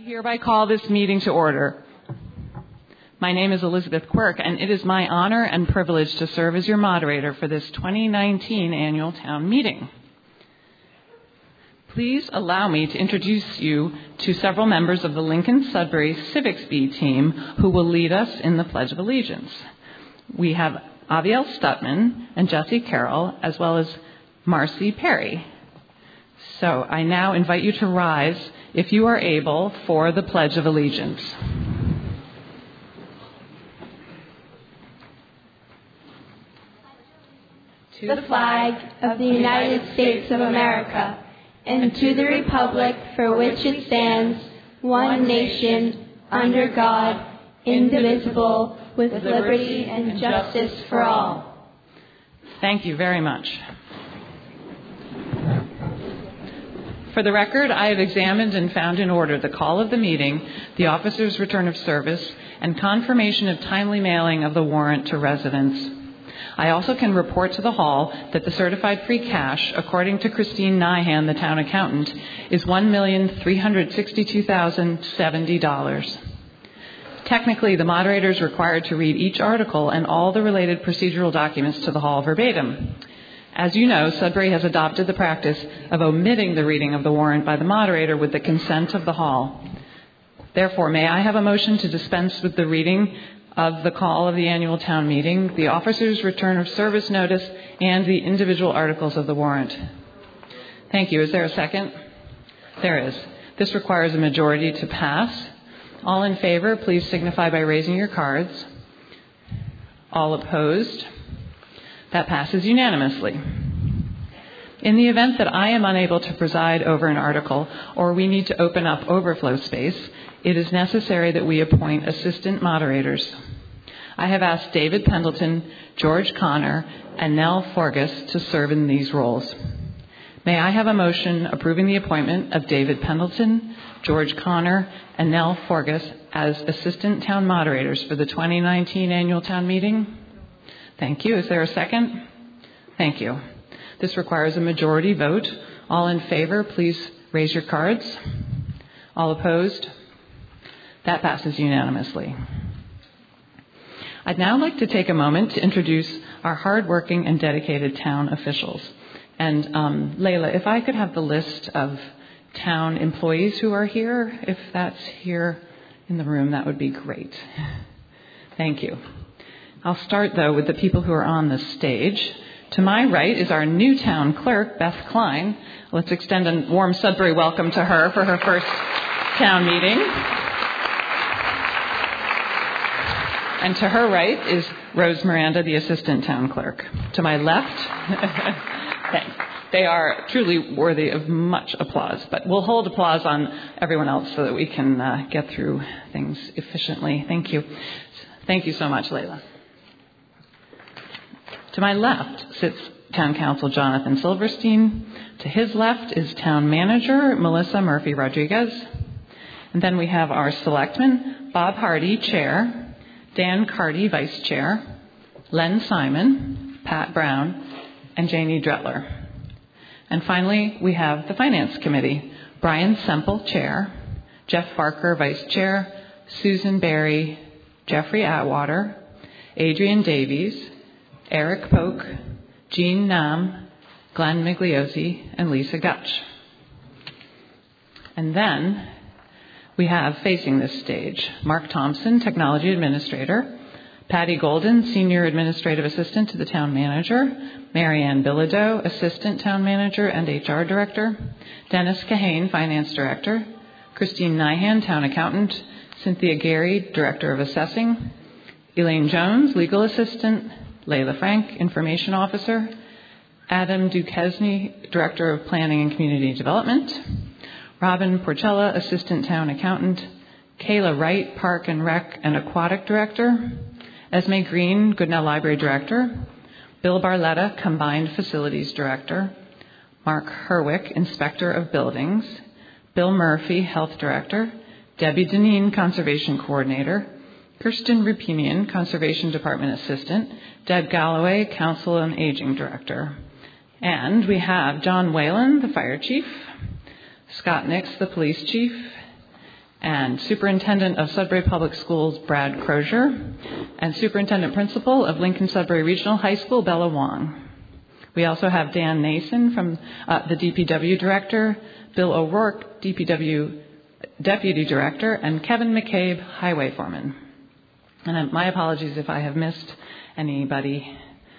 hereby call this meeting to order. My name is Elizabeth Quirk, and it is my honor and privilege to serve as your moderator for this 2019 annual town meeting. Please allow me to introduce you to several members of the Lincoln-Sudbury Civics Bee team who will lead us in the Pledge of Allegiance. We have Aviel Stutman and Jesse Carroll, as well as Marcy Perry. So I now invite you to rise, if you are able, for the Pledge of Allegiance. To the flag of the United States of America, and to the republic for which it stands, one nation, under God, indivisible, with liberty and justice for all. Thank you very much. For the record, I have examined and found in order the call of the meeting, the officer's return of service, and confirmation of timely mailing of the warrant to residents. I also can report to the hall that the certified free cash, according to Christine Nyhan, the town accountant, is $1,362,070. Technically, the moderator is required to read each article and all the related procedural documents to the hall verbatim. As you know, Sudbury has adopted the practice of omitting the reading of the warrant by the moderator with the consent of the hall. Therefore, may I have a motion to dispense with the reading of the call of the annual town meeting, the officer's return of service notice, and the individual articles of the warrant? Thank you. Is there a second? There is. This requires a majority to pass. All in favor, please signify by raising your cards. All opposed? That passes unanimously. In the event that I am unable to preside over an article or we need to open up overflow space, it is necessary that we appoint assistant moderators. I have asked David Pendleton, George Connor, and Nell Forgas to serve in these roles. May I have a motion approving the appointment of David Pendleton, George Connor, and Nell Forgas as assistant town moderators for the 2019 annual town meeting? Thank you. Is there a second? Thank you. This requires a majority vote. All in favor, please raise your cards. All opposed? That passes unanimously. I'd now like to take a moment to introduce our hardworking and dedicated town officials. And Layla, if I could have the list of town employees who are here, if that's here in the room, that would be great. Thank you. I'll start, though, with the people who are on the stage. To my right is our new town clerk, Beth Klein. Let's extend a warm Sudbury welcome to her for her first town meeting. And to her right is Rose Miranda, the assistant town clerk. To my left, they are truly worthy of much applause, but we'll hold applause on everyone else so that we can get through things efficiently. Thank you. Thank you so much, Layla. To my left sits Town Council Jonathan Silverstein. To his left is Town Manager Melissa Murphy Rodriguez. And then we have our selectmen, Bob Hardy, Chair, Dan Carty, Vice Chair, Len Simon, Pat Brown, and Janie Dretler. And finally, we have the Finance Committee, Brian Semple, Chair, Jeff Barker, Vice Chair, Susan Berry, Jeffrey Atwater, Adrian Davies, Eric Polk, Jean Nam, Glenn Migliosi, and Lisa Gutch. And then we have facing this stage, Mark Thompson, Technology Administrator, Patty Golden, Senior Administrative Assistant to the Town Manager, Marianne Bilodeau, Assistant Town Manager and HR Director, Dennis Kahane, Finance Director, Christine Nyhan, Town Accountant, Cynthia Gary, Director of Assessing, Elaine Jones, Legal Assistant, Layla Frank, Information Officer, Adam Duquesne, Director of Planning and Community Development, Robin Porcella, Assistant Town Accountant, Kayla Wright, Park and Rec and Aquatic Director, Esme Green, Goodnow Library Director, Bill Barletta, Combined Facilities Director, Mark Herwick, Inspector of Buildings, Bill Murphy, Health Director, Debbie Deneen, Conservation Coordinator, Kirsten Rupinian, Conservation Department Assistant, Deb Galloway, Council on Aging Director. And we have John Whalen, the Fire Chief, Scott Nix, the Police Chief, and Superintendent of Sudbury Public Schools, Brad Crozier, and Superintendent Principal of Lincoln Sudbury Regional High School, Bella Wong. We also have Dan Nason from the DPW Director, Bill O'Rourke, DPW Deputy Director, and Kevin McCabe, Highway Foreman. And my apologies if I have missed anybody.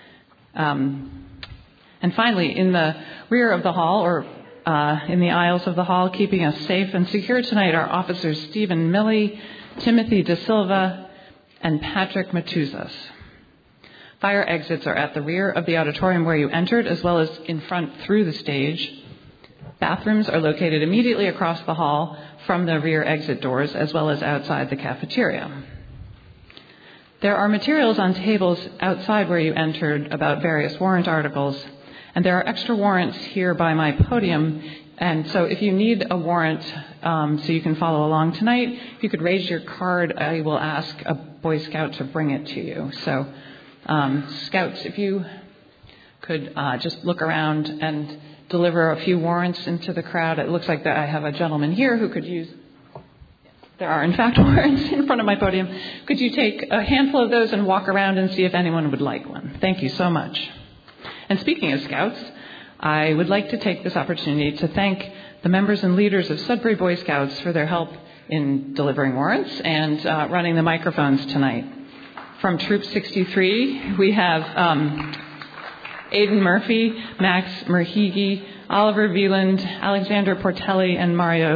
And finally, in the rear of the hall, or in the aisles of the hall, keeping us safe and secure tonight, are officers Stephen Milley, Timothy De Silva, and Patrick Matuzas. Fire exits are at the rear of the auditorium where you entered, as well as in front through the stage. Bathrooms are located immediately across the hall from the rear exit doors, as well as outside the cafeteria. There are materials on tables outside where you entered about various warrant articles, and there are extra warrants here by my podium. And so if you need a warrant so you can follow along tonight, if you could raise your card, I will ask a Boy Scout to bring it to you. So Scouts, if you could just look around and deliver a few warrants into the crowd. It looks like that I have a gentleman here who could use... There are, in fact, warrants in front of my podium. Could you take a handful of those and walk around and see if anyone would like one? Thank you so much. And speaking of Scouts, I would like to take this opportunity to thank the members and leaders of Sudbury Boy Scouts for their help in delivering warrants and running the microphones tonight. From Troop 63, we have Aidan Murphy, Max Merhigi, Oliver Veland, Alexander Portelli, and Mario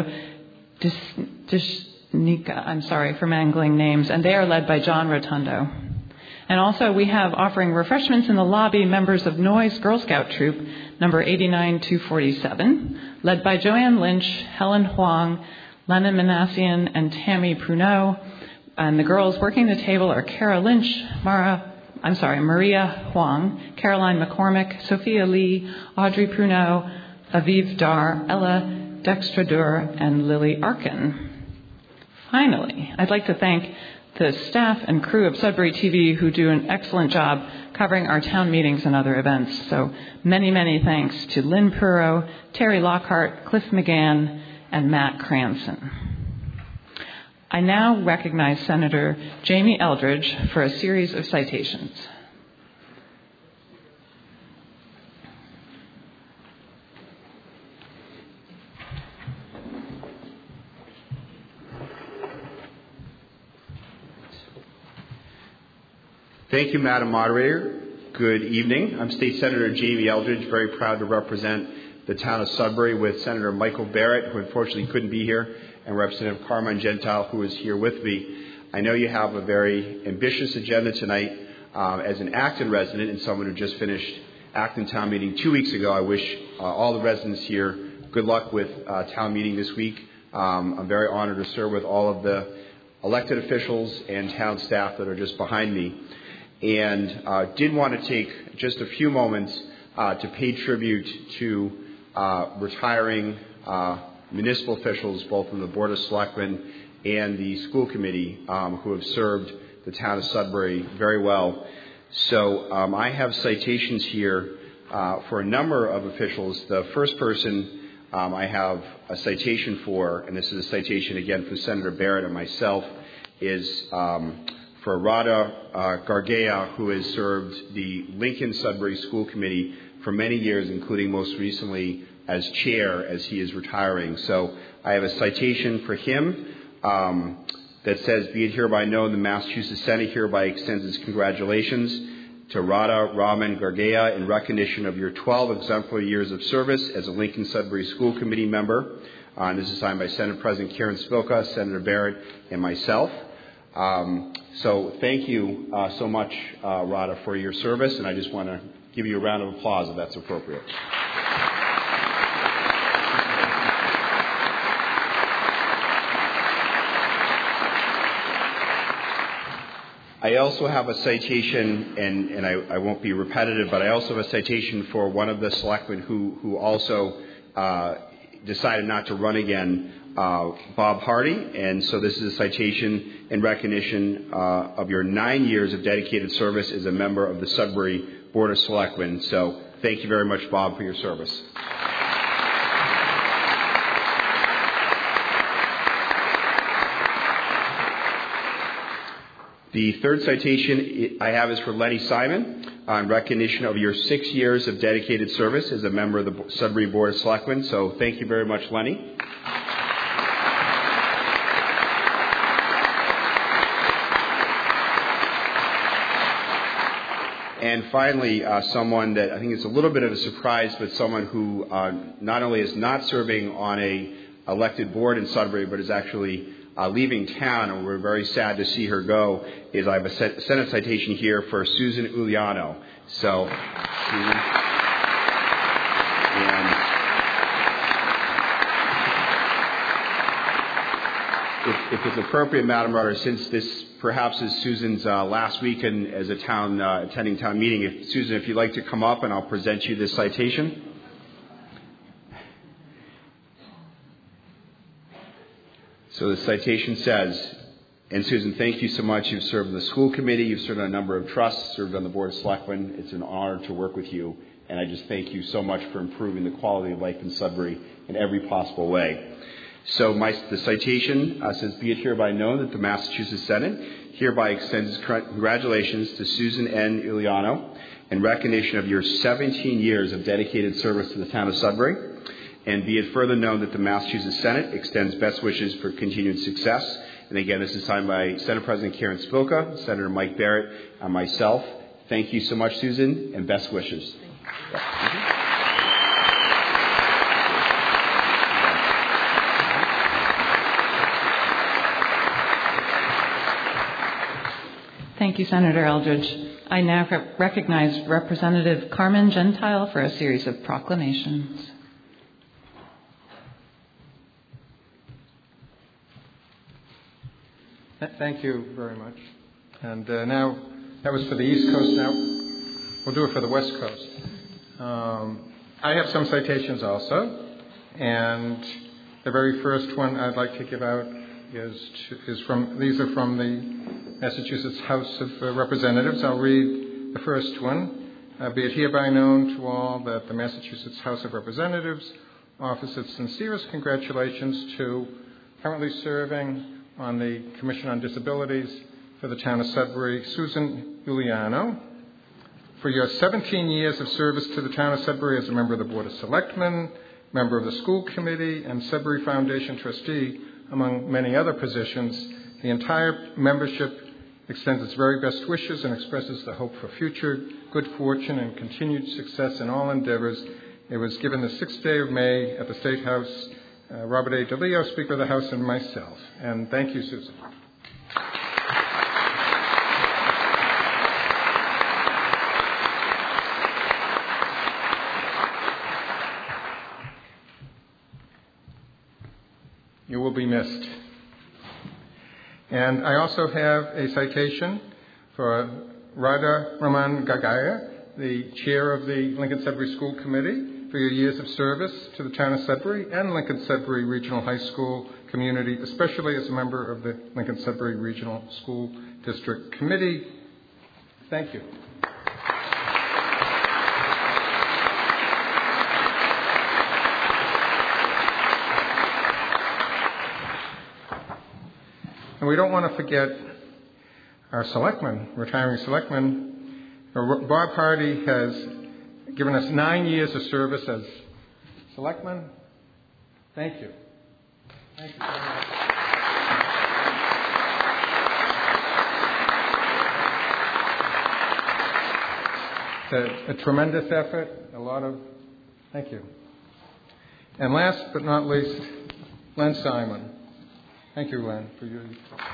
Nika. I'm sorry for mangling names, and they are led by John Rotundo. And also we have offering refreshments in the lobby members of Noyes Girl Scout Troop, number 89247, led by Joanne Lynch, Helen Huang, Lennon Manassian, and Tammy Pruneau. And the girls working the table are Kara Lynch, Maria Huang, Caroline McCormick, Sophia Lee, Audrey Pruneau, Aviv Dar, Ella Dextradur, and Lily Arkin. Finally, I'd like to thank the staff and crew of Sudbury TV who do an excellent job covering our town meetings and other events. So many, many thanks to Lynn Puro, Terry Lockhart, Cliff McGann, and Matt Cranston. I now recognize Senator Jamie Eldridge for a series of citations. Thank you, Madam Moderator. Good evening. I'm State Senator Jamie Eldridge, very proud to represent the town of Sudbury with Senator Michael Barrett, who unfortunately couldn't be here, and Representative Carmine Gentile, who is here with me. I know you have a very ambitious agenda tonight. As an Acton resident and someone who just finished Acton Town Meeting 2 weeks ago, I wish all the residents here good luck with Town Meeting this week. I'm very honored to serve with all of the elected officials and town staff that are just behind me. And did want to take just a few moments to pay tribute to retiring municipal officials, both from the Board of Selectmen and the school committee, who have served the town of Sudbury very well. So I have citations here for a number of officials. The first person I have a citation for, and this is a citation again for Senator Barrett and myself, is for Radha Gargea, who has served the Lincoln Sudbury School Committee for many years, including most recently as chair, as he is retiring. So I have a citation for him that says, "Be it hereby known, the Massachusetts Senate hereby extends its congratulations to Radha Raman Gargea in recognition of your 12 exemplary years of service as a Lincoln Sudbury School Committee member." And this is signed by Senate President Karen Spilka, Senator Barrett, and myself. So thank you so much, Radha, for your service, and I just want to give you a round of applause if that's appropriate. I also have a citation, and I won't be repetitive, but I also have a citation for one of the selectmen who also decided not to run again, Bob Hardy. And so this is a citation in recognition of your 9 years of dedicated service as a member of the Sudbury Board of Selectmen. So thank you very much, Bob, for your service. The third citation I have is for Lenny Simon on recognition of your 6 years of dedicated service as a member of the Sudbury Board of Selectmen. So thank you very much, Lenny. And finally, someone that I think is a little bit of a surprise, but someone who not only is not serving on a elected board in Sudbury, but is actually leaving town, and we're very sad to see her go, is I have a Senate citation here for Susan Uliano. So, Susan. And if it's appropriate, Madam Moderator, since this perhaps is Susan's last week as a town attending town meeting, Susan, if you'd like to come up and I'll present you this citation. So the citation says, and Susan, thank you so much. You've served on the school committee, you've served on a number of trusts, served on the Board of Selectmen. It's an honor to work with you, and I just thank you so much for improving the quality of life in Sudbury in every possible way. So the citation says, be it hereby known that the Massachusetts Senate hereby extends congratulations to Susan N. Uliano in recognition of your 17 years of dedicated service to the town of Sudbury. And be it further known that the Massachusetts Senate extends best wishes for continued success. And again, this is signed by Senate President Karen Spilka, Senator Mike Barrett, and myself. Thank you so much, Susan, and best wishes. Thank you, Senator Eldridge. I now recognize Representative Carmen Gentile for a series of proclamations. Thank you very much. And now, that was for the East Coast. Now, we'll do it for the West Coast. I have some citations also. And the very first one I'd like to give out is from the Massachusetts House of Representatives. I'll read the first one. Be it hereby known to all that the Massachusetts House of Representatives offers its sincerest congratulations to currently serving on the Commission on Disabilities for the town of Sudbury, Susan Uliano, for your 17 years of service to the town of Sudbury as a member of the Board of Selectmen, member of the school committee, and Sudbury Foundation trustee, among many other positions. The entire membership extends its very best wishes and expresses the hope for future good fortune and continued success in all endeavors. It was given the 6th day of May at the State House. Robert A. DeLeo, Speaker of the House, and myself. And thank you, Susan. You will be missed. And I also have a citation for Radha Raman Gagaya, the chair of the Lincoln Sudbury School Committee, for your years of service to the town of Sudbury and Lincoln Sudbury Regional High School community, especially as a member of the Lincoln Sudbury Regional School District Committee. Thank you. And we don't want to forget our selectmen, retiring selectmen. Bob Hardy has given us 9 years of service as selectman. Thank you. Thank you very much. It's a tremendous effort, thank you. And last but not least, Len Simon. Thank you, Len, for your...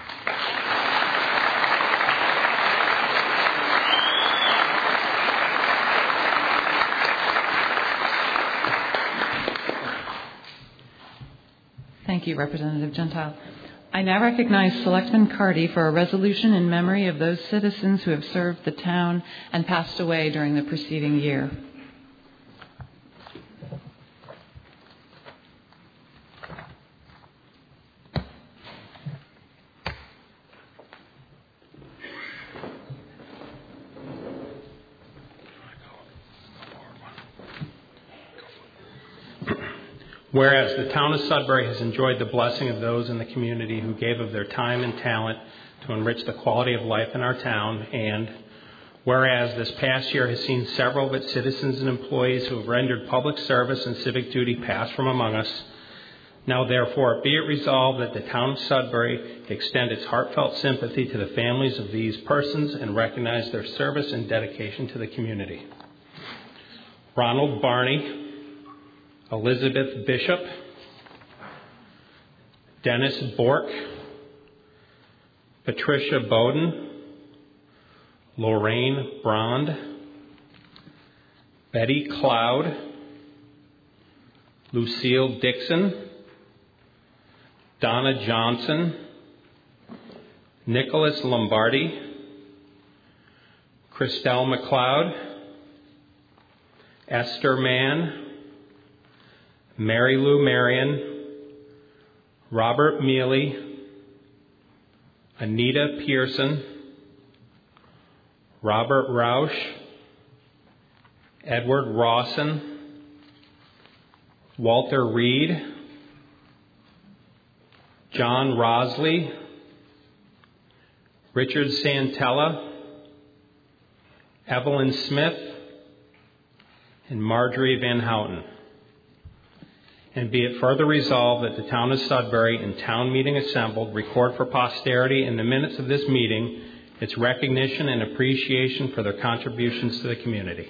Thank you, Representative Gentile. I now recognize Selectman Carty for a resolution in memory of those citizens who have served the town and passed away during the preceding year. Whereas the town of Sudbury has enjoyed the blessing of those in the community who gave of their time and talent to enrich the quality of life in our town, and whereas this past year has seen several of its citizens and employees who have rendered public service and civic duty pass from among us, now therefore be it resolved that the town of Sudbury extend its heartfelt sympathy to the families of these persons and recognize their service and dedication to the community. Ronald Barney, Elizabeth Bishop, Dennis Bork, Patricia Bowden, Lorraine Brond, Betty Cloud, Lucille Dixon, Donna Johnson, Nicholas Lombardi, Christelle McLeod, Esther Mann, Mary Lou Marion, Robert Mealy, Anita Pearson, Robert Rausch, Edward Rawson, Walter Reed, John Rosley, Richard Santella, Evelyn Smith, and Marjorie Van Houten. And be it further resolved that the town of Sudbury in town meeting assembled record for posterity in the minutes of this meeting its recognition and appreciation for their contributions to the community.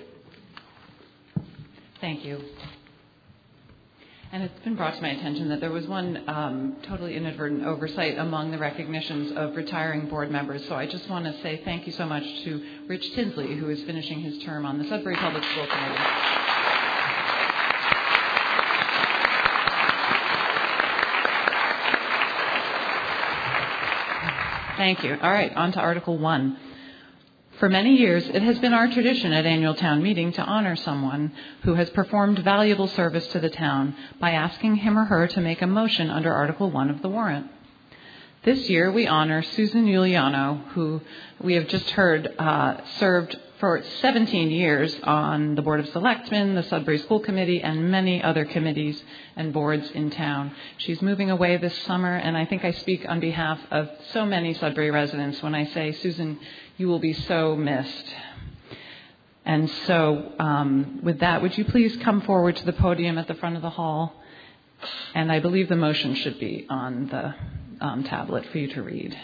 Thank you. And it's been brought to my attention that there was one totally inadvertent oversight among the recognitions of retiring board members. So I just want to say thank you so much to Rich Tinsley, who is finishing his term on the Sudbury Public School Committee. Thank you. All right, on to Article 1. For many years, it has been our tradition at annual town meeting to honor someone who has performed valuable service to the town by asking him or her to make a motion under Article 1 of the warrant. This year, we honor Susan Giuliano, who we have just heard served for 17 years on the Board of Selectmen, the Sudbury School Committee, and many other committees and boards in town. She's moving away this summer, and I think I speak on behalf of so many Sudbury residents when I say, Susan, you will be so missed. And so with that, would you please come forward to the podium at the front of the hall? And I believe the motion should be on the tablet for you to read.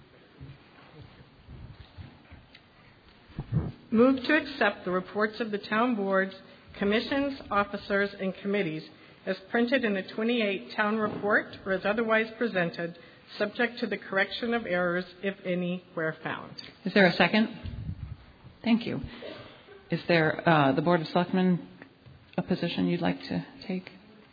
Move to accept the reports of the town boards, commissions, officers, and committees as printed in the 28 town report or as otherwise presented, subject to the correction of errors, if any, where found. Is there a second? Thank you. Is there the Board of Selectmen a position you'd like to take?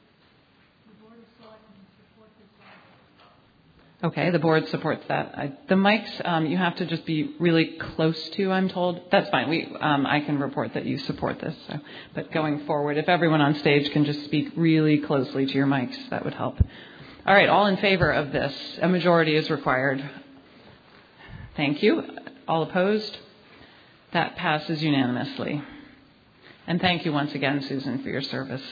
Okay, the board supports that. The mics, you have to just be really close to, I'm told. That's fine. I can report that you support this. So. But going forward, if everyone on stage can just speak really closely to your mics, that would help. All right, all in favor of this? A majority is required. Thank you. All opposed? That passes unanimously. And thank you once again, Susan, for your service.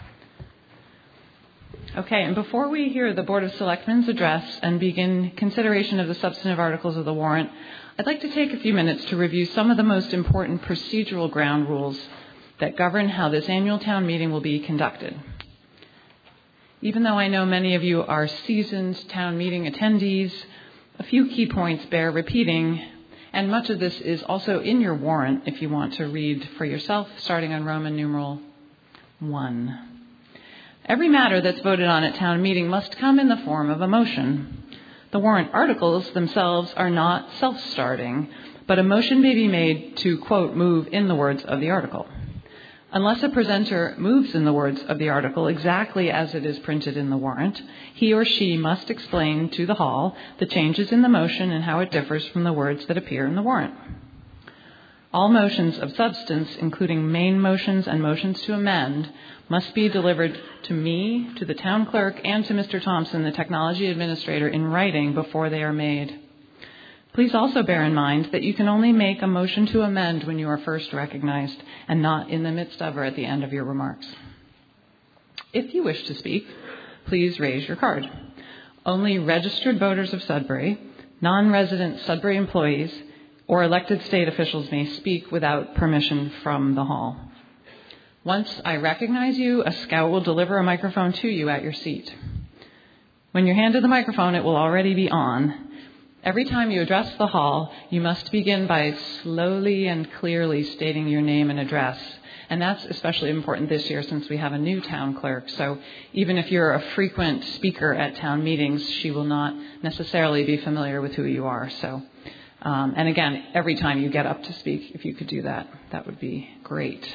Okay, and before we hear the Board of Selectmen's address and begin consideration of the substantive articles of the warrant, I'd like to take a few minutes to review some of the most important procedural ground rules that govern how this annual town meeting will be conducted. Even though I know many of you are seasoned town meeting attendees, a few key points bear repeating, and much of this is also in your warrant if you want to read for yourself, starting on Roman numeral 1. Every matter that's voted on at town meeting must come in the form of a motion. The warrant articles themselves are not self-starting, but a motion may be made to, quote, move in the words of the article. Unless a presenter moves in the words of the article exactly as it is printed in the warrant, he or she must explain to the hall the changes in the motion and how it differs from the words that appear in the warrant. All motions of substance, including main motions and motions to amend, must be delivered to me, to the town clerk, and to Mr. Thompson, the technology administrator, in writing before they are made. Please also bear in mind that you can only make a motion to amend when you are first recognized and not in the midst of or at the end of your remarks. If you wish to speak, please raise your card. Only registered voters of Sudbury, non-resident Sudbury employees, or elected state officials may speak without permission from the hall. Once I recognize you, a scout will deliver a microphone to you at your seat. When you're handed the microphone, it will already be on. Every time you address the hall, you must begin by slowly and clearly stating your name and address. And that's especially important this year since we have a new town clerk. So even if you're a frequent speaker at town meetings, she will not necessarily be familiar with who you are. So, and again, every time you get up to speak, if you could do that, that would be great.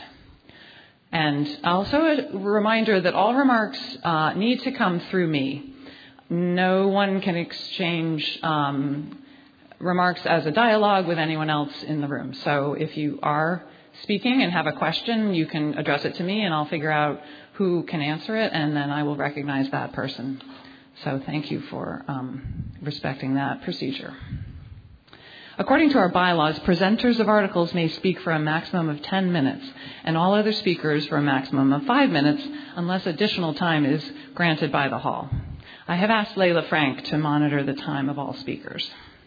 And also a reminder that all remarks need to come through me. No one can exchange remarks as a dialogue with anyone else in the room. So if you are speaking and have a question, you can address it to me and I'll figure out who can answer it, and then I will recognize that person. So thank you for respecting that procedure. According to our bylaws, presenters of articles may speak for a maximum of 10 minutes, and all other speakers for a maximum of 5 minutes, unless additional time is granted by the hall. I have asked Layla Frank to monitor the time of all speakers.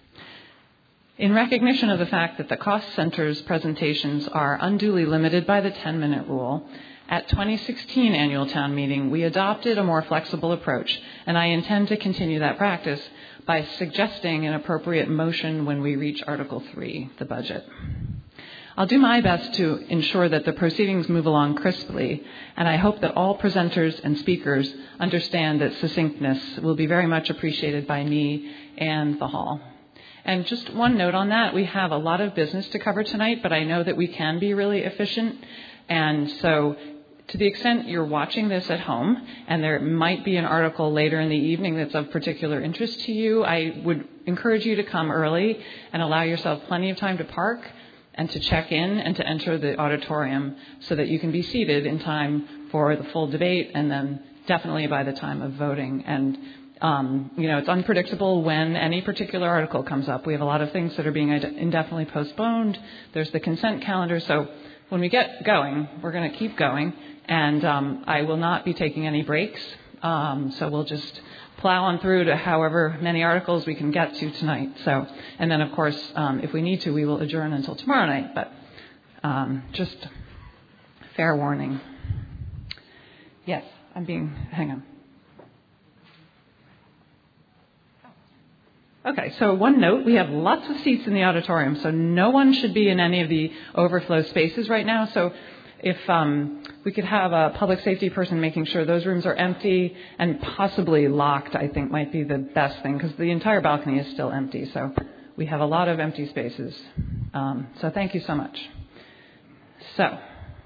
In recognition of the fact that the cost center's presentations are unduly limited by the 10-minute rule, at 2016 annual town meeting, we adopted a more flexible approach, and I intend to continue that practice by suggesting an appropriate motion when we reach Article 3, the budget. I'll do my best to ensure that the proceedings move along crisply, and I hope that all presenters and speakers understand that succinctness will be very much appreciated by me and the hall. And just one note on that, we have a lot of business to cover tonight, but I know that we can be really efficient, and so to the extent you're watching this at home and there might be an article later in the evening that's of particular interest to you, I would encourage you to come early and allow yourself plenty of time to park and to check in and to enter the auditorium so that you can be seated in time for the full debate and then definitely by the time of voting. And, it's unpredictable when any particular article comes up. We have a lot of things that are being indefinitely postponed. There's the consent calendar. So when we get going, we're going to keep going. And I will not be taking any breaks. So we'll just plow on through to however many articles we can get to tonight. So, and then, of course, if we need to, we will adjourn until tomorrow night. But just fair warning. Yes, hang on. Okay, so one note, we have lots of seats in the auditorium, so no one should be in any of the overflow spaces right now. So if we could have a public safety person making sure those rooms are empty and possibly locked, I think might be the best thing, because the entire balcony is still empty. So we have a lot of empty spaces. So thank you so much. So,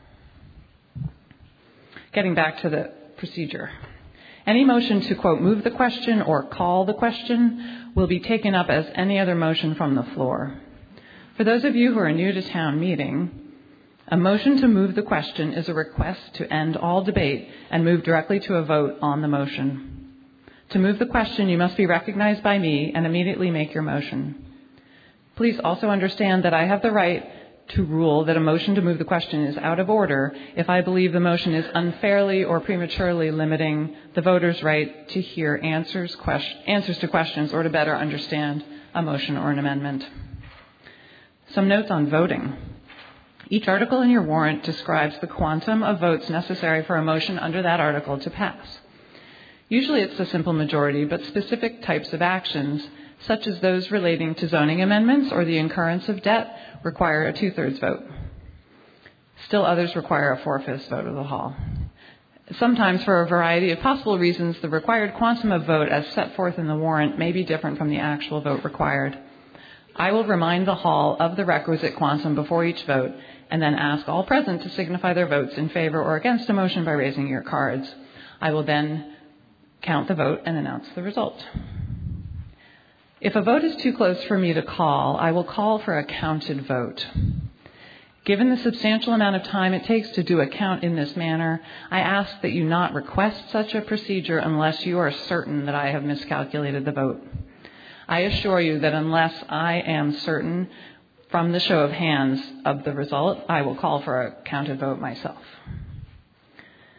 getting back to the procedure. Any motion to, quote, move the question or call the question will be taken up as any other motion from the floor. For those of you who are new to town meeting, a motion to move the question is a request to end all debate and move directly to a vote on the motion. To move the question, you must be recognized by me and immediately make your motion. Please also understand that I have the right to rule that a motion to move the question is out of order if I believe the motion is unfairly or prematurely limiting the voter's right to hear answers to questions or to better understand a motion or an amendment. Some notes on voting. Each article in your warrant describes the quantum of votes necessary for a motion under that article to pass. Usually it's a simple majority, but specific types of actions, such as those relating to zoning amendments or the incurrence of debt, require a 2/3 vote. Still others require a 4/5 vote of the hall. Sometimes, for a variety of possible reasons, the required quantum of vote as set forth in the warrant may be different from the actual vote required. I will remind the hall of the requisite quantum before each vote and then ask all present to signify their votes in favor or against a motion by raising your cards. I will then count the vote and announce the result. If a vote is too close for me to call, I will call for a counted vote. Given the substantial amount of time it takes to do a count in this manner, I ask that you not request such a procedure unless you are certain that I have miscalculated the vote. I assure you that unless I am certain from the show of hands of the result, I will call for a counted vote myself.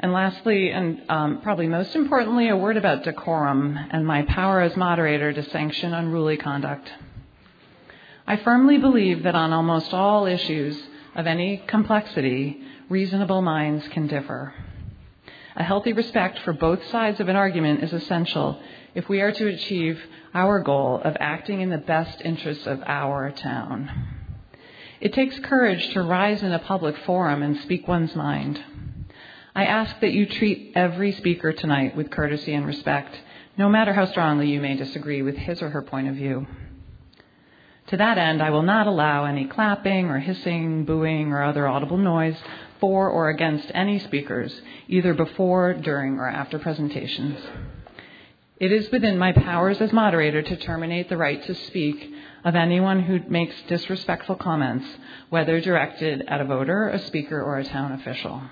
And lastly, and probably most importantly, a word about decorum and my power as moderator to sanction unruly conduct. I firmly believe that on almost all issues of any complexity, reasonable minds can differ. A healthy respect for both sides of an argument is essential if we are to achieve our goal of acting in the best interests of our town. It takes courage to rise in a public forum and speak one's mind. I ask that you treat every speaker tonight with courtesy and respect, no matter how strongly you may disagree with his or her point of view. To that end, I will not allow any clapping or hissing, booing, or other audible noise for or against any speakers, either before, during, or after presentations. It is within my powers as moderator to terminate the right to speak of anyone who makes disrespectful comments, whether directed at a voter, a speaker, or a town official.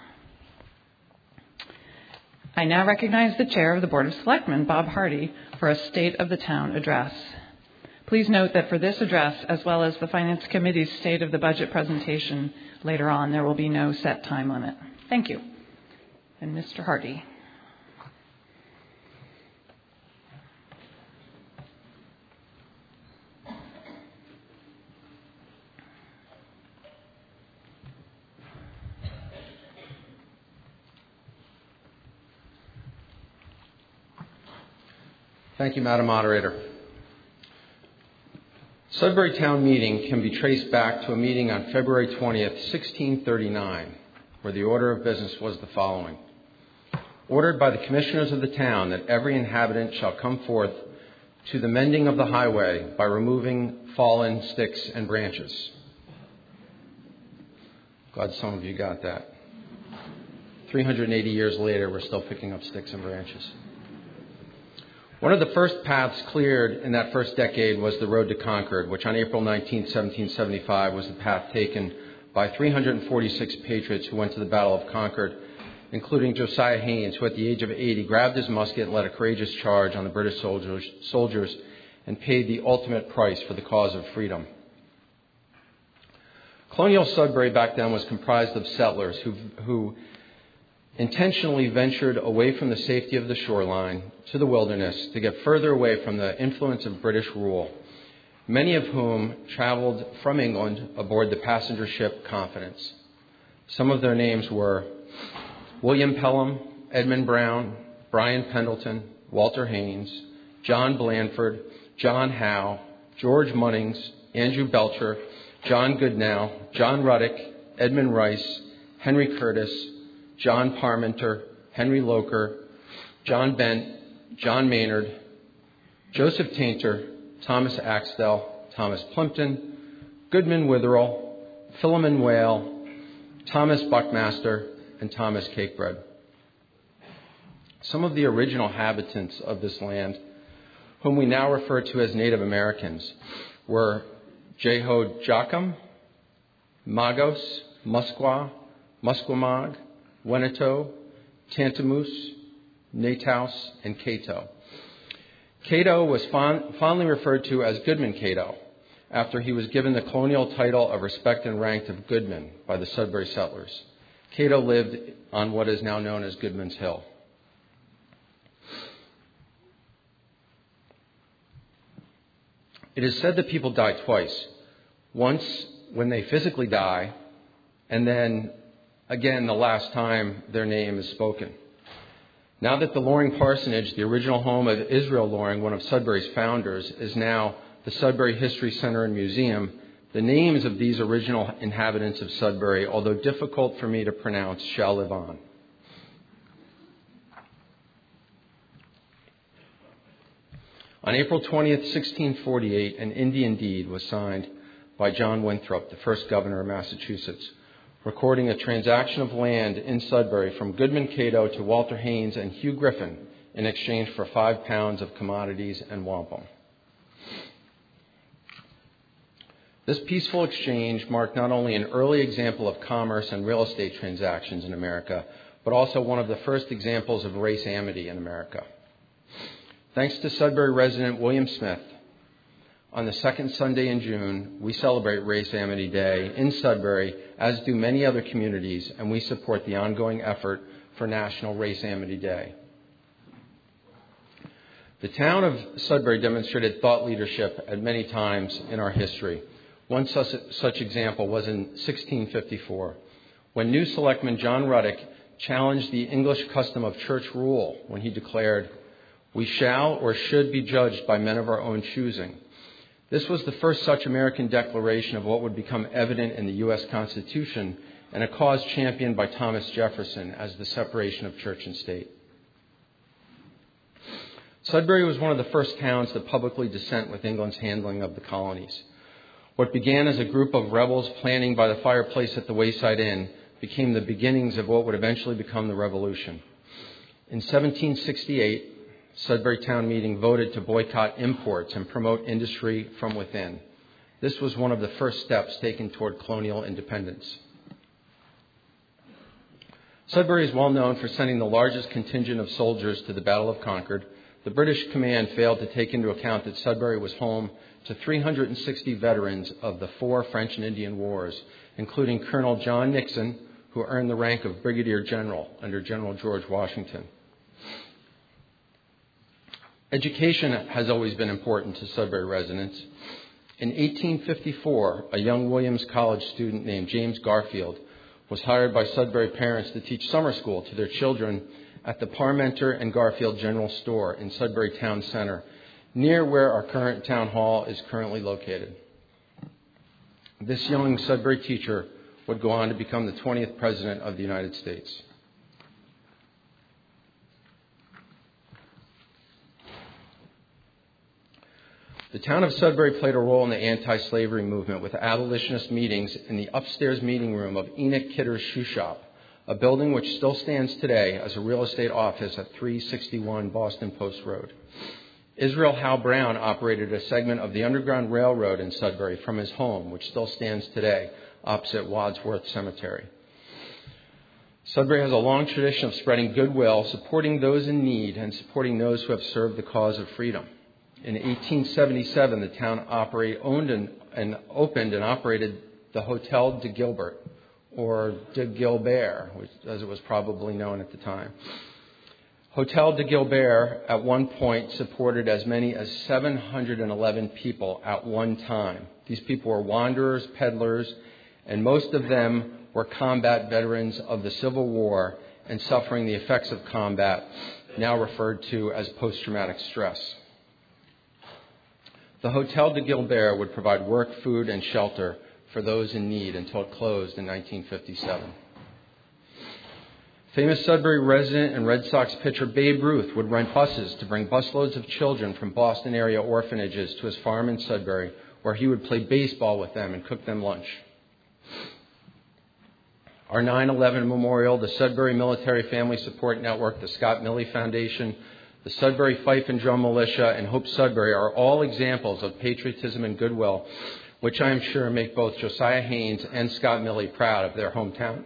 I now recognize the Chair of the Board of Selectmen, Bob Hardy, for a State of the Town address. Please note that for this address, as well as the Finance Committee's State of the Budget presentation later on, there will be no set time limit. Thank you. And Mr. Hardy. Thank you, Madam Moderator. Sudbury Town Meeting can be traced back to a meeting on February 20th, 1639, where the order of business was the following. Ordered by the commissioners of the town that every inhabitant shall come forth to the mending of the highway by removing fallen sticks and branches. Glad some of you got that. 380 years later, we're still picking up sticks and branches. One of the first paths cleared in that first decade was the Road to Concord, which on April 19, 1775, was the path taken by 346 patriots who went to the Battle of Concord, including Josiah Haynes, who at the age of 80 grabbed his musket and led a courageous charge on the British soldiers and paid the ultimate price for the cause of freedom. Colonial Sudbury back then was comprised of settlers who intentionally ventured away from the safety of the shoreline to the wilderness to get further away from the influence of British rule, many of whom traveled from England aboard the passenger ship Confidence. Some of their names were William Pelham, Edmund Brown, Brian Pendleton, Walter Haynes, John Blandford, John Howe, George Munnings, Andrew Belcher, John Goodnow, John Ruddick, Edmund Rice, Henry Curtis, John Parmenter, Henry Loker, John Bent, John Maynard, Joseph Tainter, Thomas Axtell, Thomas Plimpton, Goodman Witherell, Philemon Whale, Thomas Buckmaster, and Thomas Cakebread. Some of the original inhabitants of this land, whom we now refer to as Native Americans, were Jehod Jochum, Magos, Musquaw, Musquamag, Weneto, Tantamoose, Nataus, and Cato. Cato was fondly referred to as Goodman Cato, after he was given the colonial title of respect and rank of Goodman by the Sudbury settlers. Cato lived on what is now known as Goodman's Hill. It is said that people die twice. Once when they physically die, and then again the last time their name is spoken. Now that the Loring Parsonage, the original home of Israel Loring, one of Sudbury's founders, is now the Sudbury History Center and Museum, the names of these original inhabitants of Sudbury, although difficult for me to pronounce, shall live on. On April 20th, 1648, an Indian deed was signed by John Winthrop, the first governor of Massachusetts, recording a transaction of land in Sudbury from Goodman Cato to Walter Haynes and Hugh Griffin in exchange for 5 pounds of commodities and wampum. This peaceful exchange marked not only an early example of commerce and real estate transactions in America, but also one of the first examples of race amity in America. Thanks to Sudbury resident William Smith, on the second Sunday in June, we celebrate Race Amity Day in Sudbury, as do many other communities, and we support the ongoing effort for National Race Amity Day. The town of Sudbury demonstrated thought leadership at many times in our history. One such example was in 1654, when new selectman John Ruddick challenged the English custom of church rule when he declared, "We shall or should be judged by men of our own choosing." This was the first such American declaration of what would become evident in the U.S. Constitution and a cause championed by Thomas Jefferson as the separation of church and state. Sudbury was one of the first towns to publicly dissent with England's handling of the colonies. What began as a group of rebels planning by the fireplace at the Wayside Inn became the beginnings of what would eventually become the Revolution. In 1768, Sudbury Town Meeting voted to boycott imports and promote industry from within. This was one of the first steps taken toward colonial independence. Sudbury is well known for sending the largest contingent of soldiers to the Battle of Concord. The British command failed to take into account that Sudbury was home to 360 veterans of the 4 French and Indian Wars, including Colonel John Nixon, who earned the rank of Brigadier General under General George Washington. Education has always been important to Sudbury residents. In 1854, a young Williams College student named James Garfield was hired by Sudbury parents to teach summer school to their children at the Parmenter and Garfield General Store in Sudbury Town Center, near where our current town hall is currently located. This young Sudbury teacher would go on to become the 20th President of the United States. The town of Sudbury played a role in the anti-slavery movement with abolitionist meetings in the upstairs meeting room of Enoch Kidder's Shoe Shop, a building which still stands today as a real estate office at 361 Boston Post Road. Israel Howe Brown operated a segment of the Underground Railroad in Sudbury from his home, which still stands today opposite Wadsworth Cemetery. Sudbury has a long tradition of spreading goodwill, supporting those in need, and supporting those who have served the cause of freedom. In 1877, the town opened and operated the Hotel de Gilbert, or de Gilbert, as it was probably known at the time. Hotel de Gilbert at one point supported as many as 711 people at one time. These people were wanderers, peddlers, and most of them were combat veterans of the Civil War and suffering the effects of combat, now referred to as post-traumatic stress. The Hotel de Gilbert would provide work, food, and shelter for those in need until it closed in 1957. Famous Sudbury resident and Red Sox pitcher Babe Ruth would rent buses to bring busloads of children from Boston area orphanages to his farm in Sudbury, where he would play baseball with them and cook them lunch. Our 9/11 memorial, the Sudbury Military Family Support Network, the Scott Milley Foundation, the Sudbury Fife and Drum Militia, and Hope Sudbury are all examples of patriotism and goodwill, which I am sure make both Josiah Haynes and Scott Milley proud of their hometown.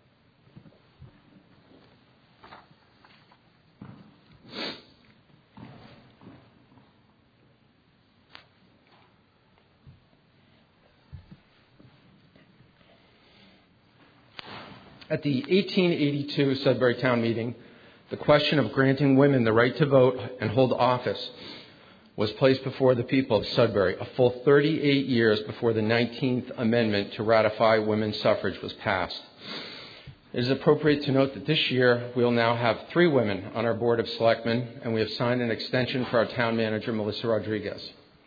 At the 1882 Sudbury Town Meeting, the question of granting women the right to vote and hold office was placed before the people of Sudbury, a full 38 years before the 19th Amendment to ratify women's suffrage was passed. It is appropriate to note that this year we will now have 3 women on our Board of Selectmen, and we have signed an extension for our town manager, Melissa Rodriguez.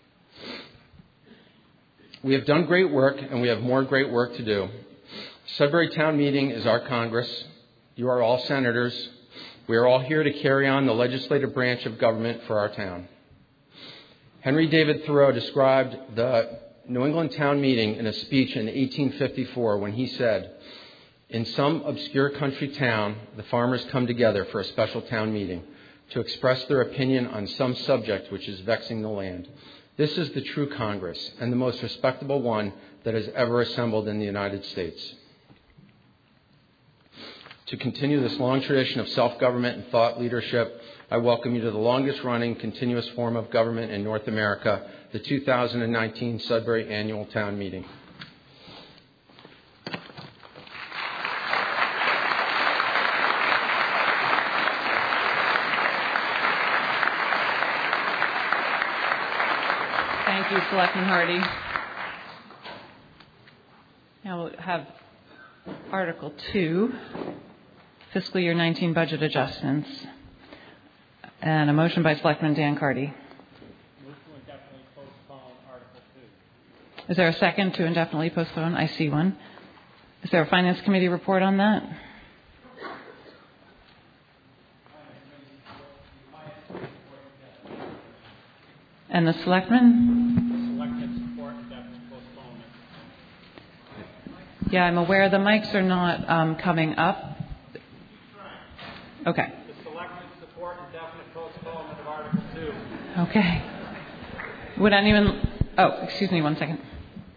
We have done great work, and we have more great work to do. Sudbury Town Meeting is our Congress. You are all senators. We are all here to carry on the legislative branch of government for our town. Henry David Thoreau described the New England Town Meeting in a speech in 1854 when he said, "In some obscure country town, the farmers come together for a special town meeting to express their opinion on some subject which is vexing the land. This is the true Congress and the most respectable one that has ever assembled in the United States." To continue this long tradition of self-government and thought leadership, I welcome you to the longest-running continuous form of government in North America, the 2019 Sudbury Annual Town Meeting. Thank you, Selectman Hardy. Now we'll have Article 2, Fiscal Year 19 Budget Adjustments, and a motion by Selectman Dan Cardy. Move to indefinitely postpone Article 2. Is there a second to indefinitely postpone? I see one. Is there a Finance Committee report on that? And the Selectmen? Selectmen support indefinite postponement. Yeah, I'm aware the mics are not coming up. Okay. The Selectmen support indefinite postponement of Article 2. Okay. Would anyone... Oh, excuse me one second.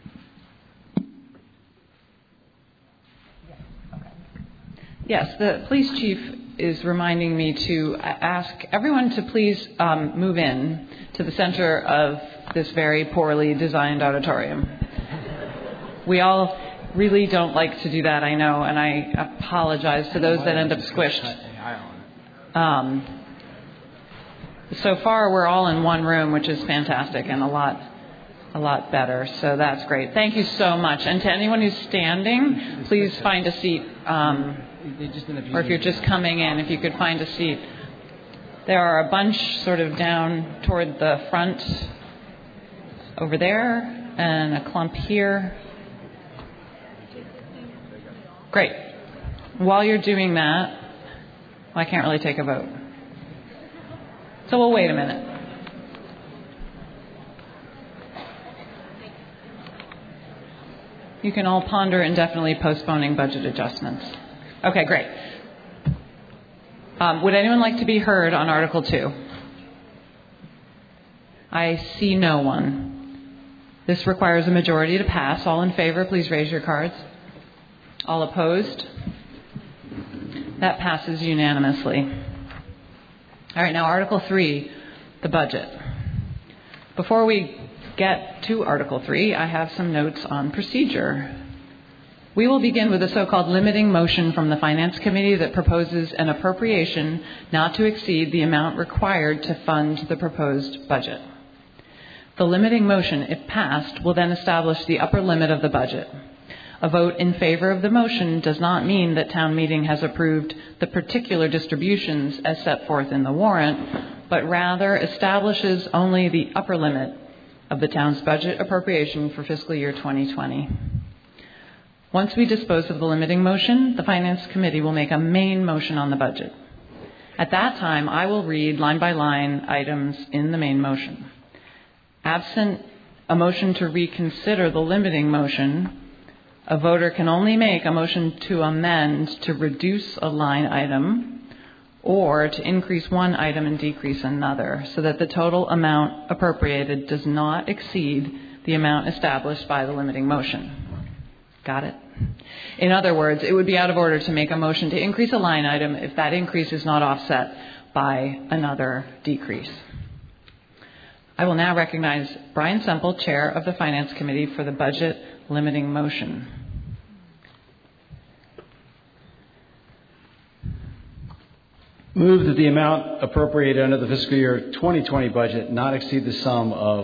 Yes, the police chief is reminding me to ask everyone to please move in to the center of this very poorly designed auditorium. We all really don't like to do that, I know, and I apologize to those that end up squished. So far, we're all in one room, which is fantastic and a lot better. So that's great. Thank you so much. And to anyone who's standing, please find a seat. Or if you're just coming in, if you could find a seat. There are a bunch sort of down toward the front over there and a clump here. Great. While you're doing that, well, I can't really take a vote. So we'll wait a minute. You can all ponder indefinitely postponing budget adjustments. Okay, great. Would anyone like to be heard on Article 2? I see no one. This requires a majority to pass. All in favor, please raise your cards. All opposed? That passes unanimously. All right, now Article 3, the budget. Before we get to Article 3, I have some notes on procedure. We will begin with a so-called limiting motion from the Finance Committee that proposes an appropriation not to exceed the amount required to fund the proposed budget. The limiting motion, if passed, will then establish the upper limit of the budget. A vote in favor of the motion does not mean that town meeting has approved the particular distributions as set forth in the warrant, but rather establishes only the upper limit of the town's budget appropriation for fiscal year 2020. Once we dispose of the limiting motion, the Finance Committee will make a main motion on the budget. At that time, I will read line by line items in the main motion. Absent a motion to reconsider the limiting motion, a voter can only make a motion to amend to reduce a line item or to increase one item and decrease another, so that the total amount appropriated does not exceed the amount established by the limiting motion. Got it? In other words, it would be out of order to make a motion to increase a line item if that increase is not offset by another decrease. I will now recognize Brian Semple, Chair of the Finance Committee, for the budget limiting motion. Move that the amount appropriated under the fiscal year 2020 budget not exceed the sum of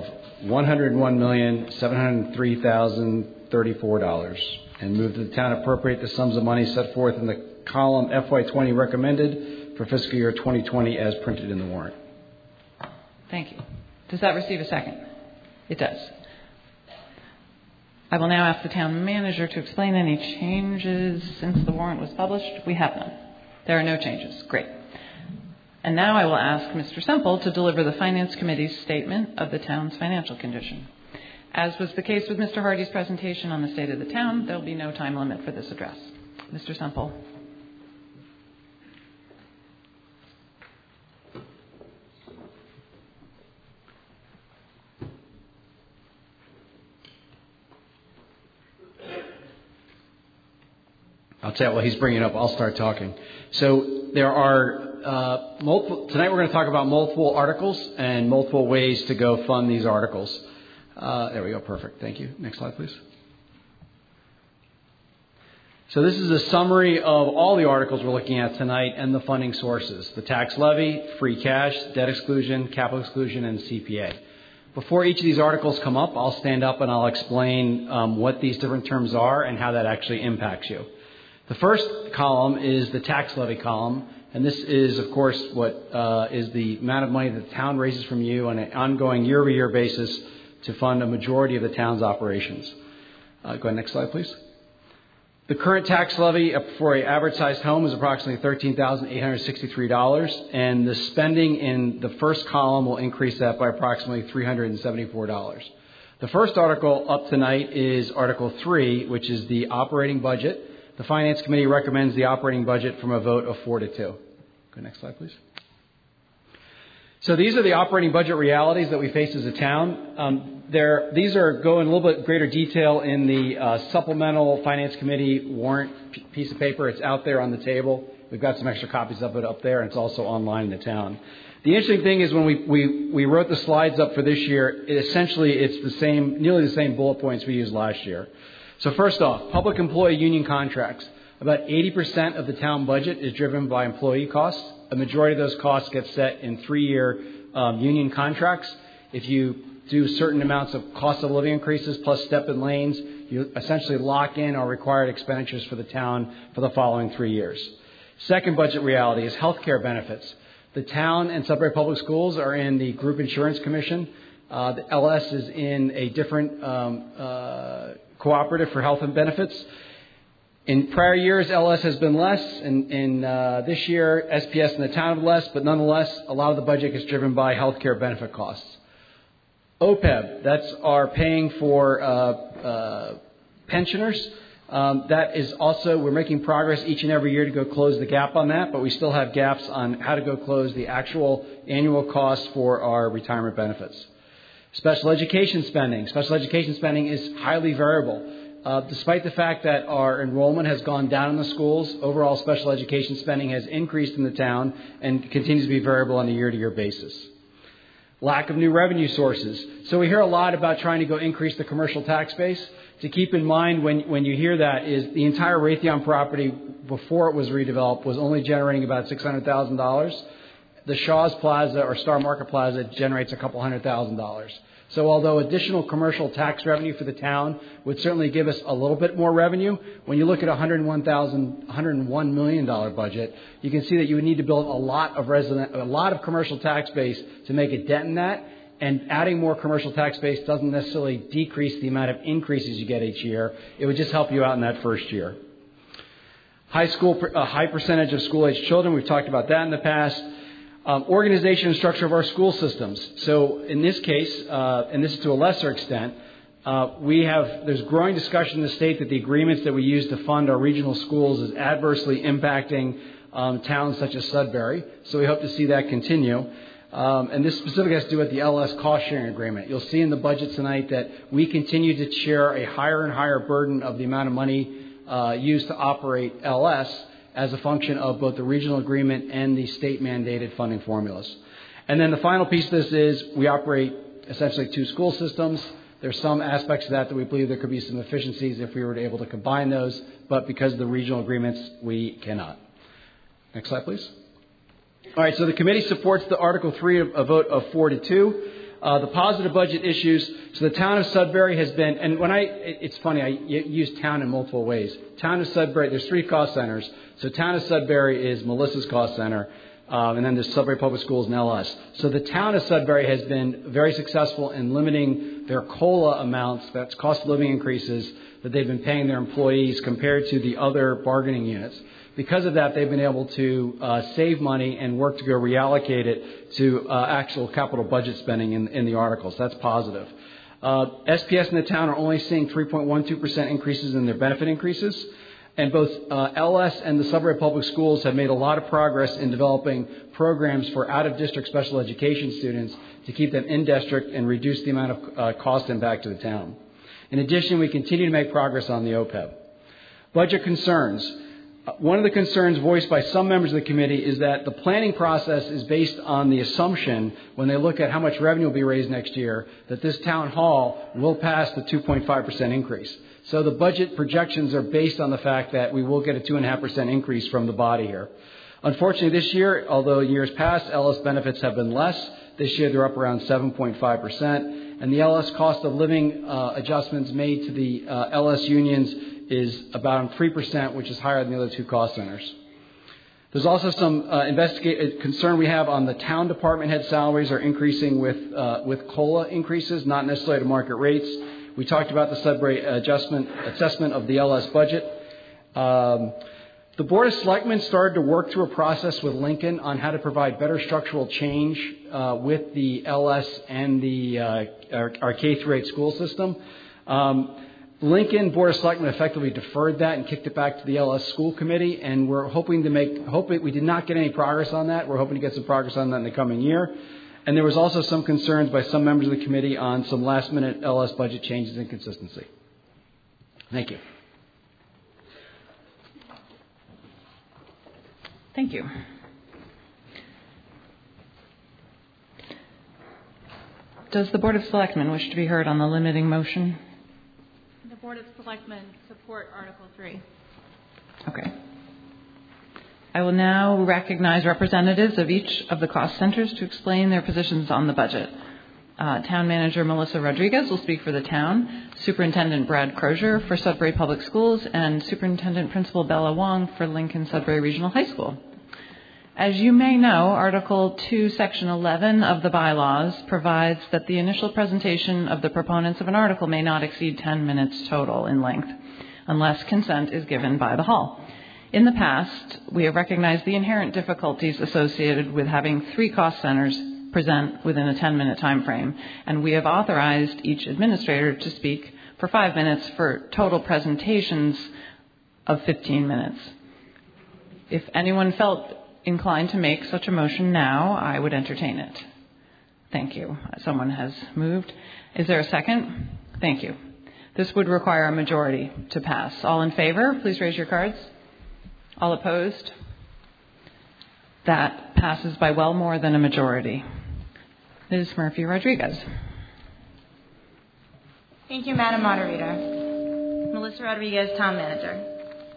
$101,703,034, and move that the town appropriate the sums of money set forth in the column FY20 recommended for fiscal year 2020 as printed in the warrant. Thank you. Does that receive a second? It does. I will now ask the town manager to explain any changes since the warrant was published. We have none. There are no changes. Great. And now I will ask Mr. Semple to deliver the Finance Committee's statement of the town's financial condition. As was the case with Mr. Hardy's presentation on the state of the town, there will be no time limit for this address. Mr. Semple. I'll tell you while he's bringing it up, I'll start talking. So there are multiple. Tonight we're going to talk about multiple articles and multiple ways to go fund these articles. There we go. Perfect. Thank you. Next slide, please. So this is a summary of all the articles we're looking at tonight and the funding sources: the tax levy, free cash, debt exclusion, capital exclusion, and CPA. Before each of these articles come up, I'll stand up and I'll explain what these different terms are and how that actually impacts you. The first column is the tax levy column, and this is, of course, what is the amount of money that the town raises from you on an ongoing year-over-year basis to fund a majority of the town's operations. Go ahead, next slide, please. The current tax levy for an average-sized home is approximately $13,863, and the spending in the first column will increase that by approximately $374. The first article up tonight is Article 3, which is the operating budget. The Finance Committee recommends the operating budget from a vote of 4-2. Go next slide, please. So these are the operating budget realities that we face as a town. These are go in a little bit greater detail in the supplemental Finance Committee warrant piece of paper. It's out there on the table. We've got some extra copies of it up there, and it's also online in the town. The interesting thing is when we wrote the slides up for this year, it's the same, nearly the same bullet points we used last year. So first off, public employee union contracts. About 80% of the town budget is driven by employee costs. A majority of those costs get set in 3-year union contracts. If you do certain amounts of cost of living increases plus step-in lanes, you essentially lock in our required expenditures for the town for the following 3 years. Second budget reality is health care benefits. The town and Sudbury Public Schools are in the Group Insurance Commission. The LS is in a different cooperative for health and benefits. In prior years, LS has been less. In this year, SPS and the town have less, but nonetheless, a lot of the budget gets driven by health care benefit costs. OPEB, that's our paying for pensioners. That is also, we're making progress each and every year to go close the gap on that, but we still have gaps on how to go close the actual annual costs for our retirement benefits. Special education spending. Special education spending is highly variable. Despite the fact that our enrollment has gone down in the schools, overall special education spending has increased in the town and continues to be variable on a year-to-year basis. Lack of new revenue sources. So we hear a lot about trying to go increase the commercial tax base. To keep in mind when you hear that is the entire Raytheon property before it was redeveloped was only generating about $600,000. The Shaw's Plaza or Star Market Plaza generates a couple $100,000. So although additional commercial tax revenue for the town would certainly give us a little bit more revenue, when you look at a $101 million budget, you can see that you would need to build a lot of commercial tax base to make a dent in that. And adding more commercial tax base doesn't necessarily decrease the amount of increases you get each year. It would just help you out in that first year. High percentage of school-age children. We've talked about that in the past. Organization and structure of our school systems. So in this case, and this is to a lesser extent, there's growing discussion in the state that the agreements that we use to fund our regional schools is adversely impacting towns such as Sudbury. So we hope to see that continue. And this specifically has to do with the LS cost-sharing agreement. You'll see in the budget tonight that we continue to share a higher and higher burden of the amount of money used to operate LS as a function of both the regional agreement and the state-mandated funding formulas. And then the final piece of this is we operate essentially 2 school systems. There's some aspects of that we believe there could be some efficiencies if we were able to combine those, but because of the regional agreements, we cannot. Next slide, please. All right, so the committee supports the Article 3 a vote of 4-2. The positive budget issues. So the town of Sudbury has been, and it's funny, I use town in multiple ways. Town of Sudbury, there's 3 cost centers. So town of Sudbury is Melissa's cost center, and then there's Sudbury Public Schools and LS. So the town of Sudbury has been very successful in limiting their COLA amounts, that's cost of living increases, that they've been paying their employees compared to the other bargaining units. Because of that, they've been able to save money and work to go reallocate it to actual capital budget spending in the articles. That's positive. SPS and the town are only seeing 3.12% increases in their benefit increases. And both LS and the Sudbury Public Schools have made a lot of progress in developing programs for out-of-district special education students to keep them in district and reduce the amount of cost impact to the town. In addition, we continue to make progress on the OPEB. Budget concerns. One of the concerns voiced by some members of the committee is that the planning process is based on the assumption, when they look at how much revenue will be raised next year, that this town hall will pass the 2.5% increase. So the budget projections are based on the fact that we will get a 2.5% increase from the body here. Unfortunately, this year, although years past, LS benefits have been less. This year, they're up around 7.5%. and the LS cost of living adjustments made to the LS unions is about 3%, which is higher than the other two cost centers. There's also some concern we have on the town department head salaries are increasing with COLA increases, not necessarily to market rates. We talked about the Sudbury assessment of the LS budget. The Board of Selectmen started to work through a process with Lincoln on how to provide better structural change with the LS and our K-8 school system. Lincoln Board of Selectmen effectively deferred that and kicked it back to the LS School Committee, and we're hoping we did not get any progress on that. We're hoping to get some progress on that in the coming year. And there was also some concerns by some members of the committee on some last-minute LS budget changes and consistency. Thank you. Thank you. Does the Board of Selectmen wish to be heard on the limiting motion? The Board of Selectmen support Article 3. Okay. I will now recognize representatives of each of the cost centers to explain their positions on the budget. Town Manager Melissa Rodriguez will speak for the town, Superintendent Brad Crozier for Sudbury Public Schools, and Superintendent Principal Bella Wong for Lincoln Sudbury Regional High School. As you may know, Article 2, Section 11 of the bylaws provides that the initial presentation of the proponents of an article may not exceed 10 minutes total in length, unless consent is given by the hall. In the past, we have recognized the inherent difficulties associated with having 3 cost centers present within a 10-minute time frame, and we have authorized each administrator to speak for 5 minutes for total presentations of 15 minutes. If anyone felt inclined to make such a motion now, I would entertain it. Thank you. Someone has moved. Is there a second? Thank you. This would require a majority to pass. All in favor, please raise your cards. All opposed? That passes by well more than a majority. Ms. Murphy-Rodriguez. Thank you, Madam Moderator. Melissa Rodriguez, Town Manager.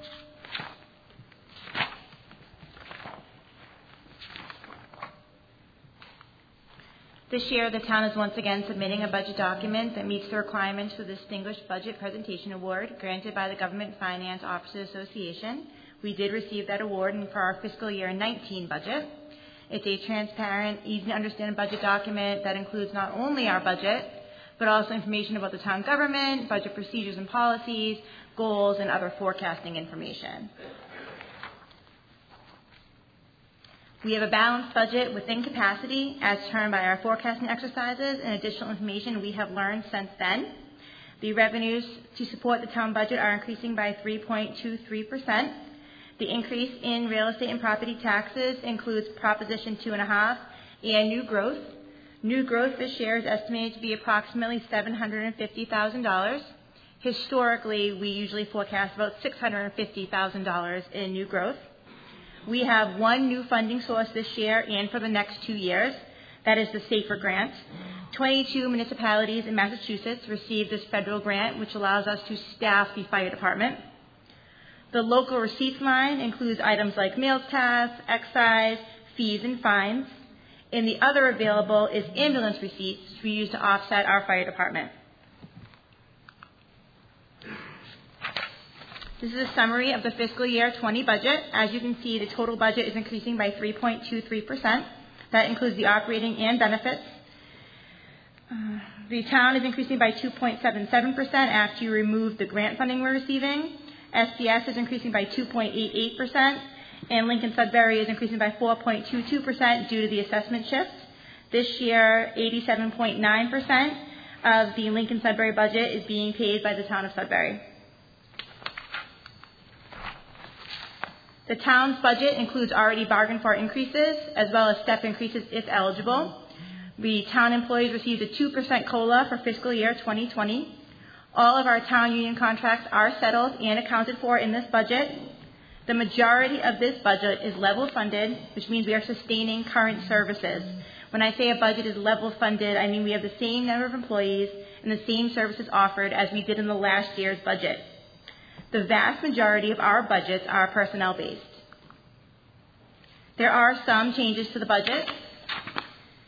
This year, the town is once again submitting a budget document that meets the requirements for the Distinguished Budget Presentation Award granted by the Government Finance Officers Association. We did receive that award for our fiscal year 19 budget. It's a transparent, easy to understand budget document that includes not only our budget, but also information about the town government, budget procedures and policies, goals, and other forecasting information. We have a balanced budget within capacity as determined by our forecasting exercises and additional information we have learned since then. The revenues to support the town budget are increasing by 3.23%. The increase in real estate and property taxes includes Proposition 2.5 and new growth. New growth this year is estimated to be approximately $750,000. Historically, we usually forecast about $650,000 in new growth. We have one new funding source this year and for the next 2 years. That is the SAFER grant. 22 municipalities in Massachusetts received this federal grant, which allows us to staff the fire department. The local receipts line includes items like meals tax, excise, fees, and fines. And the other available is ambulance receipts, which we use to offset our fire department. This is a summary of the fiscal year 20 budget. As you can see, the total budget is increasing by 3.23%. That includes the operating and benefits. The town is increasing by 2.77% after you remove the grant funding we're receiving. SPS is increasing by 2.88%, and Lincoln Sudbury is increasing by 4.22% due to the assessment shift. This year, 87.9% of the Lincoln Sudbury budget is being paid by the town of Sudbury. The town's budget includes already bargained for increases, as well as step increases if eligible. The town employees received a 2% COLA for fiscal year 2020. All of our town union contracts are settled and accounted for in this budget. The majority of this budget is level funded, which means we are sustaining current services. When I say a budget is level funded, I mean we have the same number of employees and the same services offered as we did in the last year's budget. The vast majority of our budgets are personnel-based. There are some changes to the budget.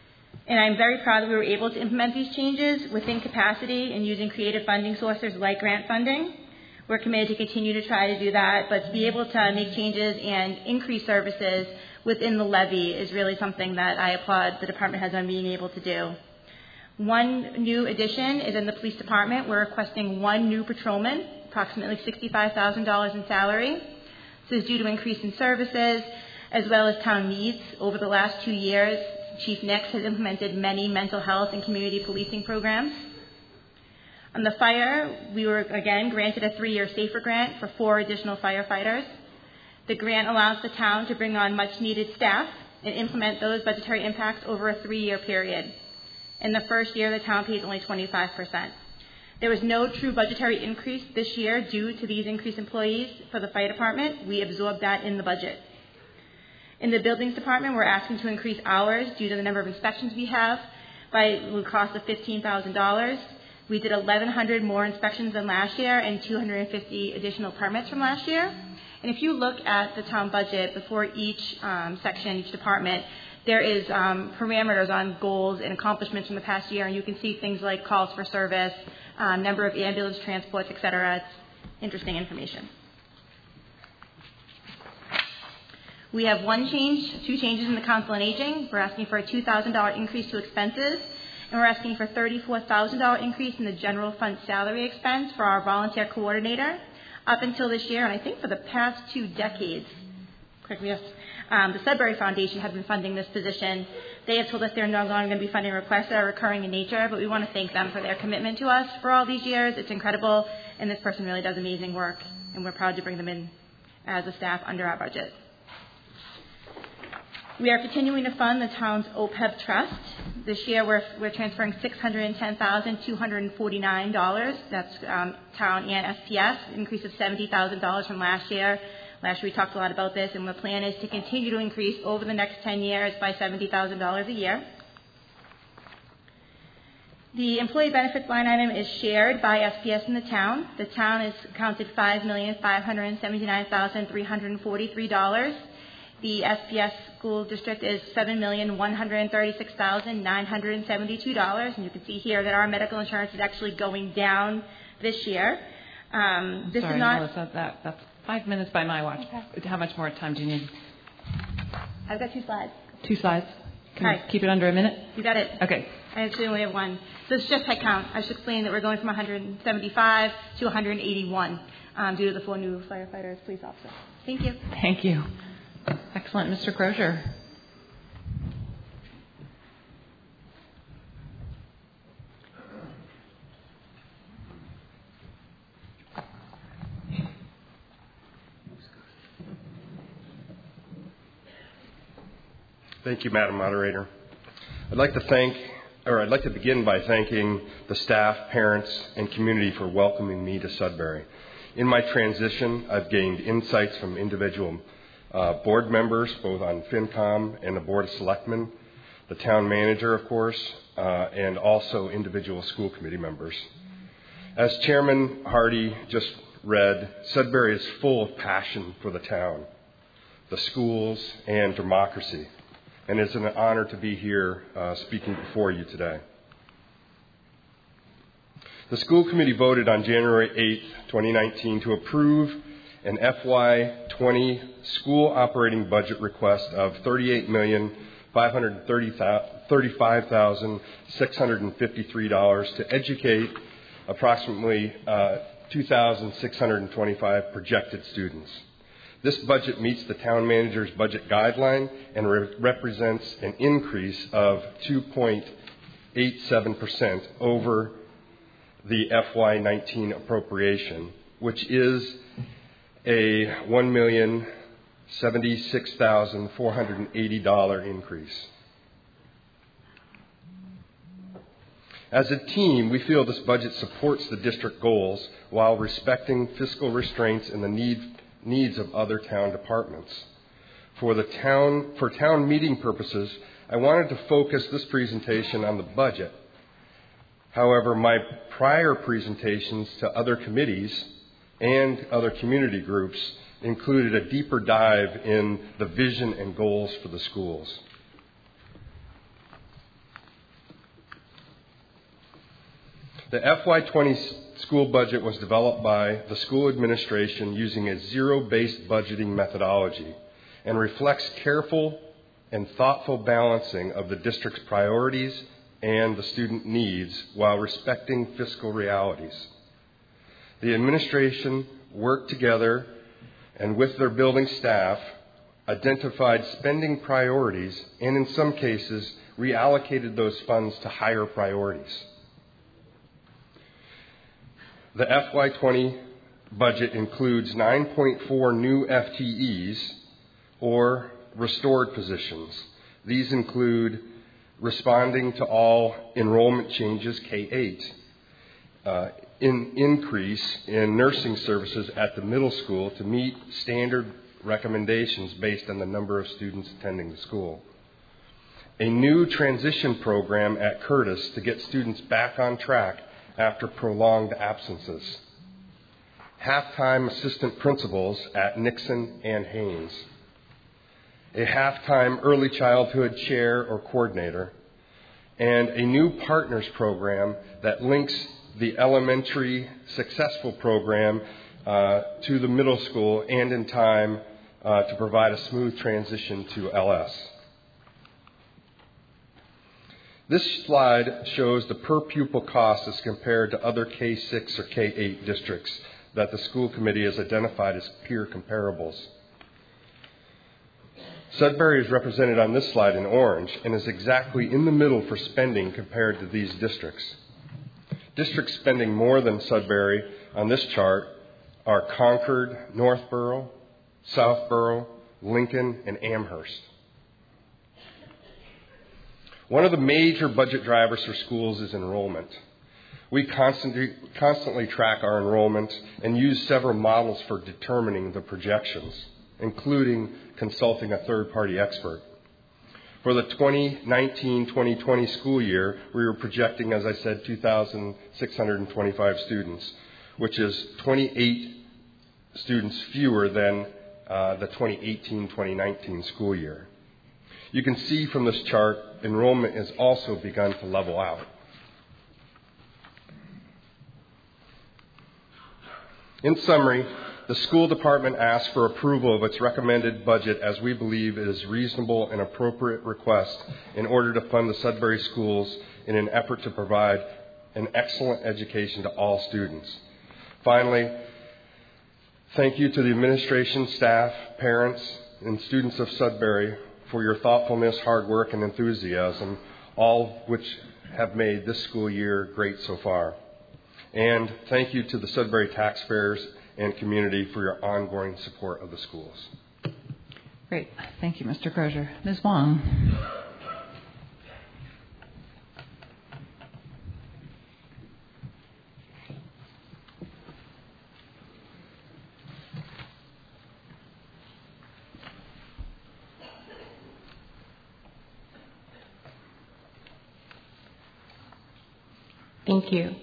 And I'm very proud that we were able to implement these changes within capacity and using creative funding sources like grant funding. We're committed to continue to try to do that, but to be able to make changes and increase services within the levy is really something that I applaud the department heads on being able to do. One new addition is in the police department. We're requesting one new patrolman, approximately $65,000 in salary. This is due to increase in services as well as town needs. Over the last 2 years, Chief Nix has implemented many mental health and community policing programs. On the fire, we were again granted a 3-year SAFER grant for 4 additional firefighters. The grant allows the town to bring on much needed staff and implement those budgetary impacts over a 3-year period. In the first year, the town pays only 25%. There was no true budgetary increase this year due to these increased employees for the fire department. We absorbed that in the budget. In the buildings department, we're asking to increase hours due to the number of inspections we have by a cost of $15,000. We did 1,100 more inspections than last year and 250 additional permits from last year. And if you look at the town budget before each section, each department, there is parameters on goals and accomplishments from the past year, and you can see things like calls for service, number of ambulance transports, et cetera. It's interesting information. We have two changes in the Council on Aging. We're asking for a $2,000 increase to expenses, and we're asking for a $34,000 increase in the general fund salary expense for our volunteer coordinator. Up until this year, and I think for the past 2 decades, correct me if the Sudbury Foundation has been funding this position. They have told us they're no longer going to be funding requests that are recurring in nature, but we want to thank them for their commitment to us for all these years. It's incredible, and this person really does amazing work, and we're proud to bring them in as a staff under our budget. We are continuing to fund the town's OPEB trust. This year, we're transferring $610,249. That's town and SPS, an increase of $70,000 from last year. Last year, we talked a lot about this, and the plan is to continue to increase over the next 10 years by $70,000 a year. The employee benefits line item is shared by SPS in the town. The town has counted $5,579,343. The SPS school district is $7,136,972, and you can see here that our medical insurance is actually going down this year. This Sorry, is not. Melissa, that's 5 minutes by my watch. Okay. How much more time do you need? I've got 2 slides. 2 slides. Can you keep it under a minute? You got it. Okay. I actually only have 1. So it's just head count. I should explain that we're going from 175 to 181 due to the 4 new firefighters, police officers. Thank you. Thank you. Excellent. Mr. Crozier. Thank you, Madam Moderator. I'd like to begin by thanking the staff, parents, and community for welcoming me to Sudbury. In my transition, I've gained insights from individual board members, both on FinCom and the Board of Selectmen, the town manager, of course, and also individual school committee members. As Chairman Hardy just read, Sudbury is full of passion for the town, the schools, and democracy. And it's an honor to be here speaking before you today. The school committee voted on January 8, 2019 to approve an FY20 school operating budget request of $38,535,653 to educate approximately 2,625 projected students. This budget meets the town manager's budget guideline and represents an increase of 2.87% over the FY19 appropriation, which is a $1,076,480 increase. As a team, we feel this budget supports the district goals while respecting fiscal restraints and the needs of other town departments. For town meeting purposes, I wanted to focus this presentation on the budget. However, my prior presentations to other committees and other community groups included a deeper dive in the vision and goals for the schools. The FY20 school budget was developed by the school administration using a zero-based budgeting methodology and reflects careful and thoughtful balancing of the district's priorities and the student needs while respecting fiscal realities. The administration worked together and with their building staff identified spending priorities and in some cases reallocated those funds to higher priorities. The FY20 budget includes 9.4 new FTEs or restored positions. These include responding to all enrollment changes, K-8, increase in nursing services at the middle school to meet standard recommendations based on the number of students attending the school. A new transition program at Curtis to get students back on track after prolonged absences. Half-time assistant principals at Nixon and Haynes. A half-time early childhood chair or coordinator. And a new partners program that links the elementary successful program to the middle school and in time to provide a smooth transition to LS. This slide shows the per pupil cost as compared to other K-6 or K-8 districts that the school committee has identified as peer comparables. Sudbury is represented on this slide in orange and is exactly in the middle for spending compared to these districts. Districts spending more than Sudbury on this chart are Concord, Northborough, Southborough, Lincoln, and Amherst. One of the major budget drivers for schools is enrollment. We constantly track our enrollment and use several models for determining the projections, including consulting a third-party expert. For the 2019-2020 school year, we were projecting, as I said, 2,625 students, which is 28 students fewer than the 2018-2019 school year. You can see from this chart, enrollment has also begun to level out. In summary, the school department asked for approval of its recommended budget as we believe it is reasonable and appropriate request in order to fund the Sudbury schools in an effort to provide an excellent education to all students. Finally, thank you to the administration, staff, parents, and students of Sudbury for your thoughtfulness, hard work, and enthusiasm, all which have made this school year great so far. And thank you to the Sudbury taxpayers and community for your ongoing support of the schools. Great. Thank you, Mr. Crozier. Ms. Wong. Thank you.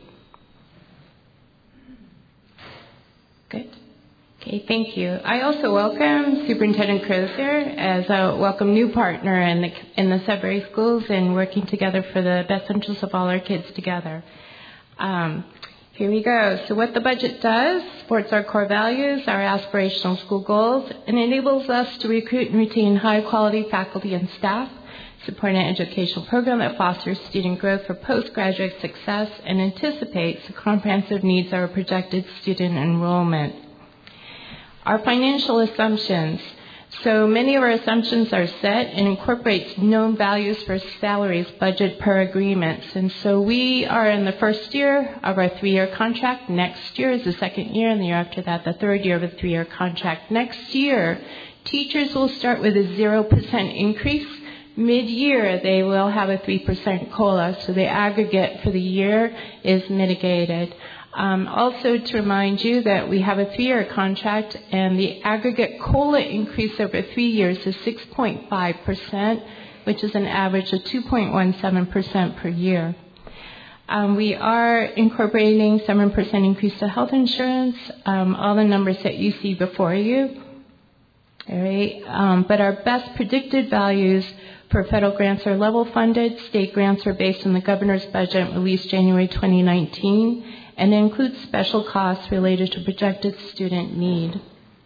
Good. Okay, thank you. I also welcome Superintendent Crozier as a welcome new partner in the Sudbury schools and working together for the best interests of all our kids together. Here we go. So what the budget does, supports our core values, our aspirational school goals, and enables us to recruit and retain high-quality faculty and staff, support an educational program that fosters student growth for postgraduate success and anticipates the comprehensive needs of our projected student enrollment. Our financial assumptions. So many of our assumptions are set and incorporates known values for salaries, budget per agreements. And so we are in the first year of our 3-year contract. Next year is the second year, and the year after that, the third year of a 3-year contract. Next year, teachers will start with a 0% increase. Mid-year, they will have a 3% COLA, so the aggregate for the year is mitigated. Also to remind you that we have a 3-year contract, and the aggregate COLA increase over 3 years is 6.5%, which is an average of 2.17% per year. We are incorporating 7% increase to health insurance, all the numbers that you see before you. All right. But our best predicted values for federal grants are level funded. State grants are based on the governor's budget released January 2019 and include special costs related to projected student need.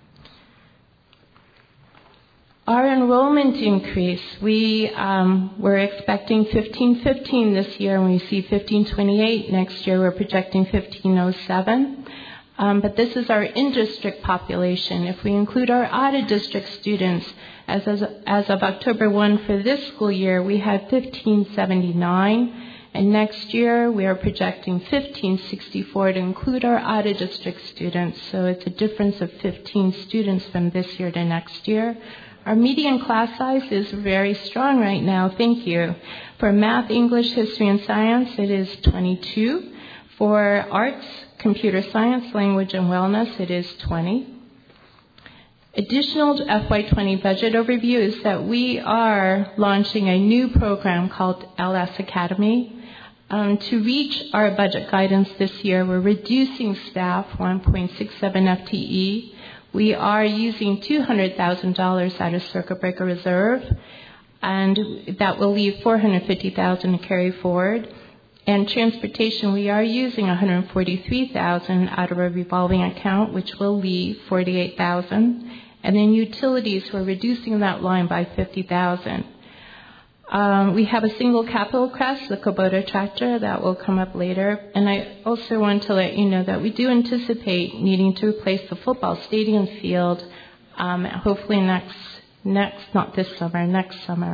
Our enrollment increase, we're expecting 1515 this year, and we see 1528 next year. We're projecting 1507. But this is our in-district population. If we include our out-of-district students, as of October 1 for this school year, we had 1579. And next year, we are projecting 1564 to include our out-of-district students. So it's a difference of 15 students from this year to next year. Our median class size is very strong right now. Thank you. For math, English, history, and science, it is 22. For arts, computer science, language, and wellness, it is 20. Additional to FY20 budget overview is that we are launching a new program called LS Academy. To reach our budget guidance this year, we're reducing staff 1.67 FTE. We are using $200,000 out of circuit breaker reserve, and that will leave $450,000 to carry forward. And transportation, we are using $143,000 out of our revolving account, which will leave $48,000. And then utilities, we're reducing that line by $50,000. We have a single capital crest, the Kubota tractor, that will come up later. And I also want to let you know that we do anticipate needing to replace the football stadium field, hopefully not this summer, next summer.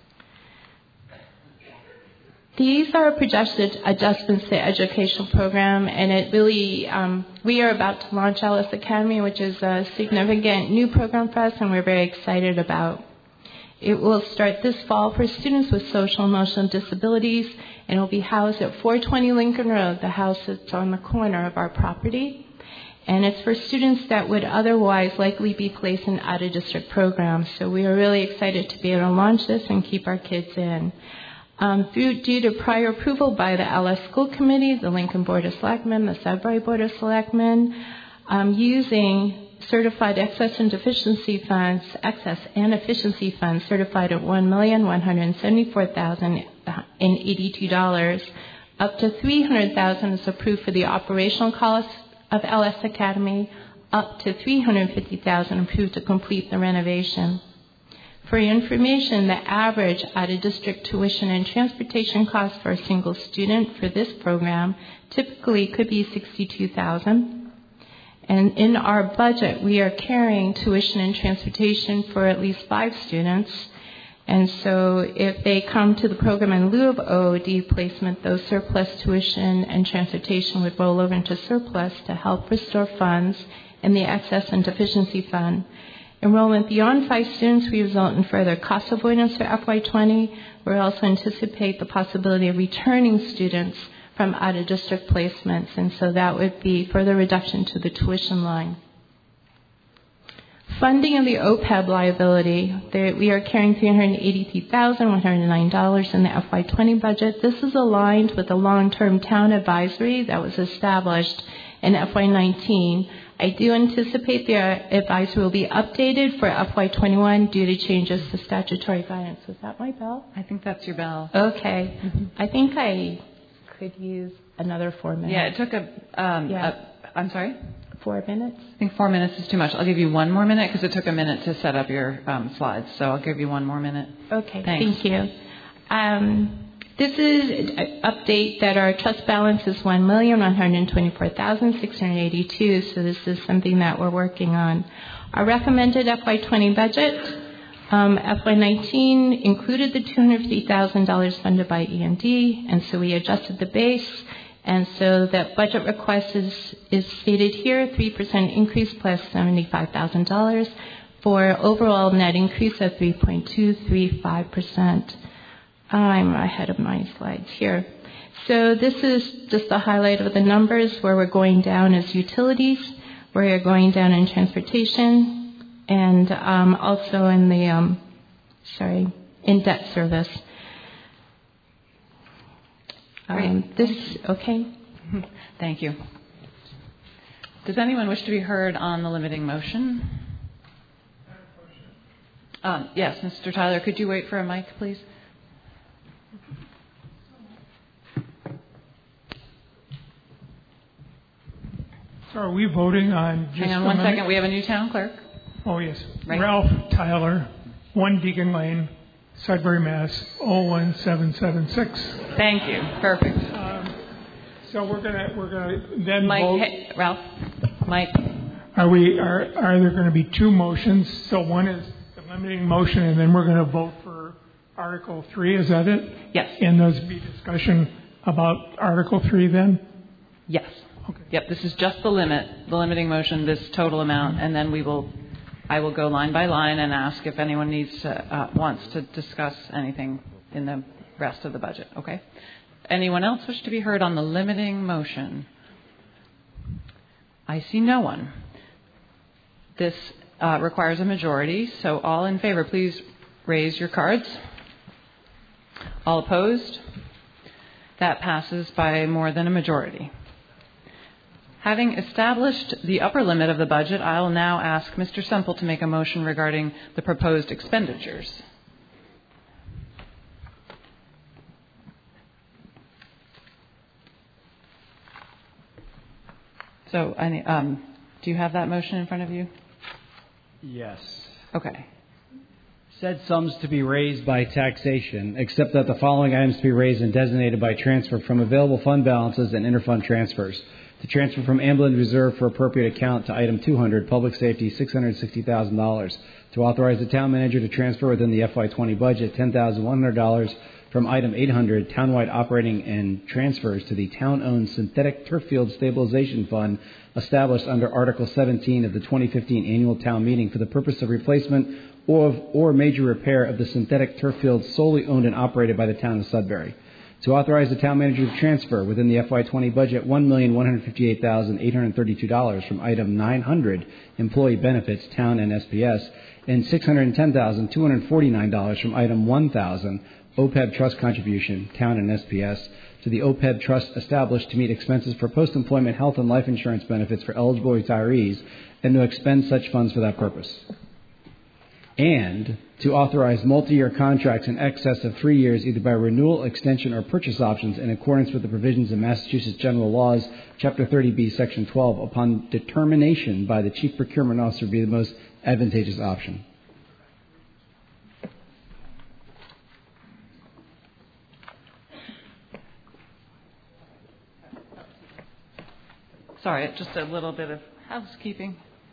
These are projected adjustments to the educational program, and it really, we are about to launch LS Academy, which is a significant new program for us, and we're very excited about. It will start this fall for students with social and emotional disabilities, and it will be housed at 420 Lincoln Road, the house that's on the corner of our property. And it's for students that would otherwise likely be placed in out-of-district programs. So we are really excited to be able to launch this and keep our kids in. Due to prior approval by the LS School Committee, the Lincoln Board of Selectmen, the Sudbury Board of Selectmen, using certified excess and efficiency funds certified at $1,174,082. Up to $300,000 is approved for the operational costs of LS Academy. Up to $350,000 approved to complete the renovation. For your information, the average out-of-district tuition and transportation costs for a single student for this program typically could be $62,000. And in our budget, we are carrying tuition and transportation for at least 5 students. And so if they come to the program in lieu of OOD placement, those surplus tuition and transportation would roll over into surplus to help restore funds in the excess and deficiency fund. Enrollment beyond 5 students will result in further cost avoidance for FY20. We also anticipate the possibility of returning students from out-of-district placements, and so that would be further reduction to the tuition line. Funding of the OPEB liability, we are carrying $383,109 in the FY20 budget. This is aligned with the long-term town advisory that was established in FY19. I do anticipate the advisory will be updated for FY21 due to changes to statutory guidance. Was that my bell? I think that's your bell. Okay. I think I could use another 4 minutes. Yeah, it took I'm sorry? 4 minutes? I think 4 minutes is too much. I'll give you 1 more minute because it took a minute to set up your slides. So I'll give you 1 more minute. Okay, Thanks. thank you. This is an update that our trust balance is $1,124,682. So this is something that we're working on. Our recommended FY20 budget, FY19 included the $250,000 funded by EMD, and so we adjusted the base. And so that budget request is stated here, 3% increase plus $75,000 for overall net increase of 3.235%. I'm ahead of my slides here. So this is just a highlight of the numbers. Where we're going down is utilities, where you're going down in transportation, and also in the, in debt service. Okay. Thank you. Does anyone wish to be heard on the limiting motion? Yes, Mr. Tyler, could you wait for a mic, please? So are we voting on just Hang on one second. We have a new town clerk. Oh, yes. Right. Ralph Tyler, 1 Deacon Lane, Sudbury, Mass. 01776. Thank you. Perfect. So we're gonna then Mike, vote. hey, Ralph, Mike. Are there going to be two motions? So one is the limiting motion, and then we're going to vote for Article 3. Is that it? Yes. And there's be discussion about Article 3 then? Yes. Okay. Yep. This is just the limiting motion, this total amount, and then I will go line by line and ask if anyone wants to discuss anything in the rest of the budget. Okay. Anyone else wish to be heard on the limiting motion? I see no one. This requires a majority, so all in favor, please raise your cards. All opposed? That passes by more than a majority. Having established the upper limit of the budget, I will now ask Mr. Semple to make a motion regarding the proposed expenditures. So, do you have that motion in front of you? Yes. Okay. Said sums to be raised by taxation, except that the following items to be raised and designated by transfer from available fund balances and interfund transfers. To transfer from ambulance reserve for appropriate account to item 200, public safety, $660,000. To authorize the town manager to transfer within the FY20 budget $10,100 from item 800, townwide operating and transfers to the town-owned synthetic turf field stabilization fund established under Article 17 of the 2015 annual town meeting for the purpose of replacement or major repair of the synthetic turf field solely owned and operated by the town of Sudbury. To authorize the town manager to transfer within the FY20 budget $1,158,832 from item 900, employee benefits, town and SPS, and $610,249 from item 1000, OPEB trust contribution, town and SPS, to the OPEB trust established to meet expenses for post-employment health and life insurance benefits for eligible retirees, and to expend such funds for that purpose. And to authorize multi-year contracts in excess of 3 years, either by renewal, extension, or purchase options in accordance with the provisions of Massachusetts General Laws, Chapter 30B, Section 12, upon determination by the Chief Procurement Officer to be the most advantageous option. Sorry, just a little bit of housekeeping.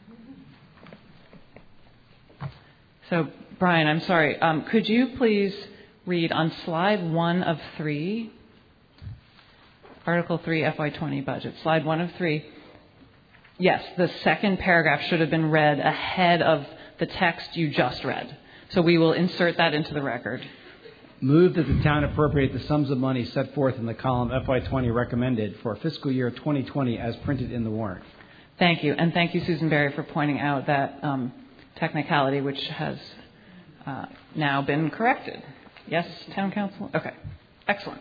So, Brian, I'm sorry. Could you please read on slide 1 of 3, Article 3 FY20 budget, slide 1 of 3. Yes, the second paragraph should have been read ahead of the text you just read. So we will insert that into the record. Move that the town appropriate the sums of money set forth in the column FY20 recommended for fiscal year 2020 as printed in the warrant. Thank you. And thank you, Susan Berry, for pointing out that technicality, which has now been corrected. Yes, Town Council? Okay. Excellent.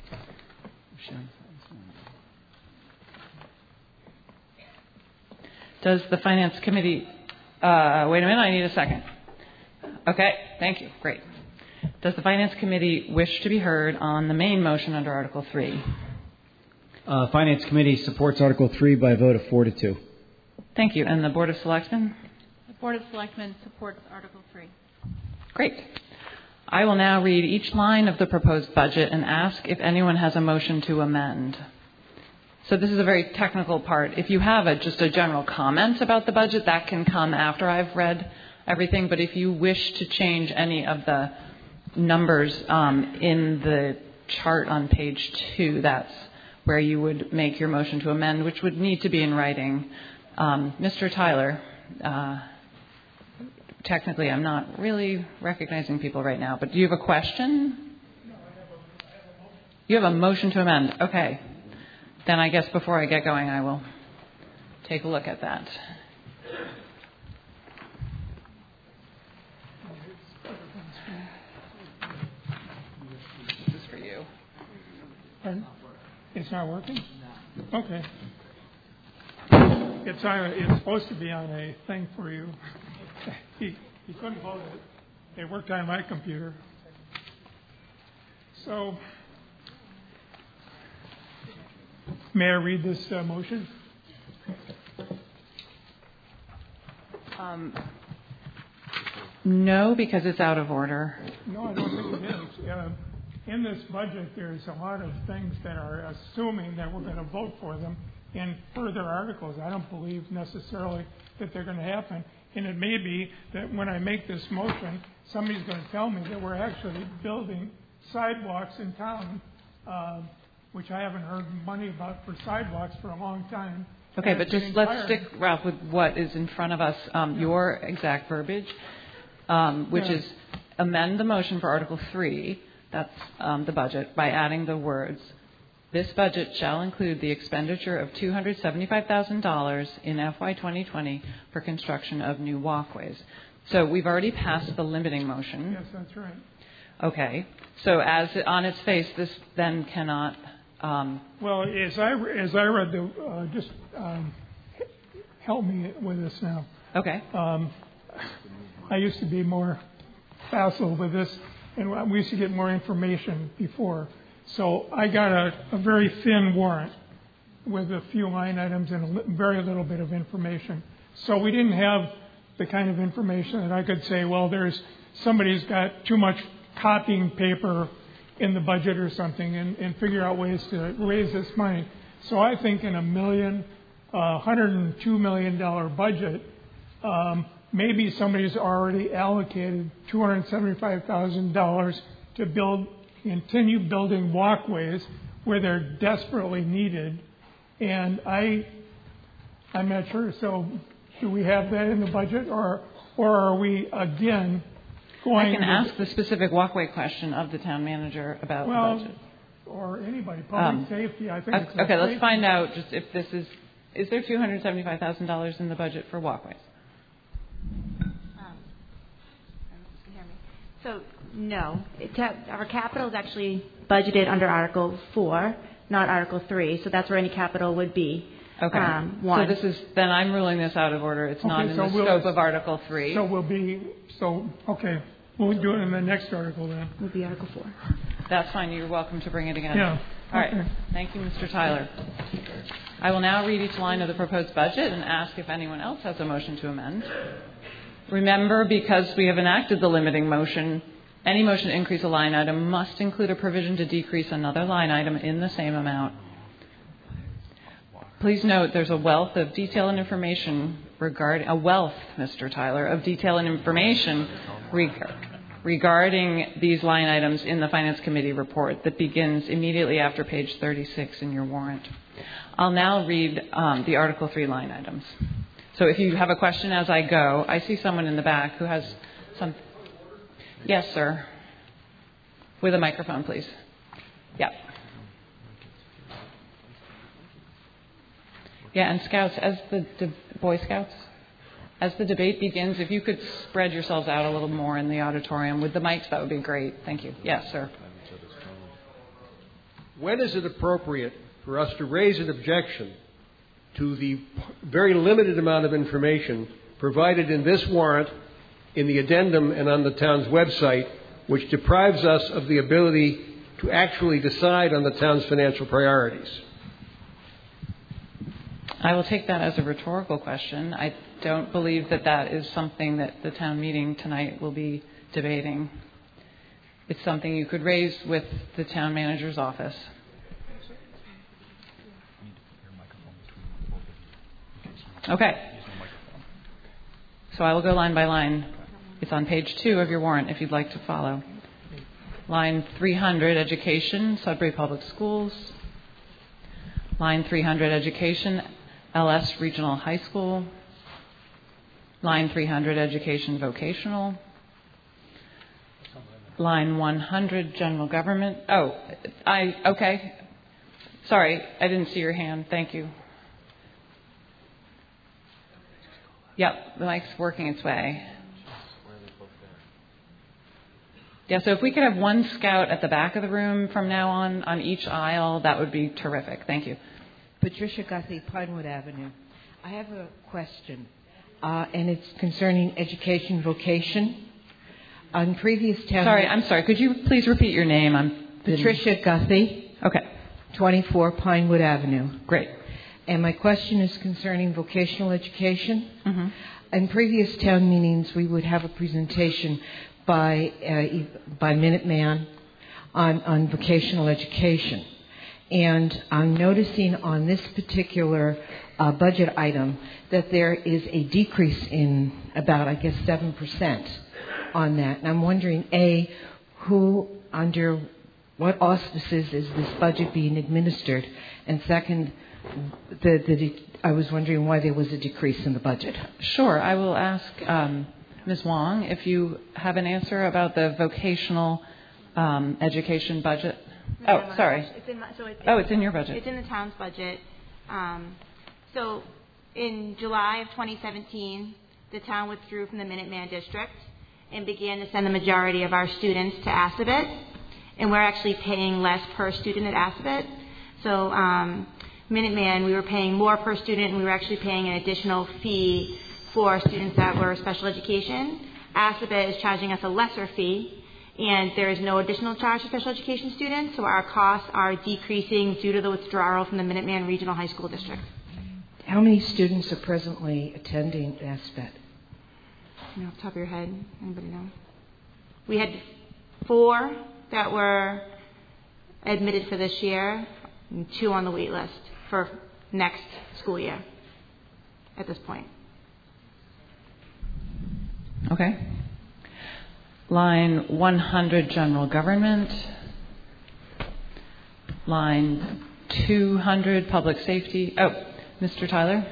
Does the Finance Committee... wait a minute, I need a second. Okay, thank you. Great. Does the Finance Committee wish to be heard on the main motion under Article 3? Finance Committee supports Article 3 by a vote of 4-2. Thank you. And the Board of Selectmen? The Board of Selectmen supports Article 3. Great. I will now read each line of the proposed budget and ask if anyone has a motion to amend. So this is a very technical part. If you have just a general comment about the budget, that can come after I've read everything. But if you wish to change any of the numbers in the chart on page 2, that's where you would make your motion to amend, which would need to be in writing. Mr. Tyler, technically I'm not really recognizing people right now, but do you have a question? No, I have a motion. You have a motion to amend. Okay. Then I guess before I get going, I will take a look at that. This is for you. Pardon? It's not working? No. Okay. It's supposed to be on a thing for you. He couldn't vote it. They worked on my computer. So, may I read this motion? No, because it's out of order. No, I don't think it is. In this budget, there's a lot of things that are assuming that we're going to vote for them in further articles. I don't believe necessarily that they're going to happen. And it may be that when I make this motion, somebody's going to tell me that we're actually building sidewalks in town, which I haven't heard money about for sidewalks for a long time. Okay, but just let's stick, Ralph, with what is in front of us, your exact verbiage, which is amend the motion for Article 3, that's the budget, by adding the words, this budget shall include the expenditure of $275,000 in FY 2020 for construction of new walkways. So we've already passed the limiting motion. Yes, that's right. Okay. So as on its face, this then cannot... well, as I read the... just help me with this now. Okay. I used to be more facile with this, and we used to get more information before. So I got a very thin warrant with a few line items and very little bit of information. So we didn't have the kind of information that I could say, well, somebody's got too much copying paper in the budget or something and figure out ways to raise this money. So I think in $102 million budget, maybe somebody's already allocated $275,000 to continue building walkways where they're desperately needed. And I'm not sure. So do we have that in the budget, or are we again going? I can ask the specific walkway question of the town manager about the budget. Or anybody, public safety. I think. Okay, let's find out just if this is there $275,000 in the budget for walkways? So, no. Our capital is actually budgeted under Article 4, not Article 3, so that's where any capital would be. Okay. So then I'm ruling this out of order. It's not in the scope of Article 3. So okay. We'll do it in the next article then. It would be Article 4. That's fine. You're welcome to bring it again. Yeah. All right. Thank you, Mr. Tyler. I will now read each line of the proposed budget and ask if anyone else has a motion to amend. Remember, because we have enacted the limiting motion, any motion to increase a line item must include a provision to decrease another line item in the same amount. Please note there's a wealth of detail and information Mr. Tyler, of detail and information regarding these line items in the Finance Committee report that begins immediately after page 36 in your warrant. I'll now read the Article 3 line items. So if you have a question as I go, I see someone in the back who has some... Yes, sir. With a microphone, please. Yeah. Yeah, and Scouts, as Boy Scouts, as the debate begins, if you could spread yourselves out a little more in the auditorium with the mics, that would be great. Thank you. Yes, sir. When is it appropriate for us to raise an objection to the very limited amount of information provided in this warrant, in the addendum, and on the town's website, which deprives us of the ability to actually decide on the town's financial priorities? I will take that as a rhetorical question. I don't believe that is something that the town meeting tonight will be debating. It's something you could raise with the town manager's office. Okay. So I will go line by line. It's on page 2 of your warrant if you'd like to follow. Line 300, Education, Sudbury Public Schools. Line 300, Education, LS Regional High School. Line 300, Education Vocational. Line 100, General Government. Okay. Sorry, I didn't see your hand. Thank you. Yep, the mic's working its way. Yeah, so if we could have one scout at the back of the room from now on each aisle, that would be terrific. Thank you. Patricia Guthrie, Pinewood Avenue. I have a question, and it's concerning education vocation. On previous town... I'm sorry. Could you please repeat your name? Patricia Guthey. Okay. 24 Pinewood Avenue. Great. And my question is concerning vocational education. Mm-hmm. In previous town meetings, we would have a presentation by Minuteman on vocational education. And I'm noticing on this particular budget item that there is a decrease in about, 7% on that. And I'm wondering, A, who, under what auspices is this budget being administered? And second, I was wondering why there was a decrease in the budget. Sure. I will ask Ms. Wong if you have an answer about the vocational education budget. Sorry. It's in your budget. It's in the town's budget. So in July of 2017, the town withdrew from the Minuteman District and began to send the majority of our students to Assabet. And we're actually paying less per student at Assabet. So Minuteman, we were paying more per student, and we were actually paying an additional fee for students that were special education. Assabet is charging us a lesser fee, and there is no additional charge for special education students, so our costs are decreasing due to the withdrawal from the Minuteman Regional High School District. How many students are presently attending Assabet? Off the top of your head, anybody know? We had 4 that were admitted for this year, and 2 on the wait list for next school year at this point. Okay. Line 100, general government. Line 200, public safety. Mr. Tyler?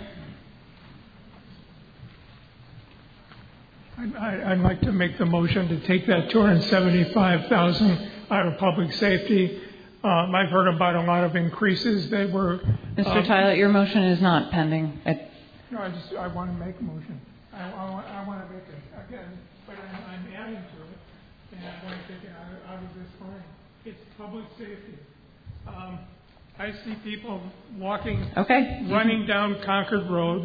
I'd like to make the motion to take that $275,000 out of public safety. I've heard about a lot of increases. They were... Mr. Tyler, your motion is not pending. No, I want to make a motion. I want to make it again, but I'm adding to it, and I want to take it out of this line. It's public safety. I see people walking, running down Concord Road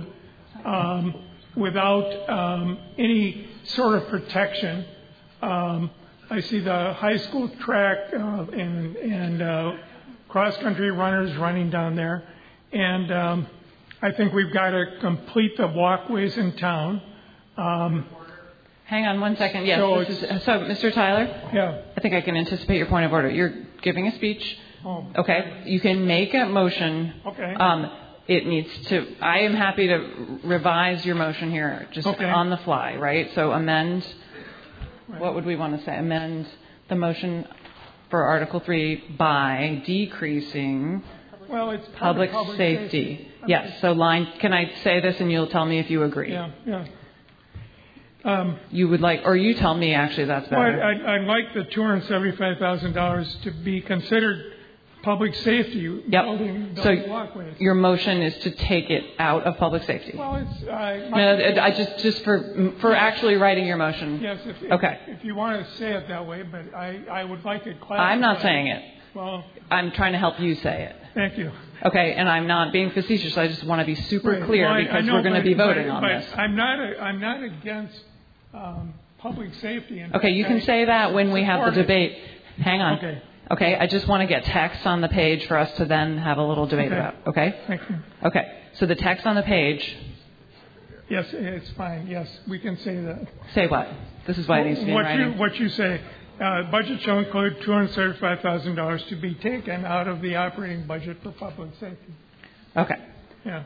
without any sort of protection. I see the high school track and cross-country runners running down there. And I think we've got to complete the walkways in town. Hang on one second. Yes. So Mr. Tyler? Yeah. I think I can anticipate your point of order. You're giving a speech. Oh. Okay. You can make a motion. Okay. It needs to... I am happy to revise your motion here, just on the fly, right? So amend... Right. What would we want to say? Amend the motion for Article 3 by decreasing it's public safety. Yes. So can I say this and you'll tell me if you agree? Yeah. You would like, or you tell me actually that's better. Well, I'd like the $275,000 to be considered public safety. Yep. Building walkways. Your motion is to take it out of public safety. Well, I just for actually writing your motion. Yes. If you want to say it that way, but I would like it clarified. I'm not saying it. Well, I'm trying to help you say it. Thank you. Okay, and I'm not being facetious. I just want to be super clear because we're going to be voting on this. I'm not against public safety. Okay, you can say that when we have the debate. Hang on. Okay, I just want to get text on the page for us to then have a little debate about. Okay? Thank you. Okay, so the text on the page. Yes, it's fine. Yes, we can say that. Say what? This is why it needs to be in writing. What you say. Budget shall include $235,000 to be taken out of the operating budget for public safety. Okay. Yeah.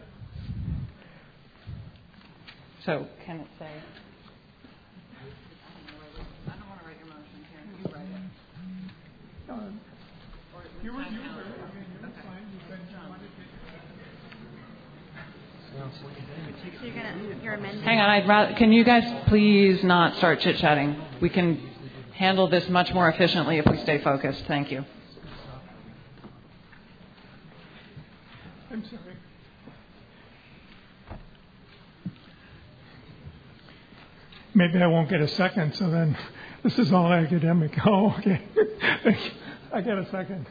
So can it say? I don't want to write your motion here. You write it. You were that's fine. You said you wanted to. Hang on. Can you guys please not start chit-chatting? We can handle this much more efficiently if we stay focused. Thank you. I'm sorry. Maybe I won't get a second, so then this is all academic. Oh, okay. Thank you. I get a second.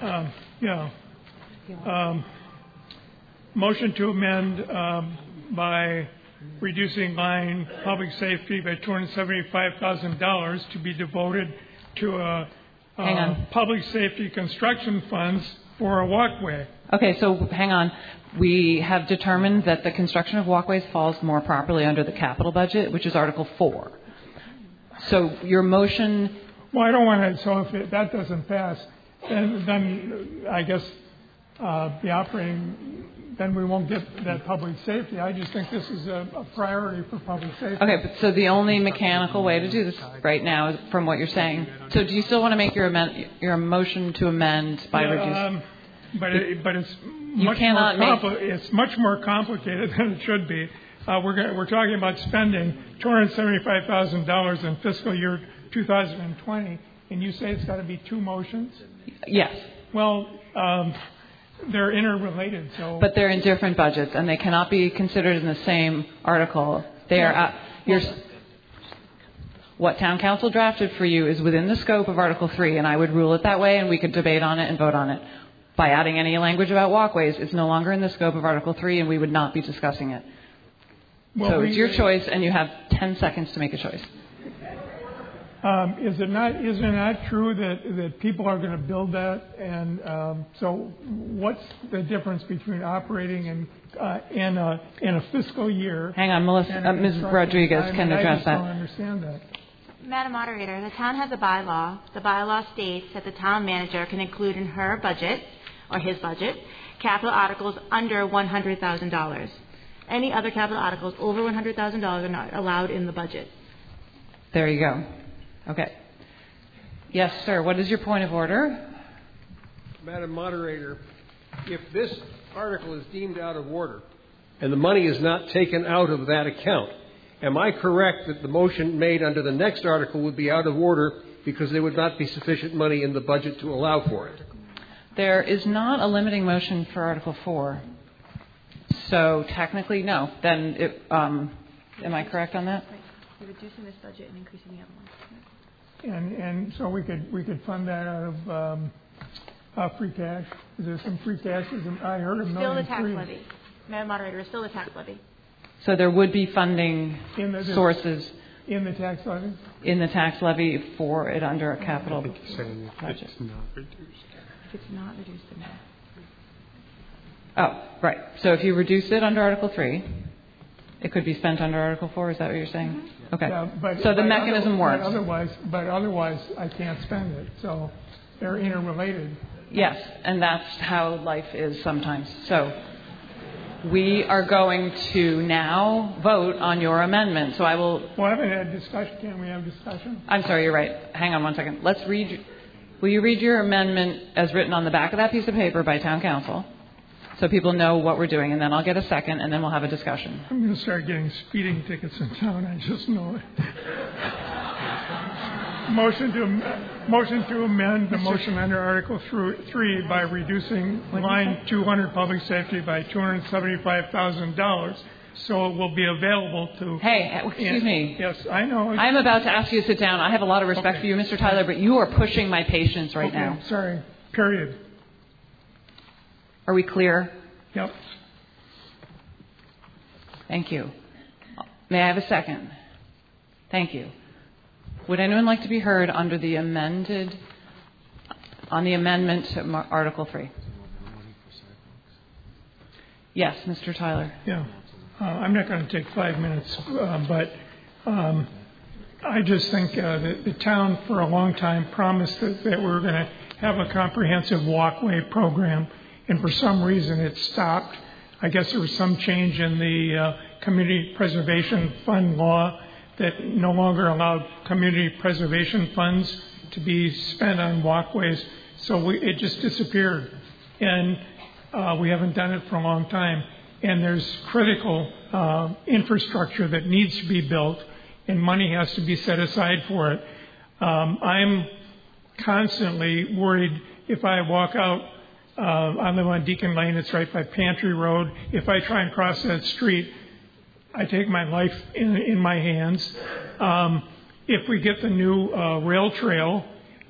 Motion to amend by reducing line public safety by $275,000 to be devoted to public safety construction funds for a walkway. Okay, so hang on. We have determined that the construction of walkways falls more properly under the capital budget, which is Article 4. So your motion... Well, I don't want to... So if that doesn't pass, then I guess the operating... Then we won't get that public safety. I just think this is a priority for public safety. Okay, but so the only mechanical way to do this right now is from what you're saying. So do you still want to make your motion to amend by reducing... But it's much more complicated than it should be. We're talking about spending $275,000 in fiscal year 2020, and you say it's got to be two motions? Yes. Well, they're interrelated, so. But they're in different budgets, and they cannot be considered in the same article. They are. What town council drafted for you is within the scope of Article 3, and I would rule it that way, and we could debate on it and vote on it. By adding any language about walkways, it's no longer in the scope of Article 3, and we would not be discussing it. Well, so it's your choice, and you have 10 seconds to make a choice. Is it not true that people are going to build that? And so what's the difference between operating and in a fiscal year? Hang on, Ms. Rodriguez can address that. I don't understand that. Madam Moderator, the town has a bylaw. The bylaw states that the town manager can include in her budget, or his budget, capital articles under $100,000. Any other capital articles over $100,000 are not allowed in the budget. There you go. Okay. Yes, sir. What is your point of order? Madam Moderator, if this article is deemed out of order and the money is not taken out of that account, am I correct that the motion made under the next article would be out of order because there would not be sufficient money in the budget to allow for it? There is not a limiting motion for Article 4. So technically, no. Then, am I correct on that? You're reducing this budget and increasing the other one. And so we could fund that out of free cash. Is there some free cash? I heard $1 million. Still the tax levy. Madam Moderator, it's still the tax levy. So there would be funding sources in the tax levy? In the tax levy for it under a capital budget. It's not reduced. If it's not reduced, then no. Oh, right. So if you reduce it under Article 3, it could be spent under Article 4. Is that what you're saying? Mm-hmm. Okay. Yeah, so the mechanism works. But otherwise, I can't spend it. So they're interrelated. Yes, and that's how life is sometimes. So we are going to now vote on your amendment. So I will... Well, I haven't had discussion. Can we have discussion? I'm sorry, you're right. Hang on one second. Let's read... Will you read your amendment as written on the back of that piece of paper by town council so people know what we're doing, and then I'll get a second, and then we'll have a discussion. I'm going to start getting speeding tickets in town. I just know it. Motion to amend the motion under Article 3 by reducing line 200 public safety by $275,000. So it will be available to... Hey, excuse me. Yes, I know. I'm about to ask you to sit down. I have a lot of respect for you, Mr. Tyler, but you are pushing my patience right now. Sorry. Period. Are we clear? Yep. Thank you. May I have a second? Thank you. Would anyone like to be heard under the amendment to Article 3? Yes, Mr. Tyler. Yeah. I'm not going to take 5 minutes, but I just think that the town for a long time promised that we were going to have a comprehensive walkway program, and for some reason it stopped. I guess there was some change in the Community Preservation Fund law that no longer allowed community preservation funds to be spent on walkways, so it just disappeared, and we haven't done it for a long time. And there's critical infrastructure that needs to be built, and money has to be set aside for it. I'm constantly worried if I walk out, I live on Deacon Lane, it's right by Pantry Road. If I try and cross that street, I take my life in my hands. If we get the new rail trail,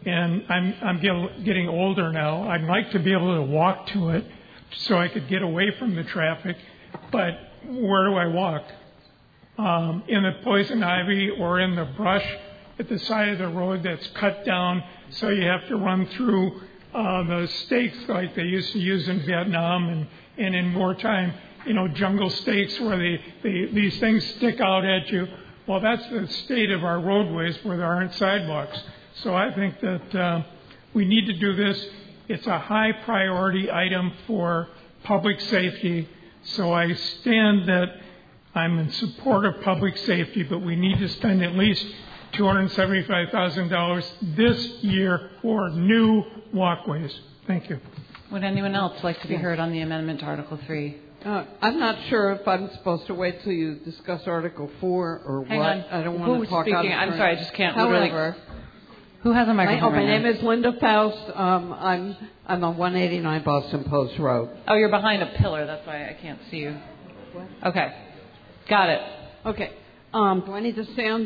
and I'm getting older now. I'd like to be able to walk to it so I could get away from the traffic, but where do I walk? In the poison ivy or in the brush at the side of the road that's cut down, so you have to run through the stakes like they used to use in Vietnam and in wartime, jungle stakes where these things stick out at you. Well, that's the state of our roadways where there aren't sidewalks. So I think that we need to do this. It's a high priority item for public safety. So I stand that I'm in support of public safety, but we need to spend at least $275,000 this year for new walkways. Thank you. Would anyone else like to be heard on the amendment to Article 3? I'm not sure if I'm supposed to wait till you discuss Article 4 or Hang what. on. I don't want to talk speaking? out of I'm turn. sorry, I just can't However, literally. Who has a microphone? my name is Linda Faust. I'm on 189 Boston Post Road. Oh, you're behind a pillar. That's why I can't see you. Okay. Got it. Okay. Do I need to stand?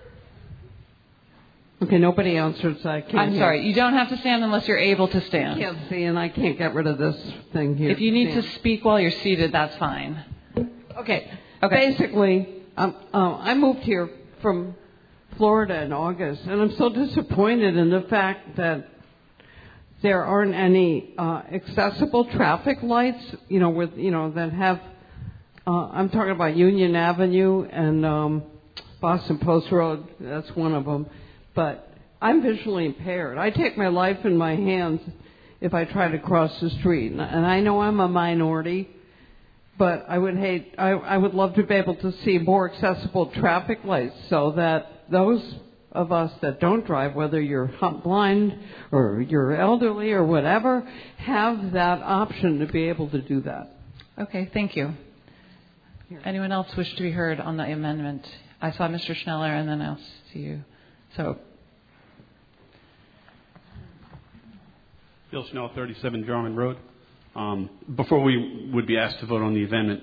Okay, nobody answered, so I can't I'm hear. sorry. You don't have to stand unless you're able to stand. I can't see, and I can't get rid of this thing here. If you need to speak while you're seated, that's fine. Okay. Basically, I moved here from Florida in August, and I'm so disappointed in the fact that there aren't any accessible traffic lights, that have. I'm talking about Union Avenue and Boston Post Road. That's one of them. But I'm visually impaired. I take my life in my hands if I try to cross the street. And I know I'm a minority, but I would love to be able to see more accessible traffic lights so that those of us that don't drive, whether you're blind or you're elderly or whatever, have that option to be able to do that. Okay, thank you. Anyone else wish to be heard on the amendment? I saw Mr. Schneller, and then I'll see you. So, Bill Schnell, 37 Jarman Road. Before we would be asked to vote on the amendment,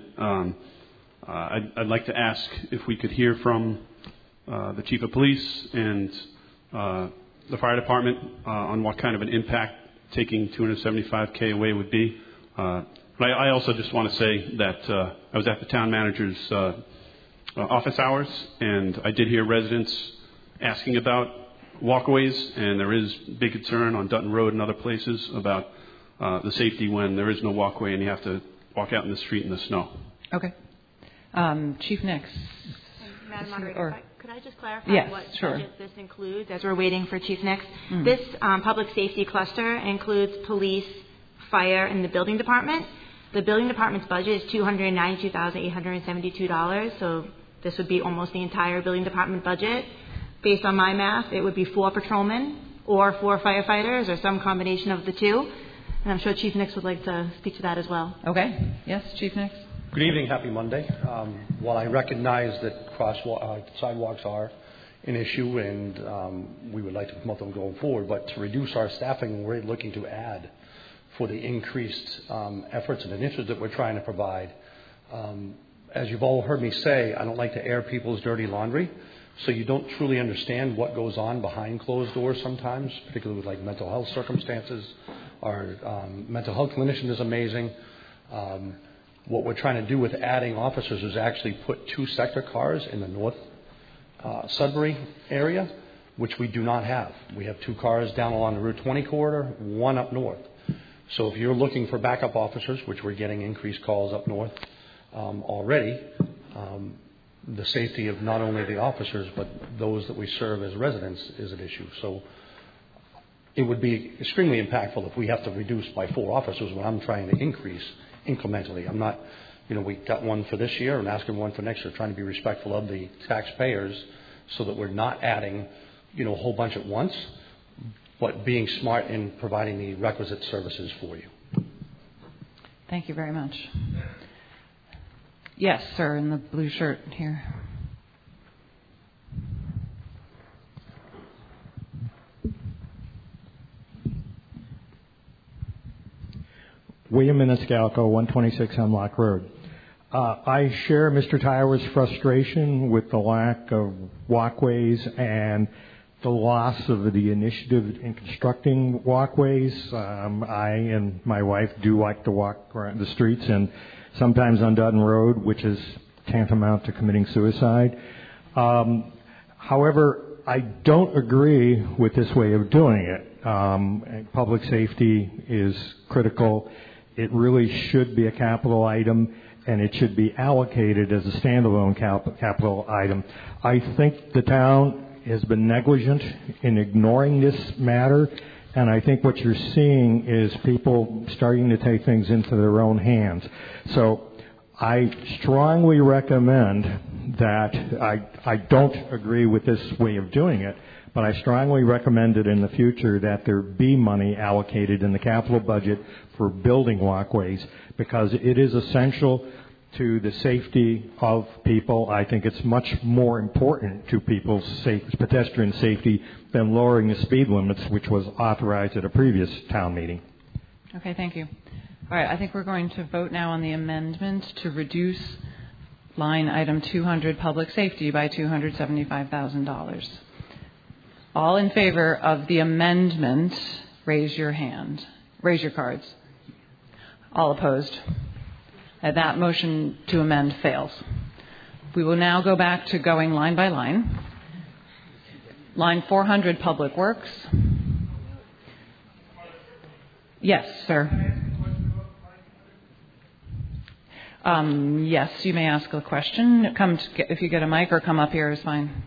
I'd like to ask if we could hear from the Chief of Police and the Fire Department on what kind of an impact taking $275K away would be. But I also just want to say that I was at the town manager's office hours, and I did hear residents asking about walkways, and there is big concern on Dutton Road and other places about the safety when there is no walkway and you have to walk out in the street in the snow. Okay. Chief Nix. Madam Moderator, could I just clarify what budget this includes as we're waiting for Chief Nix? Mm-hmm. This public safety cluster includes police, fire, and the building department. The building department's budget is $292,872, so this would be almost the entire building department budget. Based on my math, it would be 4 patrolmen or 4 firefighters or some combination of the two. And I'm sure Chief Nix would like to speak to that as well. Okay. Yes, Chief Nix. Good evening. Happy Monday. While I recognize that sidewalks are an issue and we would like to promote them going forward, but to reduce our staffing, we're looking to add for the increased efforts and initiatives that we're trying to provide. As you've all heard me say, I don't like to air people's dirty laundry. So you don't truly understand what goes on behind closed doors sometimes, particularly with like mental health circumstances. Our mental health clinician is amazing. What we're trying to do with adding officers is actually put 2 sector cars in the North Sudbury area, which we do not have. We have 2 cars down along the Route 20 corridor, 1 up north. So if you're looking for backup officers, which we're getting increased calls up north already, the safety of not only the officers but those that we serve as residents is an issue. So it would be extremely impactful if we have to reduce by 4 officers when I'm trying to increase incrementally. I'm not, we got 1 for this year and asking 1 for next year, trying to be respectful of the taxpayers so that we're not adding, a whole bunch at once, but being smart in providing the requisite services for you. Thank you very much. Yes, sir, in the blue shirt here. William Maniscalco, 126 Hemlock Road. I share Mr. Tyler's frustration with the lack of walkways and the loss of the initiative in constructing walkways. I and my wife do like to walk around the streets, and sometimes on Dutton Road, which is tantamount to committing suicide. However, I don't agree with this way of doing it. Public safety is critical. It really should be a capital item, and it should be allocated as a standalone capital item. I think the town has been negligent in ignoring this matter, and I think what you're seeing is people starting to take things into their own hands. So I strongly recommend that I don't agree with this way of doing it, but I strongly recommend it in the future that there be money allocated in the capital budget for building walkways, because it is essential to the safety of people. I think it's much more important to people's pedestrian safety than lowering the speed limits, which was authorized at a previous town meeting. Okay, thank you. All right, I think we're going to vote now on the amendment to reduce line item 200, public safety, by $275,000. All in favor of the amendment, raise your hand. Raise your cards. All opposed. And that motion to amend fails. We will now go back to going line by line. Line 400, Public Works. Yes, sir. Yes, you may ask a question. If you get a mic or come up here is fine.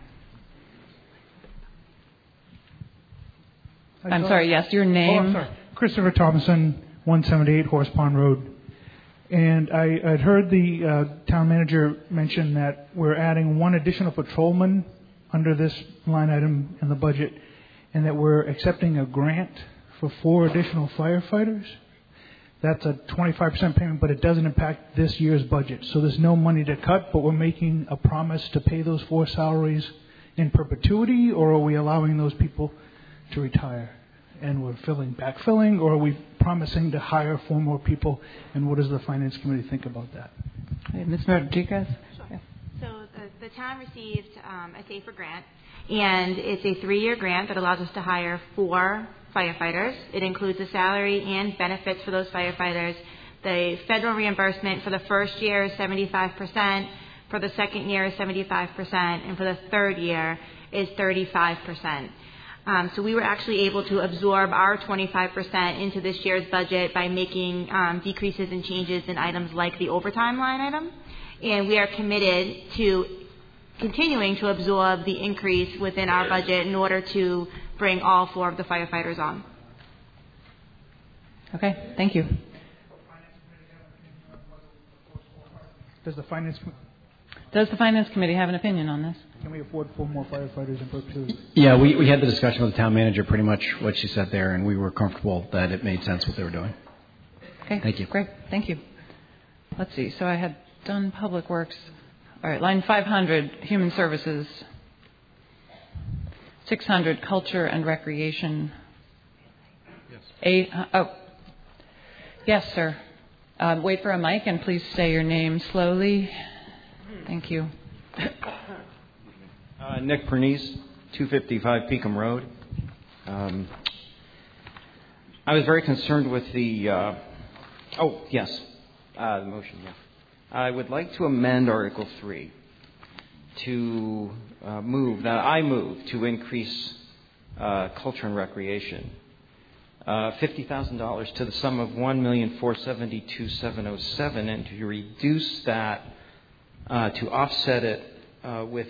I'm sorry, yes, your name. I'm sorry. Christopher Thomason, 178 Horse Pond Road. And I'd heard the town manager mention that we're adding one additional patrolman under this line item in the budget, and that we're accepting a grant for 4 additional firefighters. That's a 25% payment, but it doesn't impact this year's budget. So there's no money to cut, but we're making a promise to pay those 4 salaries in perpetuity, or are we allowing those people to retire? And we're backfilling, or are we promising to hire 4 more people? And what does the Finance Committee think about that? Ms. Rodriguez? Sure. Yeah. So the town received a SAFER grant, and it's a 3-year grant that allows us to hire 4 firefighters. It includes the salary and benefits for those firefighters. The federal reimbursement for the first year is 75%, for the second year is 75%, and for the third year is 35%. So we were actually able to absorb our 25% into this year's budget by making decreases and changes in items like the overtime line item. And we are committed to continuing to absorb the increase within our budget in order to bring all 4 of the firefighters on. Okay, thank you. Does the Finance Committee have an opinion on this? Can we afford 4 more firefighters in perpetuity? Yeah, we had the discussion with the town manager, pretty much what she said there, and we were comfortable that it made sense what they were doing. Okay, thank you. Great, thank you. Let's see, so I had done Public Works. All right, line 500, Human Services. 600, Culture and Recreation. Yes. Yes, sir. Wait for a mic and please say your name slowly. Thank you. Nick Pernice, 255 Peakham Road. I was very concerned with the motion. Yeah. I would like to amend Article 3 to move to increase culture and recreation $50,000 to the sum of $1,472,707, and to reduce that to offset it with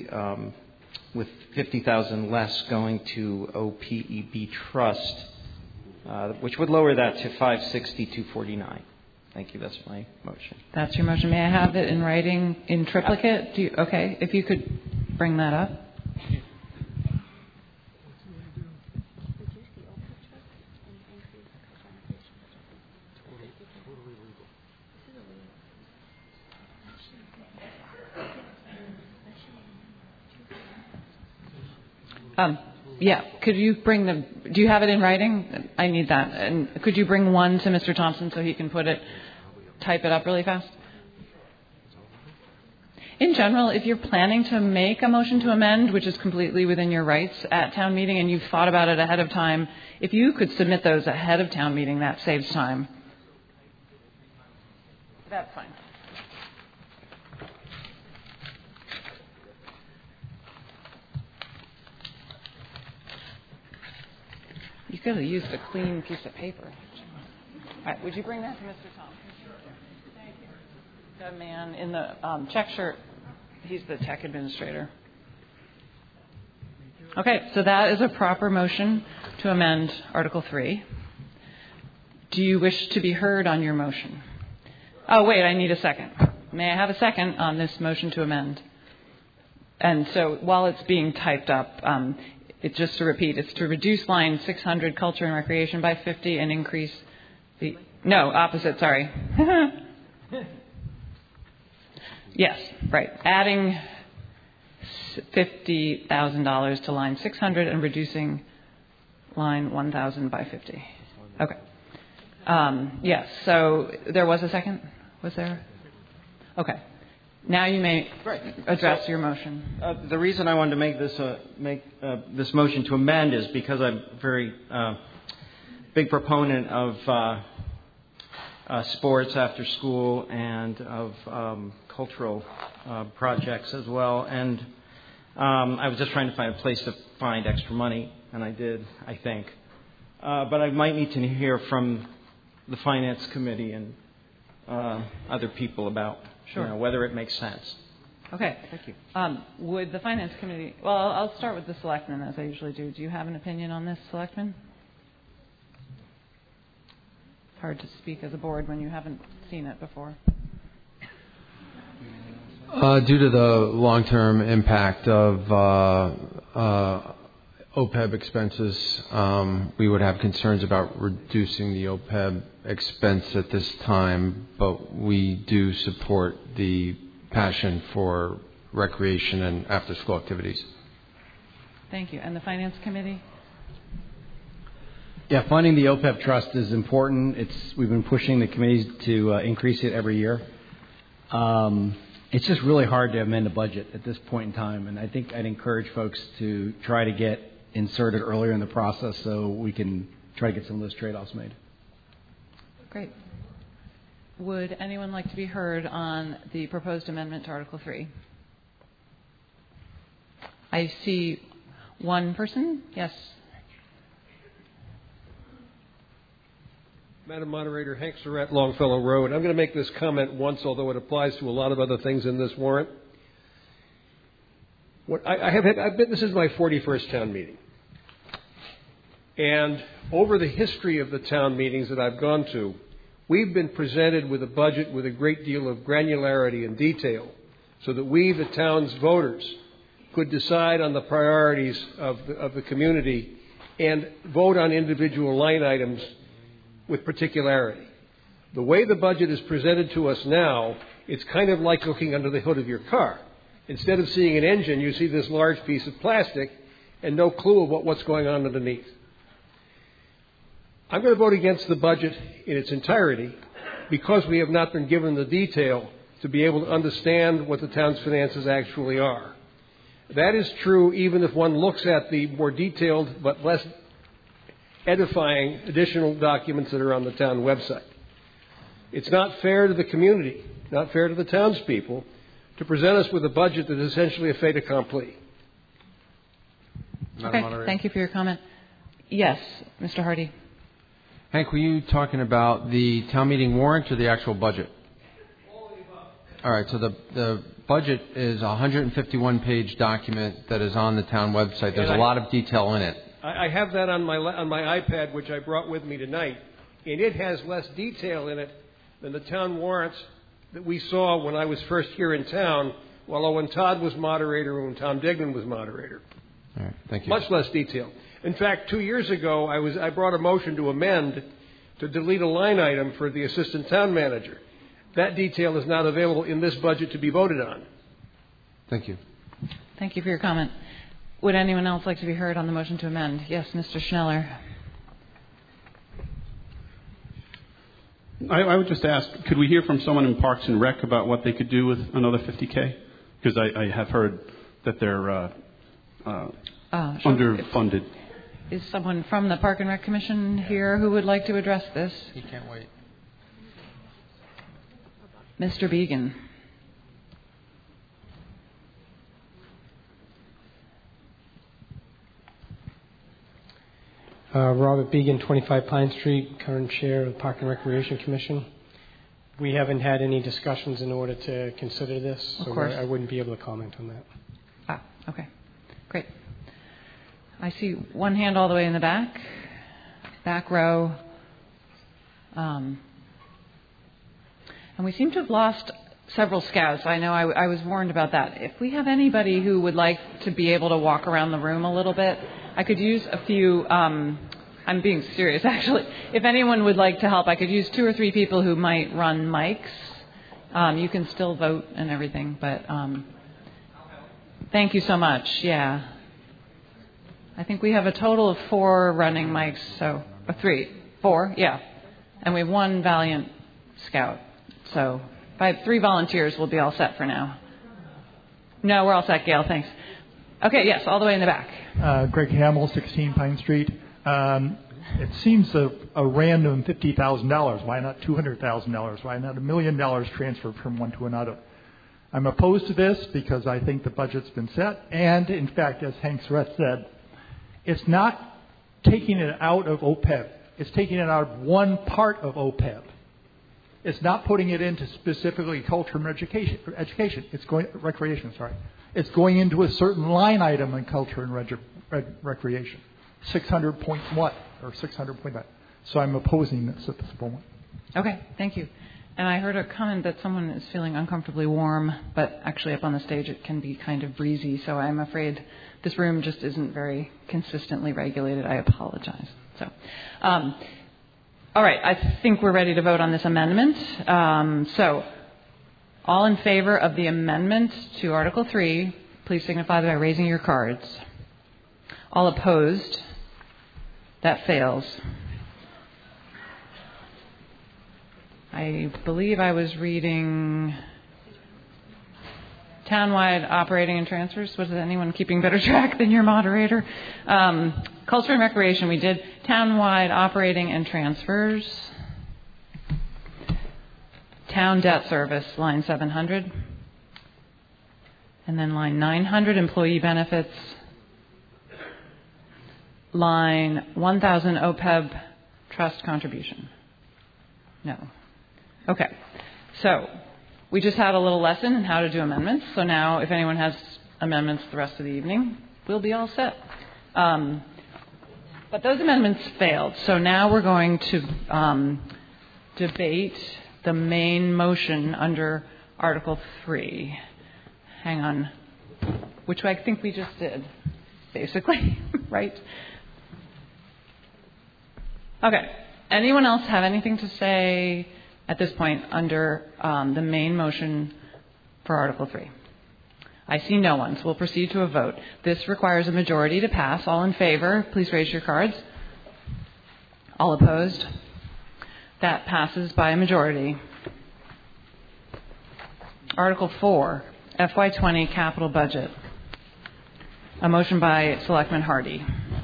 $50,000 less going to OPEB Trust, which would lower that to $560,249. Thank you. That's my motion. That's your motion. May I have it in writing in triplicate? Okay. If you could bring that up. Yeah. Could you bring do you have it in writing? I need that. And could you bring one to Mr. Thompson so he can type it up really fast? In general, if you're planning to make a motion to amend, which is completely within your rights at town meeting, and you've thought about it ahead of time, if you could submit those ahead of town meeting, that saves time. That's fine. You could have used a clean piece of paper. All right, would you bring that to Mr. Thompson? Thank you. The man in the check shirt, he's the tech administrator. Okay, so that is a proper motion to amend Article 3. Do you wish to be heard on your motion? Oh, wait, I need a second. May I have a second on this motion to amend? And so while it's being typed up, it's just to repeat, it's to reduce line 600 culture and recreation by 50 and increase the, no, opposite, sorry. Yes, right. Adding $50,000 to line 600 and reducing line 1,000 by 50. Okay. Yes, so there was a second? Was there? Okay. Now you may address your motion. The reason I wanted to make this motion to amend is because I'm a very big proponent of sports after school and of cultural projects as well. And I was just trying to find a place to find extra money, and I did, I think. But I might need to hear from the Finance Committee and other people about whether it makes sense. Okay. Thank you. Would the Finance Committee... Well, I'll start with the Selectmen, as I usually do. Do you have an opinion on this, Selectmen? It's hard to speak as a board when you haven't seen it before. Due to the long-term impact of OPEB expenses, we would have concerns about reducing the OPEB expense at this time, but we do support the passion for recreation and after-school activities. Thank you. And the Finance Committee? Yeah, funding the OPEB trust is important. We've been pushing the committees to increase it every year. It's just really hard to amend a budget at this point in time, and I think I'd encourage folks to try to get inserted earlier in the process so we can try to get some of those trade-offs made. Great. Would anyone like to be heard on the proposed amendment to Article 3? I see one person. Yes. Madam Moderator, Hank Surratt, Longfellow Road. I'm going to make this comment once, although it applies to a lot of other things in this warrant. This is my 41st town meeting. And over the history of the town meetings that I've gone to, we've been presented with a budget with a great deal of granularity and detail so that we, the town's voters, could decide on the priorities of the community and vote on individual line items with particularity. The way the budget is presented to us now, it's kind of like looking under the hood of your car. Instead of seeing an engine, you see this large piece of plastic and no clue about what's going on underneath. I'm going to vote against the budget in its entirety because we have not been given the detail to be able to understand what the town's finances actually are. That is true even if one looks at the more detailed but less edifying additional documents that are on the town website. It's not fair to the community, not fair to the townspeople, to present us with a budget that is essentially a fait accompli. Okay, thank you for your comment. Yes, Mr. Hardy. Hank, were you talking about the town meeting warrant or the actual budget? All right, so the budget is a 151-page document that is on the town website. There's a lot of detail in it. I have that on my iPad, which I brought with me tonight, and it has less detail in it than the town warrants that we saw when I was first here in town, when Todd was moderator and when Tom Dignan was moderator. All right, thank you. Much less detail. In fact, 2 years ago, I brought a motion to amend to delete a line item for the assistant town manager. That detail is not available in this budget to be voted on. Thank you. Thank you for your comment. Would anyone else like to be heard on the motion to amend? Yes, Mr. Schneller. I would just ask, could we hear from someone in Parks and Rec about what they could do with another $50K? Because I have heard that they're underfunded. Is someone from the Park and Rec Commission here who would like to address this? He can't wait. Mr. Began. Robert Began, 25 Pine Street, current chair of the Park and Recreation Commission. We haven't had any discussions in order to consider this, so I wouldn't be able to comment on that. Okay. Great. I see one hand all the way in the back row. And we seem to have lost several scouts. I know I was warned about that. If we have anybody who would like to be able to walk around the room a little bit, I could use a few, I'm being serious actually. If anyone would like to help, I could use 2 or 3 people who might run mics. You can still vote and everything, but thank you so much. Yeah. I think we have a total of 4 running mics, so 4, yeah. And we have 1 valiant scout. So if I have 3 volunteers, we'll be all set for now. No, we're all set, Gail, thanks. Okay, yes, all the way in the back. Greg Hamill, 16 Pine Street. It seems a random $50,000. Why not $200,000? Why not $1 million transferred from one to another? I'm opposed to this because I think the budget's been set. And, in fact, as Hank Surratt said, it's not taking it out of OPEB. It's taking it out of one part of OPEB. It's not putting it into specifically culture and education. It's going recreation. Sorry, it's going into a certain line item in culture and recreation. 600 point what or 600 point what. So I'm opposing this at this moment. Okay, thank you. And I heard a comment that someone is feeling uncomfortably warm, but actually up on the stage it can be kind of breezy. So I'm afraid this room just isn't very consistently regulated. I apologize. So. All right, I think we're ready to vote on this amendment. So, all in favor of the amendment to Article 3, please signify by raising your cards. All opposed? That fails. I believe I was reading townwide operating and transfers. Was anyone keeping better track than your moderator? Culture and recreation, we did townwide operating and transfers. Town debt service, line 700. And then line 900, employee benefits. Line 1000, OPEB trust contribution. No. Okay. So we just had a little lesson in how to do amendments. So now if anyone has amendments the rest of the evening, we'll be all set. But those amendments failed. So now we're going to debate the main motion under Article 3. Hang on. Which I think we just did, basically, right? Okay. Anyone else have anything to say at this point under the main motion for Article 3? I see no one, so we'll proceed to a vote. This requires a majority to pass. All in favor, please raise your cards. All opposed? That passes by a majority. Article 4, FY20 capital budget. A motion by Selectman Hardy.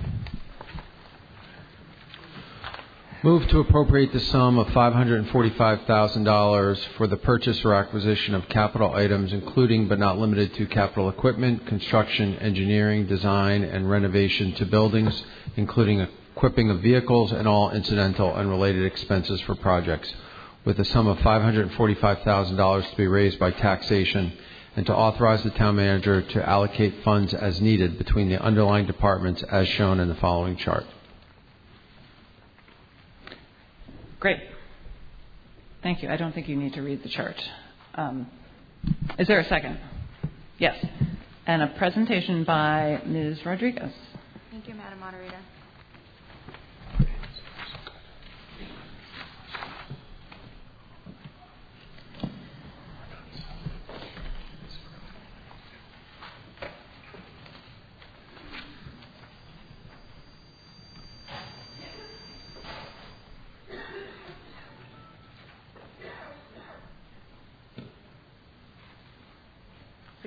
Move to appropriate the sum of $545,000 for the purchase or acquisition of capital items, including but not limited to capital equipment, construction, engineering, design, and renovation to buildings, including equipping of vehicles and all incidental and related expenses for projects, with a sum of $545,000 to be raised by taxation, and to authorize the town manager to allocate funds as needed between the underlying departments as shown in the following chart. Great. Thank you. I don't think you need to read the chart. Is there a second? Yes. And a presentation by Ms. Rodriguez. Thank you, Madam Moderator.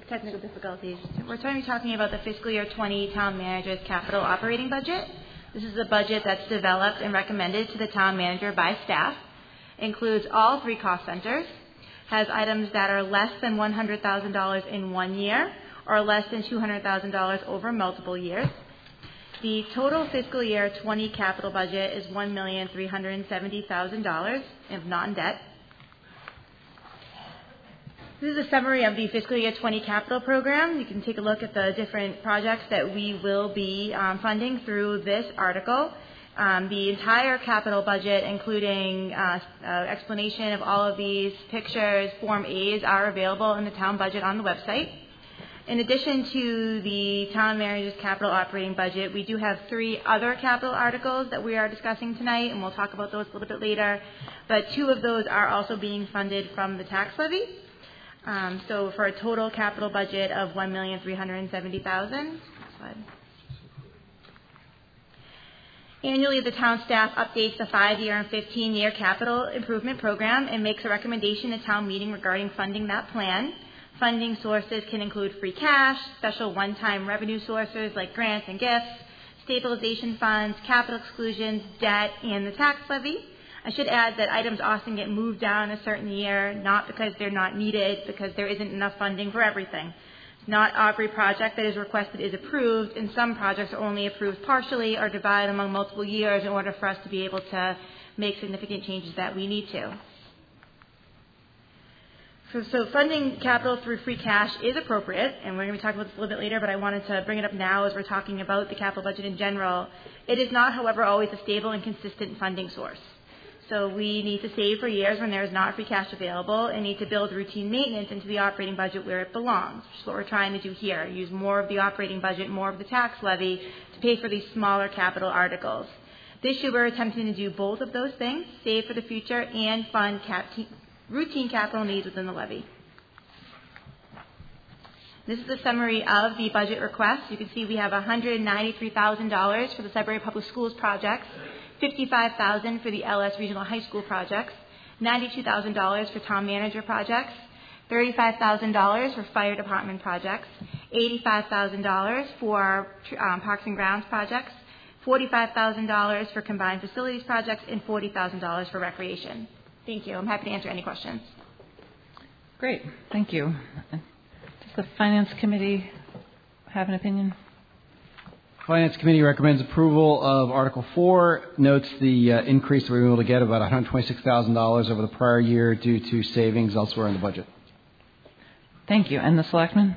technical difficulties. We're going to be talking about the fiscal year 20 town manager's capital operating budget. This is a budget that's developed and recommended to the town manager by staff. Includes all 3 cost centers. Has items that are less than $100,000 in 1 year or less than $200,000 over multiple years. The total fiscal year 20 capital budget is $1,370,000 if not in debt. This is a summary of the fiscal year 20 capital program. You can take a look at the different projects that we will be funding through this article. The entire capital budget, including explanation of all of these pictures, Form A's, are available in the town budget on the website. In addition to the town manager's capital operating budget, we do have 3 other capital articles that we are discussing tonight, and we'll talk about those a little bit later. But 2 of those are also being funded from the tax levy. So for a total capital budget of $1,370,000. Annually, the town staff updates the 5-year and 15-year capital improvement program and makes a recommendation at town meeting regarding funding that plan. Funding sources can include free cash, special one-time revenue sources like grants and gifts, stabilization funds, capital exclusions, debt, and the tax levy. I should add that items often get moved down a certain year, not because they're not needed, because there isn't enough funding for everything. Not every project that is requested is approved, and some projects are only approved partially or divided among multiple years in order for us to be able to make significant changes that we need to. So funding capital through free cash is appropriate, and we're going to be talking about this a little bit later, but I wanted to bring it up now as we're talking about the capital budget in general. It is not, however, always a stable and consistent funding source. So we need to save for years when there is not free cash available and need to build routine maintenance into the operating budget where it belongs, which is what we're trying to do here. Use more of the operating budget, more of the tax levy to pay for these smaller capital articles. This year we're attempting to do both of those things, save for the future and fund routine capital needs within the levy. This is a summary of the budget request. You can see we have $193,000 for the Sudbury Public Schools projects, $55,000 for the LS Regional High School projects, $92,000 for town manager projects, $35,000 for fire department projects, $85,000 for parks and grounds projects, $45,000 for combined facilities projects, and $40,000 for recreation. Thank you. I'm happy to answer any questions. Great. Thank you. Does the Finance Committee have an opinion? Finance Committee recommends approval of Article 4, notes the increase that we were able to get, about $126,000 over the prior year due to savings elsewhere in the budget. Thank you. And the Selectmen?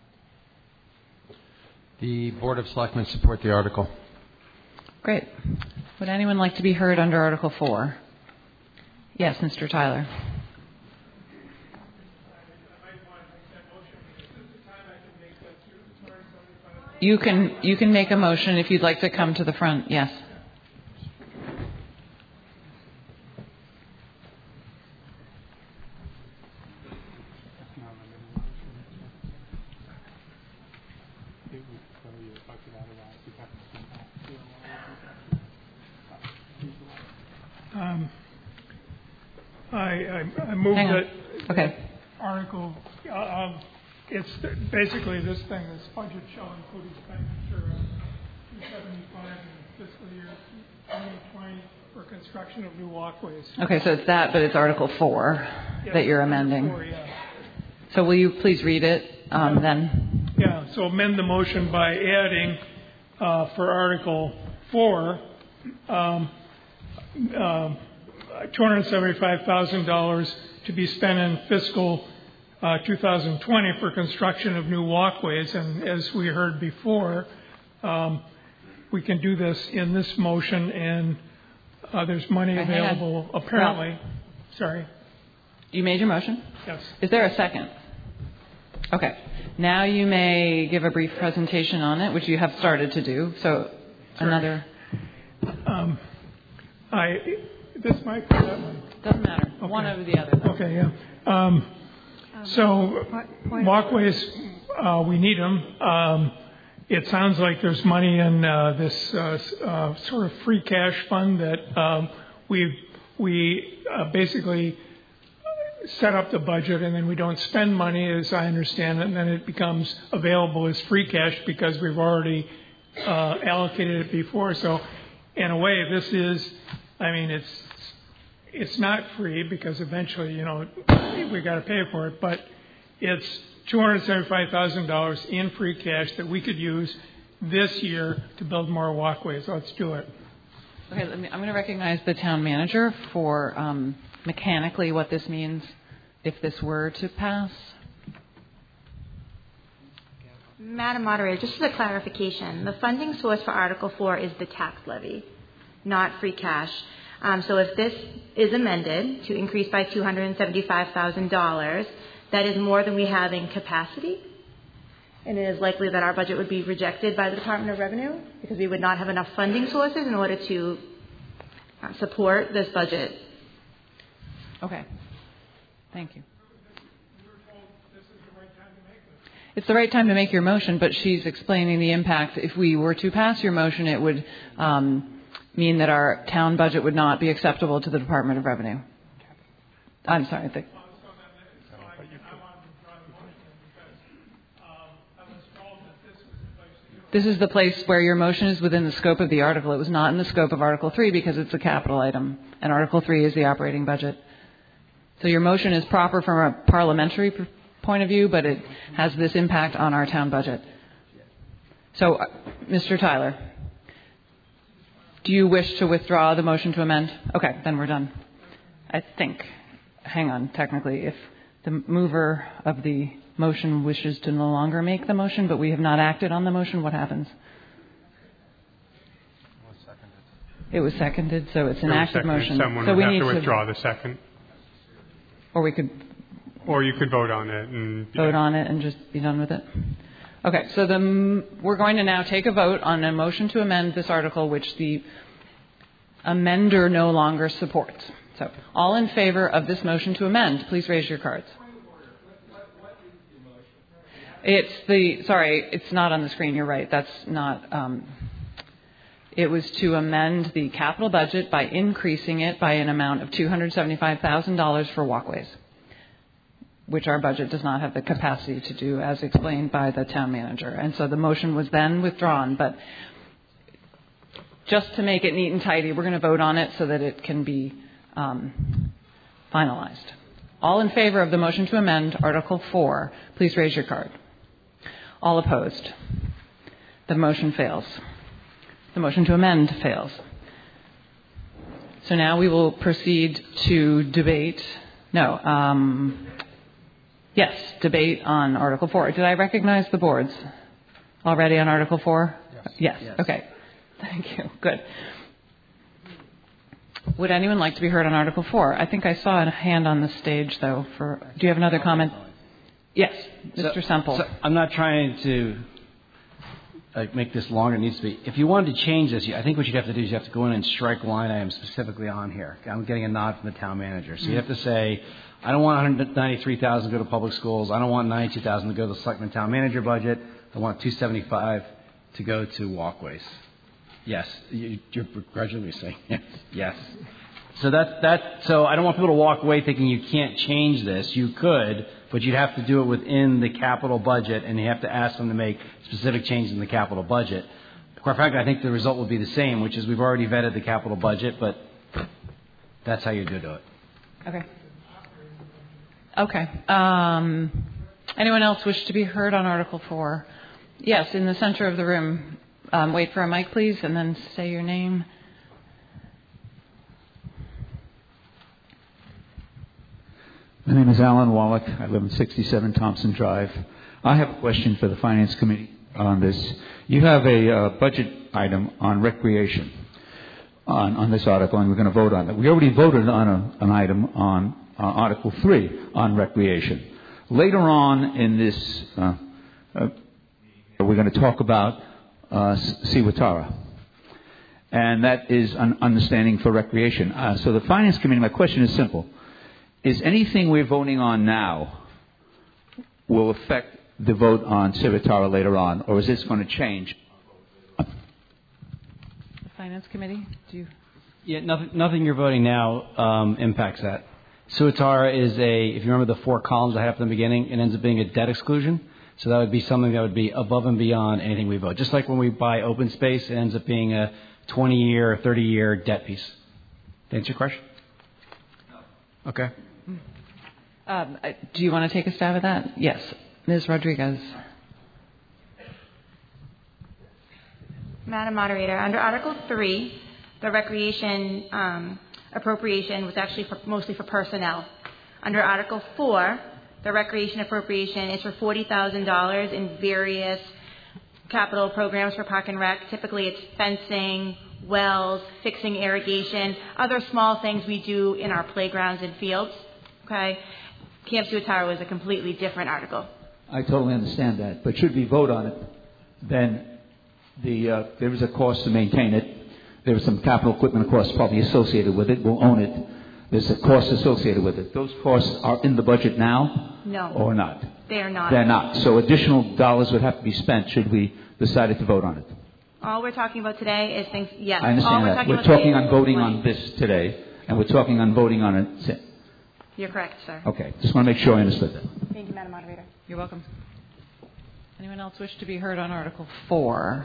The Board of Selectmen support the article. Great. Would anyone like to be heard under Article 4? Yes, Mr. Tyler. You can make a motion if you'd like to come to the front. Yes. I move that article. It's basically this thing. This budget shall include expenditure of $275 in fiscal year 2020 for construction of new walkways. Okay, so it's that, but it's Article 4 that you're amending. 4, yeah. So will you please read it then? Yeah. So amend the motion by adding for Article 4. $275,000 to be spent in fiscal 2020 for construction of new walkways. And as we heard before, we can do this in this motion, and there's money available apparently. Sorry. You made your motion? Yes. Is there a second? Okay. Now you may give a brief presentation on it, which you have started to do. So another. This might be that one. Doesn't matter. Okay. One over the other. Okay, yeah. So walkways, we need them. It sounds like there's money in this sort of free cash fund that we basically set up the budget and then we don't spend money, as I understand it, and then it becomes available as free cash because we've already allocated it before. So in a way, this is, I mean, it's not free because eventually, we got to pay for it, but it's $275,000 in free cash that we could use this year to build more walkways. Let's do it. Okay, I'm going to recognize the town manager for mechanically what this means if this were to pass. Madam Moderator, just for the clarification, the funding source for Article 4 is the tax levy, not free cash. So if this is amended to increase by $275,000, that is more than we have in capacity. And it is likely that our budget would be rejected by the Department of Revenue because we would not have enough funding sources in order to support this budget. Okay. Thank you. It's the right time to make your motion, but she's explaining the impact. If we were to pass your motion, it would mean that our town budget would not be acceptable to the Department of Revenue. I'm sorry. This is the place where your motion is within the scope of the article. It was not in the scope of Article 3 because it's a capital item, and Article 3 is the operating budget. So your motion is proper from a parliamentary point of view, but it has this impact on our town budget. So, Mr. Tyler, do you wish to withdraw the motion to amend? Okay, then we're done. I think. Hang on, technically, if the mover of the motion wishes to no longer make the motion, but we have not acted on the motion, what happens? It was seconded, so it's an active motion. Someone so would we have need to withdraw the second. Or we could... Or you could vote on it and... Vote on it and just be done with it? Okay, so we're going to now take a vote on a motion to amend this article, which the amender no longer supports. So, all in favor of this motion to amend, please raise your cards. It's not on the screen, you're right. That's not... It was to amend the capital budget by increasing it by an amount of $275,000 for walkways, which our budget does not have the capacity to do, as explained by the town manager. And so the motion was then withdrawn. But just to make it neat and tidy, we're going to vote on it so that it can be finalized. All in favor of the motion to amend Article 4, please raise your card. All opposed. The motion fails. The motion to amend fails. So now we will proceed to debate. Yes, debate on Article 4. Did I recognize the boards already on Article 4? Yes. Okay. Thank you. Good. Would anyone like to be heard on Article 4? I think I saw a hand on the stage, though. Do you have another comment? Yes, Mr. Semple. So I'm not trying to make this longer than it needs to be. If you wanted to change this, I think what you'd have to do is you have to go in and strike line items specifically on here. I'm getting a nod from the town manager. So you have to say, I don't want $193,000 to go to public schools. I don't want $92,000 to go to the selectman town manager budget. I want $275 to go to walkways. Yes, you're begrudgingly saying yes. Yes. So so I don't want people to walk away thinking you can't change this. You could, but you'd have to do it within the capital budget, and you have to ask them to make specific changes in the capital budget. Quite frankly, I think the result would be the same, which is we've already vetted the capital budget, but that's how you do it. Okay. Anyone else wish to be heard on Article 4? Yes, in the center of the room. Wait for a mic, please, and then say your name. My name is Alan Wallach. I live in 67 Thompson Drive. I have a question for the Finance Committee on this. You have a budget item on recreation on this article, and we're going to vote on it. We already voted on an item on Article 3 on recreation. Later on in this, we're going to talk about Siwatara, and that is an understanding for recreation. So the Finance Committee, my question is simple. Is anything we're voting on now will affect the vote on Siwatara later on, or is this going to change? The Finance Committee, do you? Yeah, nothing you're voting now impacts that. Suatara is if you remember the 4 columns I have in the beginning, it ends up being a debt exclusion. So that would be something that would be above and beyond anything we vote. Just like when we buy open space, it ends up being a 20-year or 30-year debt piece. To answer your question? No. Okay. Do you want to take a stab at that? Yes. Ms. Rodriguez. Madam Moderator, under Article 3, the recreation appropriation was actually mostly for personnel. Under Article 4, the recreation appropriation is for $40,000 in various capital programs for Park and Rec. Typically it's fencing, wells, fixing irrigation, other small things we do in our playgrounds and fields. Okay? Camp Suatara was a completely different article. I totally understand that. But should we vote on it, then there is a cost to maintain it. There is some capital equipment costs probably associated with it. We'll own it. There's a cost associated with it. Those costs are in the budget now? No. Or not? They are not. They're not. So additional dollars would have to be spent should we decide to vote on it. All we're talking about today is things, yes. I understand that. We're talking on voting on this today, and we're talking on voting on it. You're correct, sir. Okay. Just want to make sure I understood that. Thank you, Madam Moderator. You're welcome. Anyone else wish to be heard on Article 4?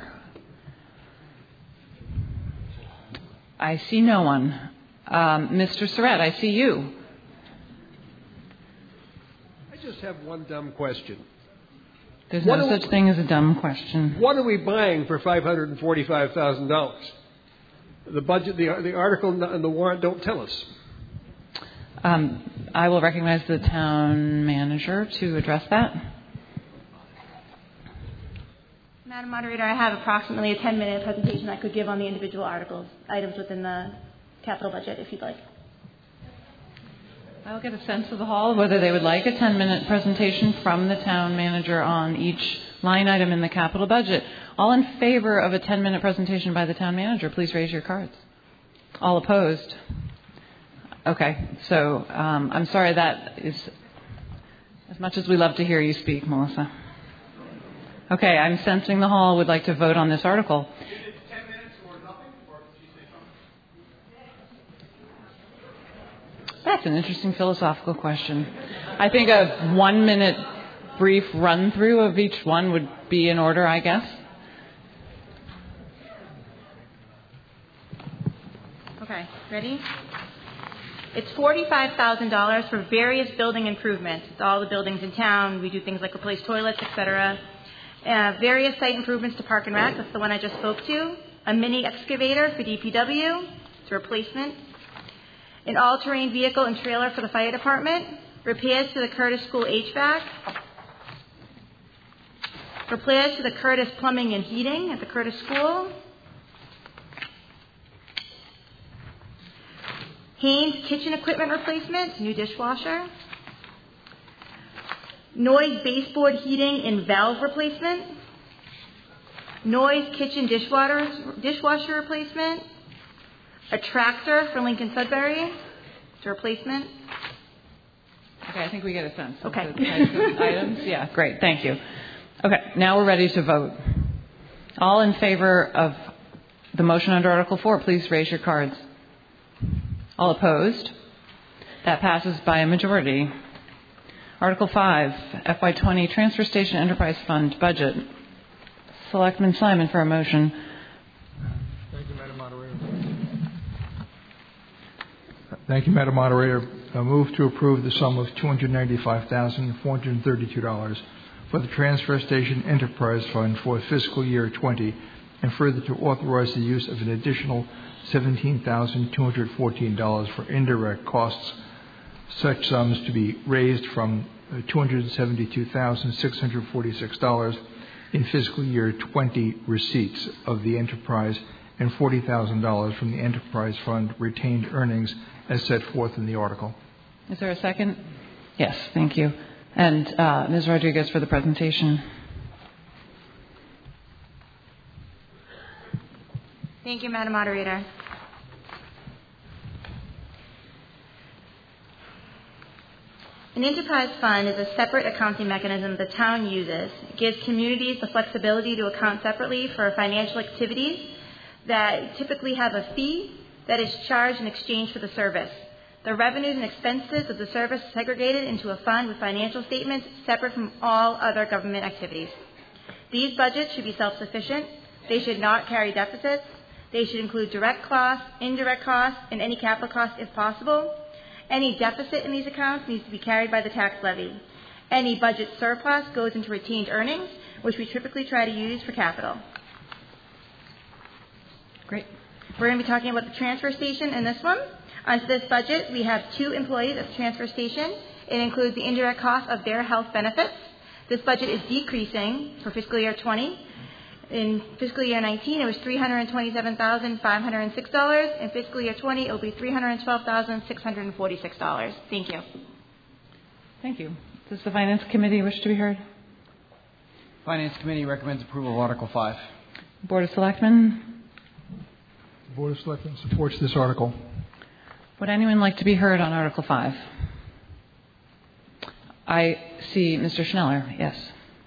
I see no one. Mr. Surratt, I see you. I just have one dumb question. There's no such thing as a dumb question. What are we buying for $545,000? The budget, the article and the warrant don't tell us. I will recognize the town manager to address that. Madam Moderator, I have approximately a 10-minute presentation I could give on the individual items within the capital budget, if you'd like. I'll get a sense of the hall whether they would like a 10-minute presentation from the town manager on each line item in the capital budget. All in favor of a 10-minute presentation by the town manager, please raise your cards. All opposed? Okay, so I'm sorry, that is as much as we love to hear you speak, Melissa. Okay, I'm sensing the hall would like to vote on this article. That's an interesting philosophical question. I think a 1-minute brief run-through of each one would be in order, I guess. Okay, ready? It's $45,000 for various building improvements. It's all the buildings in town. We do things like replace toilets, etc. Various site improvements to Park and Rec. That's the one I just spoke to. A mini excavator for DPW. It's a replacement. An all-terrain vehicle and trailer for the fire department. Repairs to the Curtis School HVAC. Repairs to the Curtis Plumbing and Heating at the Curtis School. Haynes kitchen equipment replacement, new dishwasher. Noise baseboard heating and valve replacement. Noise kitchen dishwasher replacement. A tractor for Lincoln Sudbury. It's a replacement. Okay, I think we get a sense. Okay. Of the types of items. Yeah, great. Thank you. Okay, now we're ready to vote. All in favor of the motion under Article 4, please raise your cards. All opposed? That passes by a majority. Article 5, FY20 Transfer Station Enterprise Fund Budget. Selectman Simon for a motion. Thank you, Madam Moderator. Thank you, Madam Moderator. I move to approve the sum of $295,432 for the Transfer Station Enterprise Fund for fiscal year 20, and further to authorize the use of an additional $17,214 for indirect costs, such sums to be raised from $272,646 in fiscal year 20 receipts of the enterprise and $40,000 from the enterprise fund retained earnings as set forth in the article. Is there a second? Yes, thank you. And Ms. Rodriguez for the presentation. Thank you, Madam Moderator. An enterprise fund is a separate accounting mechanism the town uses. It gives communities the flexibility to account separately for financial activities that typically have a fee that is charged in exchange for the service. The revenues and expenses of the service segregated into a fund with financial statements separate from all other government activities. These budgets should be self-sufficient. They should not carry deficits. They should include direct costs, indirect costs, and any capital costs if possible. Any deficit in these accounts needs to be carried by the tax levy. Any budget surplus goes into retained earnings, which we typically try to use for capital. Great. We're going to be talking about the transfer station in this one. Under this budget, we have 2 employees at the transfer station. It includes the indirect cost of their health benefits. This budget is decreasing for fiscal year 20. In fiscal year 19, it was $327,506. In fiscal year 20, it will be $312,646. Thank you. Thank you. Does the Finance Committee wish to be heard? Finance Committee recommends approval of Article 5. Board of Selectmen? The Board of Selectmen supports this article. Would anyone like to be heard on Article 5? I see Mr. Schneller. Yes.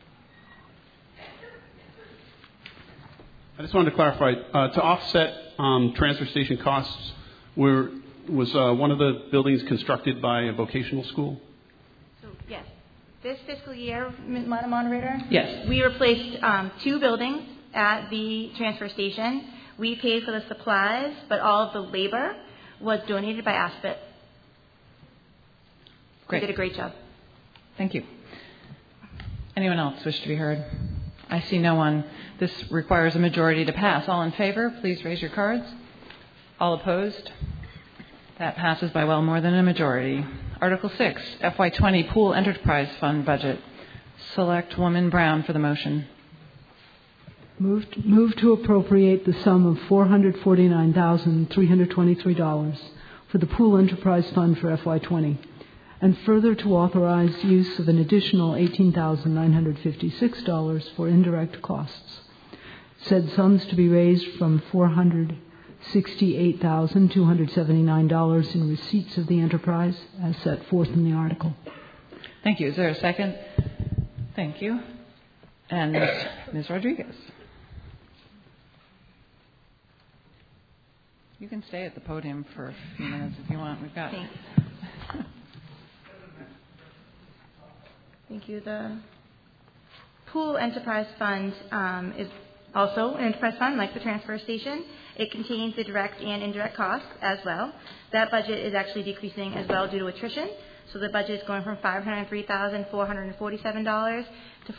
I just wanted to clarify, to offset transfer station costs, was one of the buildings constructed by a vocational school? So, yes. This fiscal year, Madam Moderator? Yes. We replaced 2 buildings at the transfer station. We paid for the supplies, but all of the labor was donated by ASPIT. Great. They did a great job. Thank you. Anyone else wish to be heard? I see no one. This requires a majority to pass. All in favor, please raise your cards. All opposed? That passes by well more than a majority. Article 6, FY20 Pool Enterprise Fund Budget. Select Woman Brown for the motion. Move to appropriate the sum of $449,323 for the Pool Enterprise Fund for FY20, and further to authorize use of an additional $18,956 for indirect costs. Said sums to be raised from $468,279 in receipts of the enterprise, as set forth in the article. Thank you. Is there a second? Thank you. And Ms. Rodriguez. You can stay at the podium for a few minutes if you want. We've got. Thanks. Thank you. The Pool Enterprise Fund is also an enterprise fund like the transfer station. It contains the direct and indirect costs as well. That budget is actually decreasing as well due to attrition. So the budget is going from $503,447 to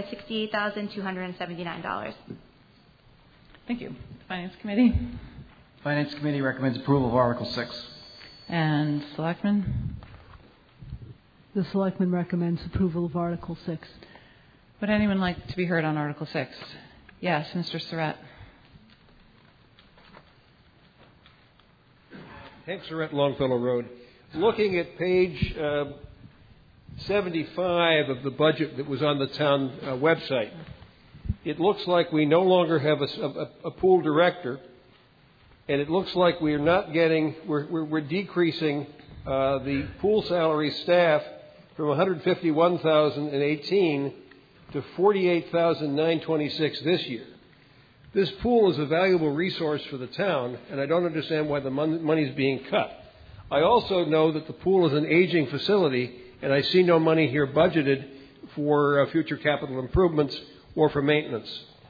$468,279. Thank you. Finance Committee? Finance Committee recommends approval of Article 6. And Selectmen? The Selectmen recommends approval of Article 6. Would anyone like to be heard on Article 6? Yes, Mr. Surratt. Hank Surratt, Longfellow Road. Looking at page 75 of the budget that was on the town website, it looks like we no longer have a pool director, and it looks like we're decreasing the pool salary staff from $151,018 to $48,926 this year. This pool is a valuable resource for the town, and I don't understand why the money is being cut. I also know that the pool is an aging facility, and I see no money here budgeted for future capital improvements or for maintenance.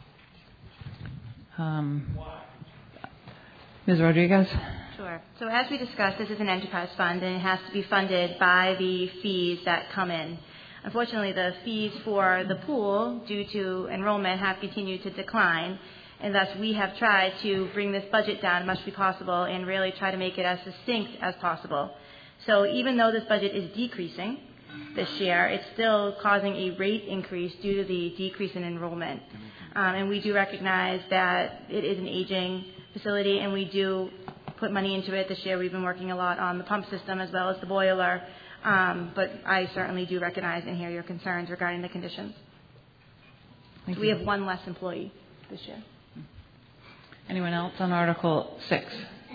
Ms. Rodriguez? Sure. So as we discussed, this is an enterprise fund, and it has to be funded by the fees that come in. Unfortunately, the fees for the pool, due to enrollment, have continued to decline, and thus we have tried to bring this budget down as much as possible and really try to make it as succinct as possible. So even though this budget is decreasing this year, it's still causing a rate increase due to the decrease in enrollment. And we do recognize that it is an aging facility, and we do put money into it. This year we've been working a lot on the pump system as well as the boiler, but I certainly do recognize and hear your concerns regarding the conditions. We have one less employee this year. Anyone else on Article 6?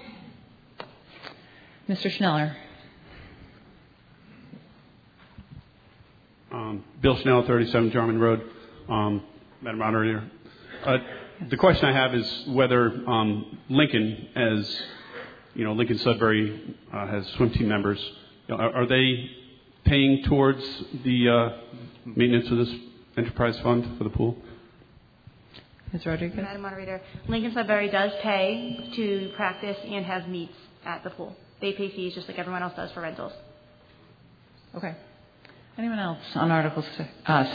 Mr. Schneller. Bill Schnell, 37 Jarman Road. Madam Moderator, the question I have is whether Lincoln, as Lincoln Sudbury has swim team members. Are they paying towards the maintenance of this enterprise fund for the pool? Ms. Rodriguez? Madam Moderator, Lincoln Sudbury does pay to practice and have meets at the pool. They pay fees just like everyone else does for rentals. Okay. Anyone else on Article 6?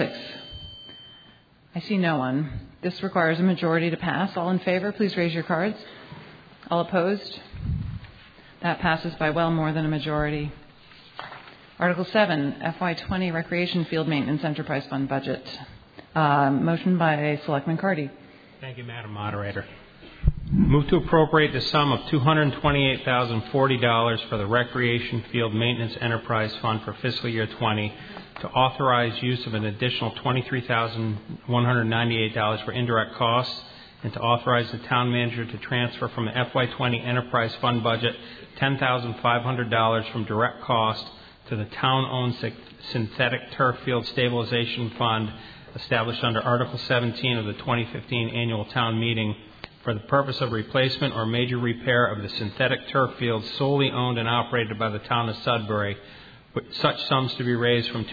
I see no one. This requires a majority to pass. All in favor, please raise your cards. All opposed? That passes by well more than a majority. Article 7, FY20 Recreation Field Maintenance Enterprise Fund Budget. Motion by Selectman Cardy. Thank you, Madam Moderator. Move to appropriate the sum of $228,040 for the Recreation Field Maintenance Enterprise Fund for fiscal year 20 to authorize use of an additional $23,198 for indirect costs and to authorize the town manager to transfer from the FY20 Enterprise Fund budget $10,500 from direct cost to the town-owned Synthetic Turf Field Stabilization Fund established under Article 17 of the 2015 Annual Town Meeting for the purpose of replacement or major repair of the synthetic turf fields solely owned and operated by the town of Sudbury, with such sums to be raised from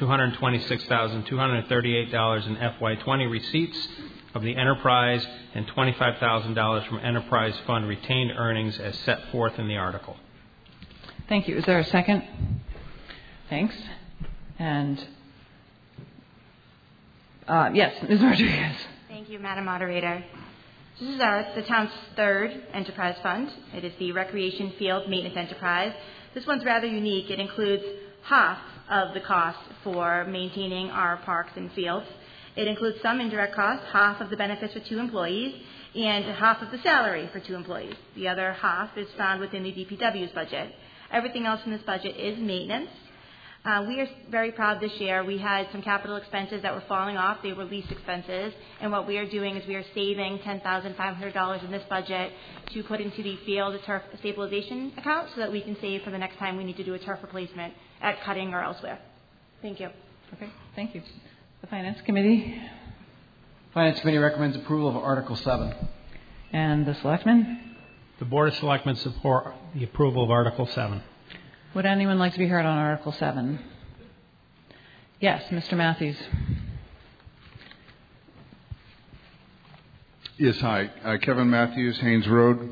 $226,238 in FY20 receipts of the enterprise and $25,000 from enterprise fund retained earnings as set forth in the article. Thank you. Is there a second? Thanks. And yes, Ms. Rodriguez. Thank you, Madam Moderator. This is the town's third enterprise fund. It is the Recreation Field Maintenance Enterprise. This one's rather unique. It includes half of the cost for maintaining our parks and fields. It includes some indirect costs, half of the benefits for 2 employees, and half of the salary for 2 employees. The other half is found within the DPW's budget. Everything else in this budget is maintenance. We are very proud this year. We had some capital expenses that were falling off. They were lease expenses. And what we are doing is we are saving $10,500 in this budget to put into the field turf stabilization account so that we can save for the next time we need to do a turf replacement at Cutting or elsewhere. Thank you. Okay, thank you. The Finance Committee. Finance Committee recommends approval of Article 7. And the Selectmen? The Board of Selectmen support the approval of Article 7. Would anyone like to be heard on Article 7? Yes, Mr. Matthews. Yes, hi. Kevin Matthews, Haynes Road.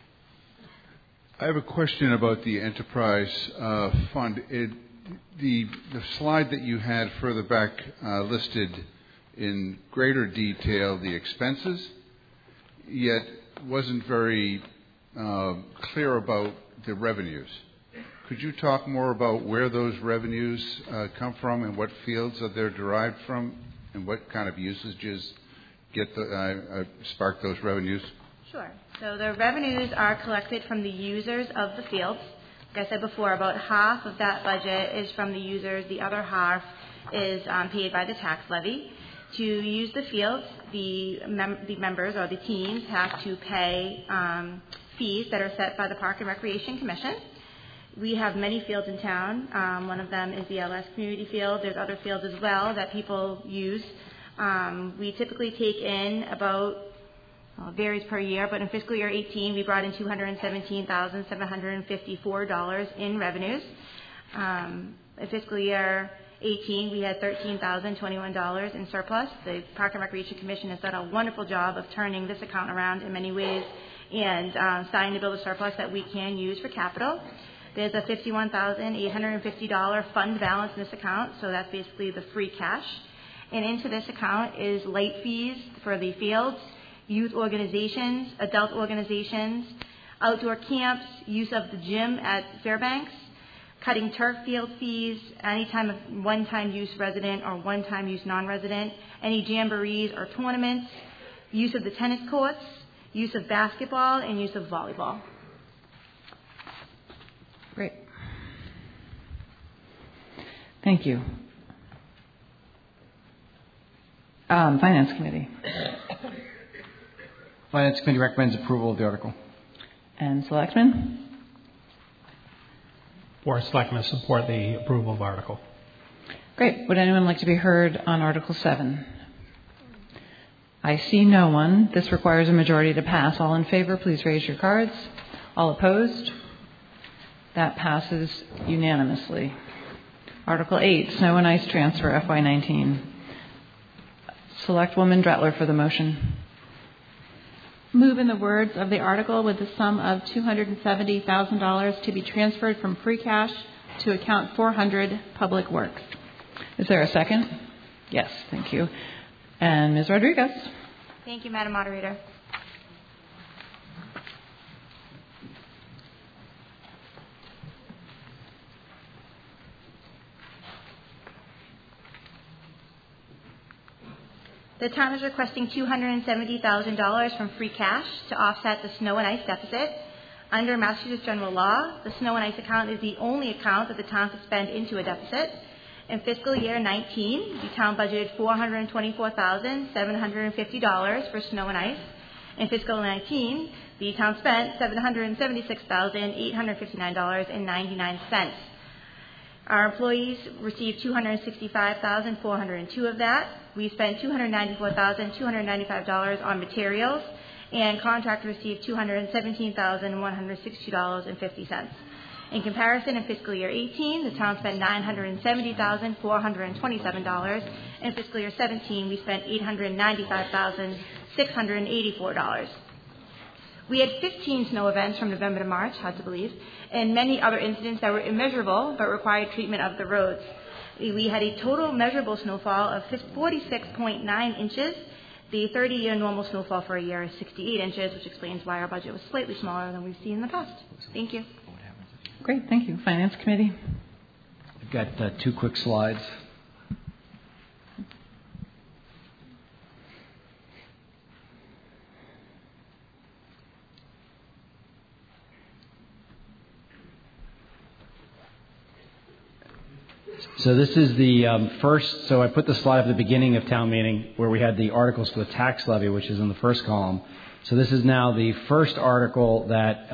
I have a question about the enterprise fund. The slide that you had further back listed in greater detail the expenses, yet wasn't very clear about the revenues. Could you talk more about where those revenues come from and what fields that they're derived from and what kind of usages spark those revenues? Sure. So the revenues are collected from the users of the fields. Like I said before, about half of that budget is from the users. The other half is paid by the tax levy. To use the fields, the members or the teams have to pay fees that are set by the Park and Recreation Commission. We have many fields in town. One of them is the LS Community Field. There's other fields as well that people use. We typically take in about, it varies per year, but in fiscal year 18, we brought in $217,754 in revenues. In fiscal year 18, we had $13,021 in surplus. The Park and Recreation Commission has done a wonderful job of turning this account around in many ways and starting to build a surplus that we can use for capital. There's a $51,850 fund balance in this account, so that's basically the free cash. And into this account is late fees for the fields, youth organizations, adult organizations, outdoor camps, use of the gym at Fairbanks, cutting turf field fees, any time of one-time use resident or one-time use non-resident, any jamborees or tournaments, use of the tennis courts, use of basketball, and use of volleyball. Great. Thank you. Finance Committee. Finance Committee recommends approval of the article. And Selectmen? Board of Selectmen support the approval of article. Great. Would anyone like to be heard on Article 7? I see no one. This requires a majority to pass. All in favor, please raise your cards. All opposed? That passes unanimously. Article 8, Snow and Ice Transfer, FY19. Selectwoman Dretler for the motion. Move in the words of the article with the sum of $270,000 to be transferred from free cash to account 400 Public Works. Is there a second? Yes, thank you. And Ms. Rodriguez. Thank you, Madam Moderator. The town is requesting $270,000 from free cash to offset the snow and ice deficit. Under Massachusetts general law, the snow and ice account is the only account that the town can spend into a deficit. In fiscal year 19, the town budgeted $424,750 for snow and ice. In fiscal 19, the town spent $776,859.99. Our employees received $265,402 of that. We spent $294,295 on materials, and contractors received $217,162.50. In comparison, in fiscal year 18, the town spent $970,427. In fiscal year 17, we spent $895,684. We had 15 snow events from November to March, hard to believe, and many other incidents that were immeasurable but required treatment of the roads. We had a total measurable snowfall of 46.9 inches. The 30-year normal snowfall for a year is 68 inches, which explains why our budget was slightly smaller than we've seen in the past. Thank you. Great, thank you. Finance Committee. I've got 2 quick slides. So this is the first, so I put the slide at the beginning of town meeting where we had the articles for the tax levy, which is in the first column. So this is now the first article that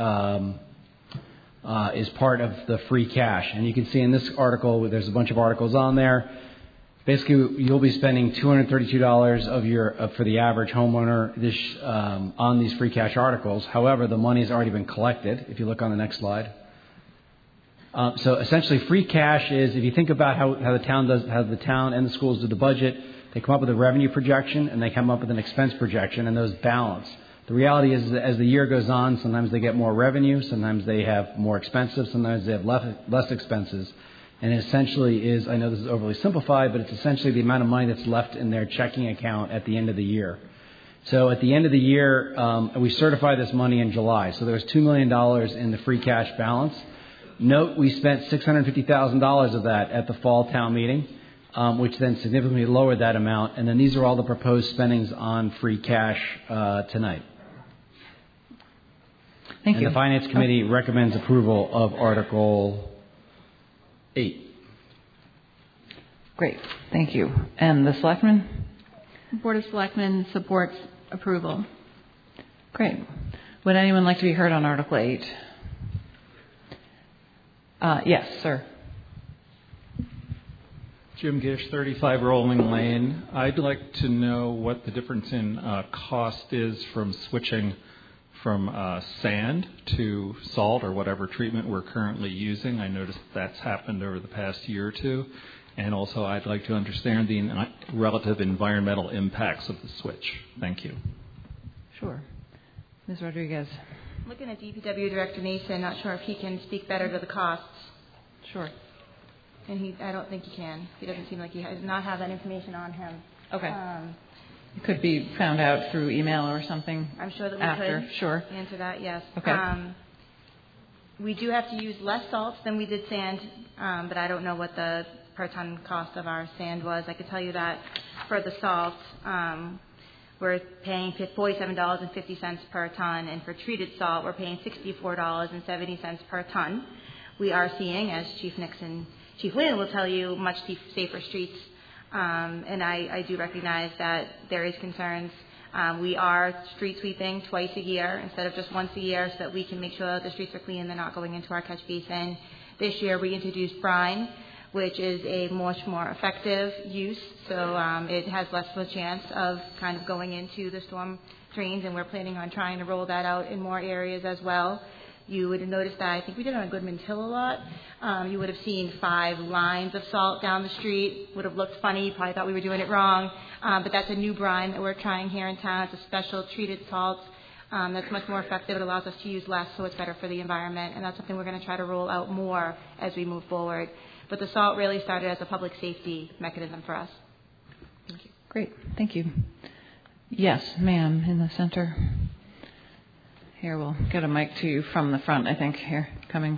is part of the free cash. And you can see in this article, there's a bunch of articles on there. Basically, you'll be spending $232 for the average homeowner on these free cash articles. However, the money has already been collected, if you look on the next slide. So essentially, free cash is, if you think about how the town and the schools do the budget, they come up with a revenue projection and they come up with an expense projection, and those balance. The reality is that as the year goes on, sometimes they get more revenue, sometimes they have more expenses, sometimes they have less expenses. And it essentially is, I know this is overly simplified, but it's essentially the amount of money that's left in their checking account at the end of the year. So at the end of the year, we certify this money in July. So there was $2 million in the free cash balance. Note we spent $650,000 of that at the fall town meeting, which then significantly lowered that amount. And then these are all the proposed spendings on free cash tonight. Thank you. And the Finance Committee recommends approval of Article 8. Great. Thank you. And the Selectmen? Board of Selectmen supports approval. Great. Would anyone like to be heard on Article 8? Yes, sir. Jim Gish, 35 Rolling Lane. I'd like to know what the difference in cost is from switching from sand to salt or whatever treatment we're currently using. I noticed that's happened over the past year or two. And also I'd like to understand the relative environmental impacts of the switch. Thank you. Sure. Ms. Rodriguez. Looking at DPW Director Mason, not sure if he can speak better to the costs. Sure. And I don't think he can. He doesn't seem like he does not have that information on him. Okay. It could be found out through email or something. I'm sure that we could answer that, yes. Okay. We do have to use less salts than we did sand, but I don't know what the per ton cost of our sand was. I could tell you that for the salt, we're paying $47.50 per ton, and for treated salt, we're paying $64.70 per ton. We are seeing, as Chief Whalen will tell you, much safer streets. And I do recognize that there is concerns. We are street sweeping twice a year instead of just once a year so that we can make sure that the streets are clean and they're not going into our catch basin. This year we introduced brine, which is a much more effective use. So it has less of a chance of kind of going into the storm drains, and we're planning on trying to roll that out in more areas as well. you would have noticed that I think we did it on Goodman's Hill a lot. You would have seen 5 lines of salt down the street. Would have looked funny. You probably thought we were doing it wrong. But that's a new brine that we're trying here in town. It's a special treated salt that's much more effective. It allows us to use less, so it's better for the environment. And that's something we're going to try to roll out more as we move forward. But the salt really started as a public safety mechanism for us. Thank you. Great. Thank you. Yes, ma'am, in the center. Here, we'll get a mic to you from the front, I think, here, coming.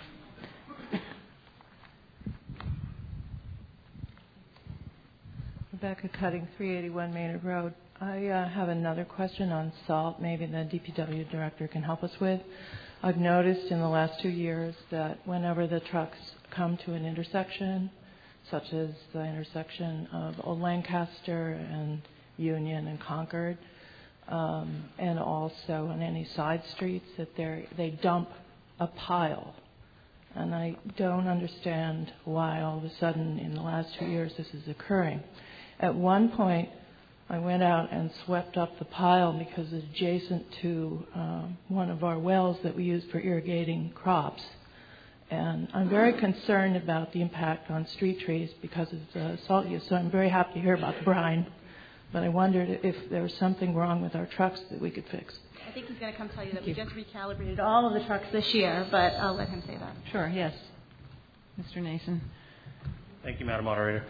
Rebecca Cutting, 381 Maynard Road. I have another question on salt, maybe the DPW director can help us with. I've noticed in the last 2 years that whenever the trucks come to an intersection, such as the intersection of Old Lancaster and Union and Concord, and also on any side streets, that they dump a pile. And I don't understand why all of a sudden in the last 2 years this is occurring. At one point, I went out and swept up the pile because it's adjacent to one of our wells that we use for irrigating crops. And I'm very concerned about the impact on street trees because of the salt use. So I'm very happy to hear about the brine. But I wondered if there was something wrong with our trucks that we could fix. I think he's going to come tell you that we just recalibrated all of the trucks this year, but I'll let him say that. Sure, yes. Mr. Nason. Thank you, Madam Moderator.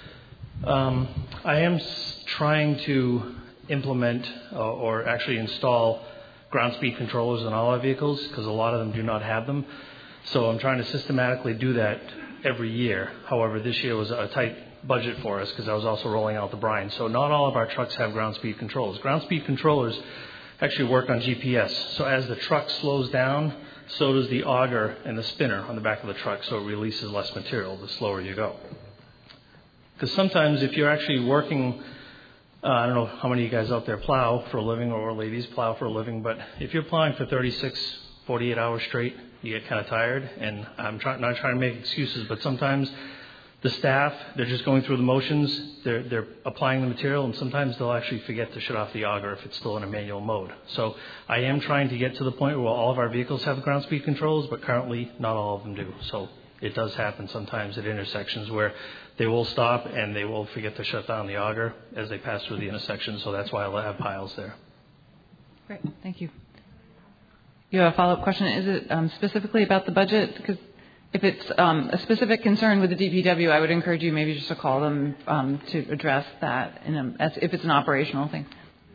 I am trying to implement or actually install ground speed controllers on all our vehicles because a lot of them do not have them. So I'm trying to systematically do that every year. However, this year was a tight budget for us because I was also rolling out the brine. So not all of our trucks have ground speed controllers. Ground speed controllers actually work on GPS. So as the truck slows down, so does the auger and the spinner on the back of the truck. So it releases less material the slower you go. Because sometimes if you're actually working, I don't know how many of you guys out there plow for a living or ladies plow for a living, but if you're plowing for 36, 48 hours straight, you get kind of tired. And I'm not trying to make excuses, but sometimes the staff, they're just going through the motions, they're applying the material, and sometimes they'll actually forget to shut off the auger if it's still in a manual mode. So I am trying to get to the point where all of our vehicles have ground speed controls, but currently not all of them do. So it does happen sometimes at intersections where they will stop and they will forget to shut down the auger as they pass through the intersection, so that's why I'll have piles there. Great, thank you. You have a follow-up question? Is it specifically about the budget? Because if it's a specific concern with the DPW, I would encourage you maybe just to call them to address that if it's an operational thing.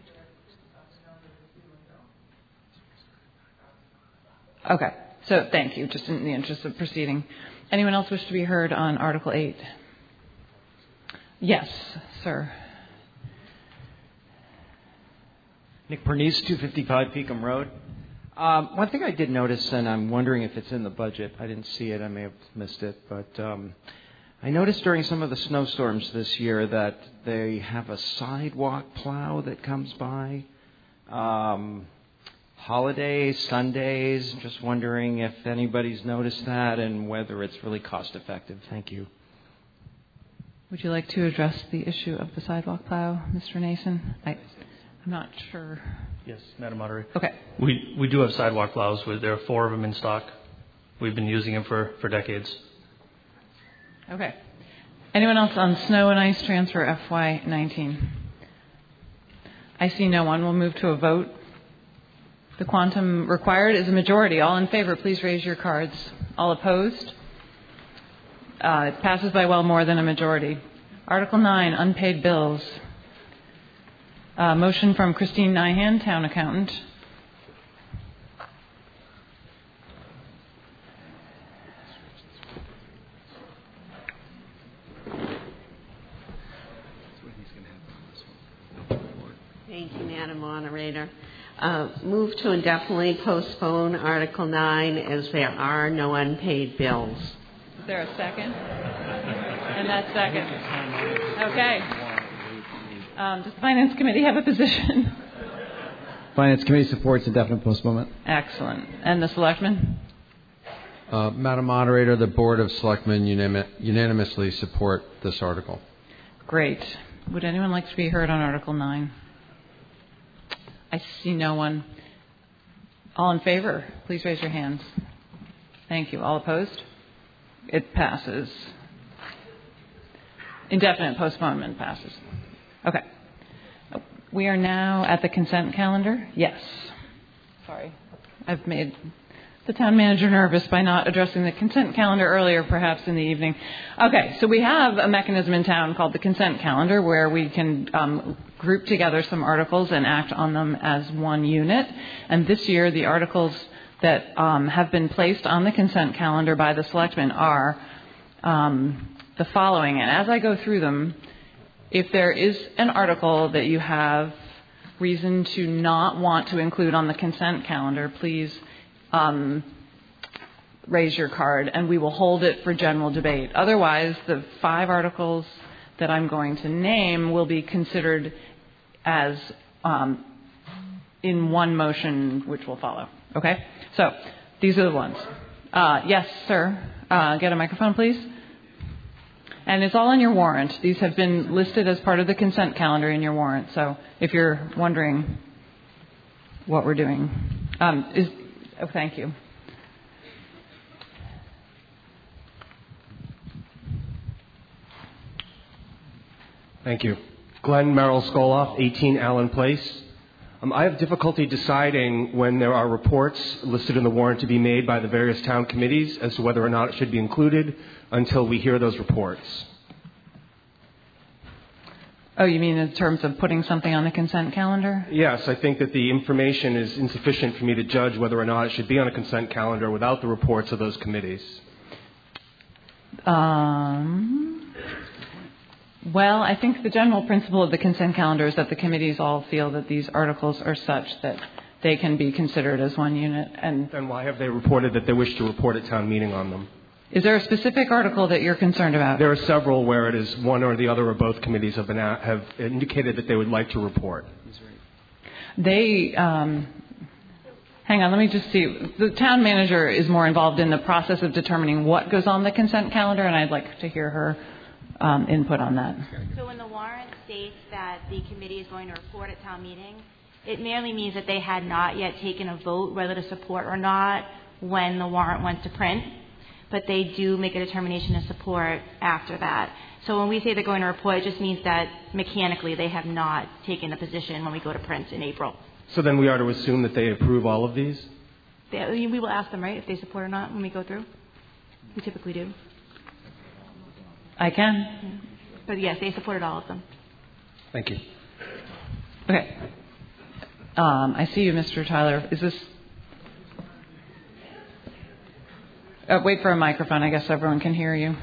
Okay, so thank you, just in the interest of proceeding. Anyone else wish to be heard on Article 8? Yes, sir. Nick Pernice, 255 Peakham Road. One thing I did notice, and I'm wondering if it's in the budget. I didn't see it. I may have missed it. But I noticed during some of the snowstorms this year that they have a sidewalk plow that comes by. Holidays, Sundays. Just wondering if anybody's noticed that and whether it's really cost effective. Thank you. Would you like to address the issue of the sidewalk plow, Mr. Nason? I'm not sure. Yes, Madam Moderator. Okay. We do have sidewalk plows. There are 4 of them in stock. We've been using them for decades. Okay. Anyone else on snow and ice transfer FY19? I see no one. We'll move to a vote. The quantum required is a majority. All in favor, please raise your cards. All opposed? It passes by well more than a majority. Article 9, unpaid bills. Motion from Christine Nyhan, Town Accountant. Thank you, Madam Moderator. Move to indefinitely postpone Article 9 as there are no unpaid bills. Is there a second? And that's second. Okay. Does the Finance Committee have a position? Finance Committee supports indefinite postponement. Excellent. And the Selectmen? Madam Moderator, the Board of Selectmen unanimously support this article. Great. Would anyone like to be heard on Article 9? I see no one. All in favor, please raise your hands. Thank you. All opposed? It passes. Indefinite postponement passes. Okay. We are now at the consent calendar. Yes. Sorry. I've made the town manager nervous by not addressing the consent calendar earlier, perhaps in the evening. Okay, so we have a mechanism in town called the consent calendar where we can group together some articles and act on them as one unit. And this year, the articles that have been placed on the consent calendar by the selectmen are the following. And as I go through them, if there is an article that you have reason to not want to include on the consent calendar, please raise your card and we will hold it for general debate. Otherwise, the 5 articles that I'm going to name will be considered as in one motion which will follow. Okay? So these are the ones. Yes, sir. Get a microphone, please. And it's all in your warrant. These have been listed as part of the consent calendar in your warrant. So if you're wondering what we're doing, thank you. Thank you. Glenn Merrill Skoloff, 18 Allen Place. I have difficulty deciding when there are reports listed in the warrant to be made by the various town committees as to whether or not it should be included until we hear those reports. Oh, you mean in terms of putting something on the consent calendar? Yes, I think that the information is insufficient for me to judge whether or not it should be on a consent calendar without the reports of those committees. Well, I think the general principle of the consent calendar is that the committees all feel that these articles are such that they can be considered as one unit. And then why have they reported that they wish to report at town meeting on them? Is there a specific article that you're concerned about? There are several where it is one or the other or both committees have indicated that they would like to report. They, hang on, let me just see. The town manager is more involved in the process of determining what goes on the consent calendar, and I'd like to hear her input on that. So when the warrant states that the committee is going to report at town meeting, it merely means that they had not yet taken a vote whether to support or not when the warrant went to print. But they do make a determination of support after that. So when we say they're going to report, it just means that mechanically they have not taken a position when we go to print in April. So then we are to assume that they approve all of these? We will ask them, right, if they support or not when we go through. We typically do. I can. But yes, they supported all of them. Thank you. Okay. I see you, Mr. Tyler. Is this... wait for a microphone. I guess everyone can hear you.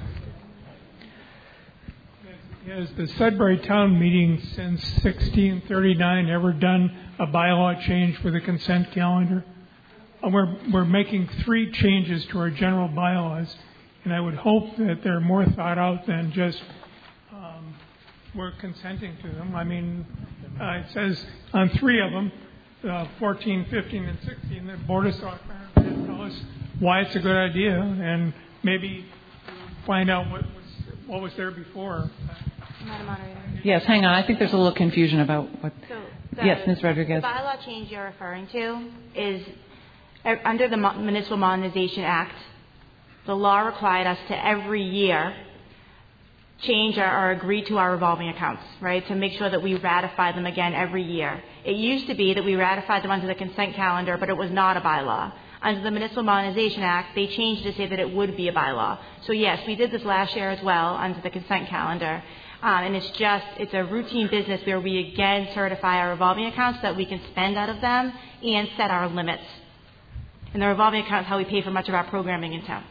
Has the Sudbury Town Meeting since 1639 ever done a bylaw change for the consent calendar? We're making 3 changes to our general bylaws, and I would hope that they're more thought out than just we're consenting to them. I mean, it says on 3 of them, 14, 15, and 16, the Board of Selectmen can tell us why it's a good idea and maybe find out what was there before. Madam Moderator. Yes, hang on. I think there's a little confusion about what... Yes, Ms. Rodriguez. The bylaw change you're referring to is under the Municipal Modernization Act. The law required us to every year change or agree to our revolving accounts, right, to make sure that we ratify them again every year. It used to be that we ratified them under the consent calendar, but it was not a bylaw. Under the Municipal Modernization Act, they changed to say that it would be a bylaw. So yes, we did this last year as well under the consent calendar. And it's a routine business where we again certify our revolving accounts so that we can spend out of them and set our limits. And the revolving account is how we pay for much of our programming in town.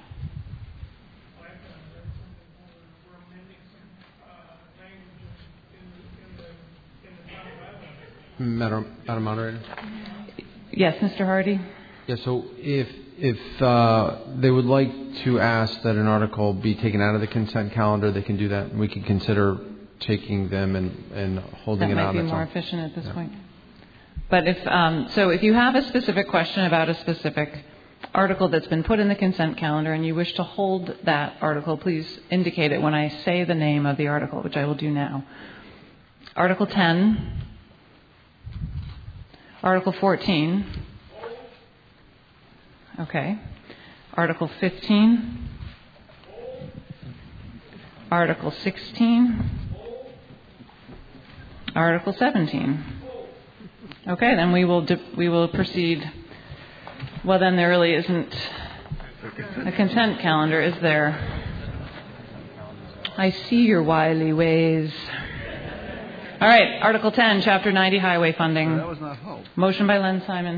Madam Moderator? Yes, Mr. Hardy? Yeah, so if they would like to ask that an article be taken out of the consent calendar, they can do that, and we can consider taking them and holding it on. That might be more efficient at this point. But if you have a specific question about a specific article that's been put in the consent calendar and you wish to hold that article, please indicate it when I say the name of the article, which I will do now. Article 10, Article 14. Okay. Article 15, Article 16, Article 17. Okay, then we will proceed. Well, then there really isn't a consent calendar, is there? I see your wily ways. All right, Article 10, Chapter 90, Highway Funding. That was not hope. Motion by Len Simon.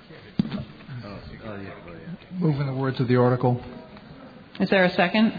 Moving the words of the article. Is there a second?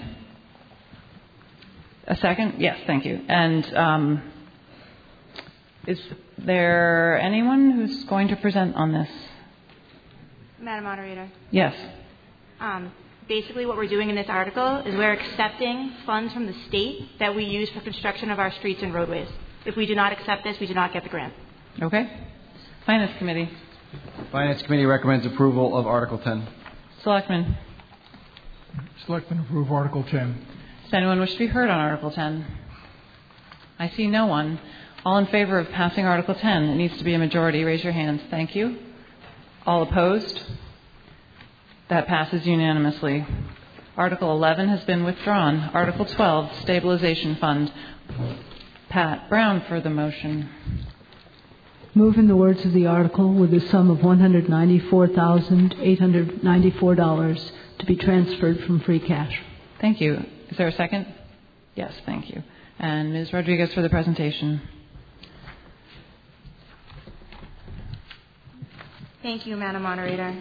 A second? Yes, thank you. And is there anyone who's going to present on this? Madam Moderator. Yes. Basically what we're doing in this article is we're accepting funds from the state that we use for construction of our streets and roadways. If we do not accept this, we do not get the grant. Okay. Finance Committee. Finance Committee recommends approval of Article 10. Selectmen. Selectmen approve Article 10. Does anyone wish to be heard on Article 10? I see no one. All in favor of passing Article 10? It needs to be a majority. Raise your hands. Thank you. All opposed? That passes unanimously. Article 11 has been withdrawn. Article 12, Stabilization Fund. Pat Brown for the motion. Move in the words of the article with a sum of $194,894 to be transferred from free cash. Thank you. Is there a second? Yes, thank you. And Ms. Rodriguez for the presentation. Thank you, Madam Moderator.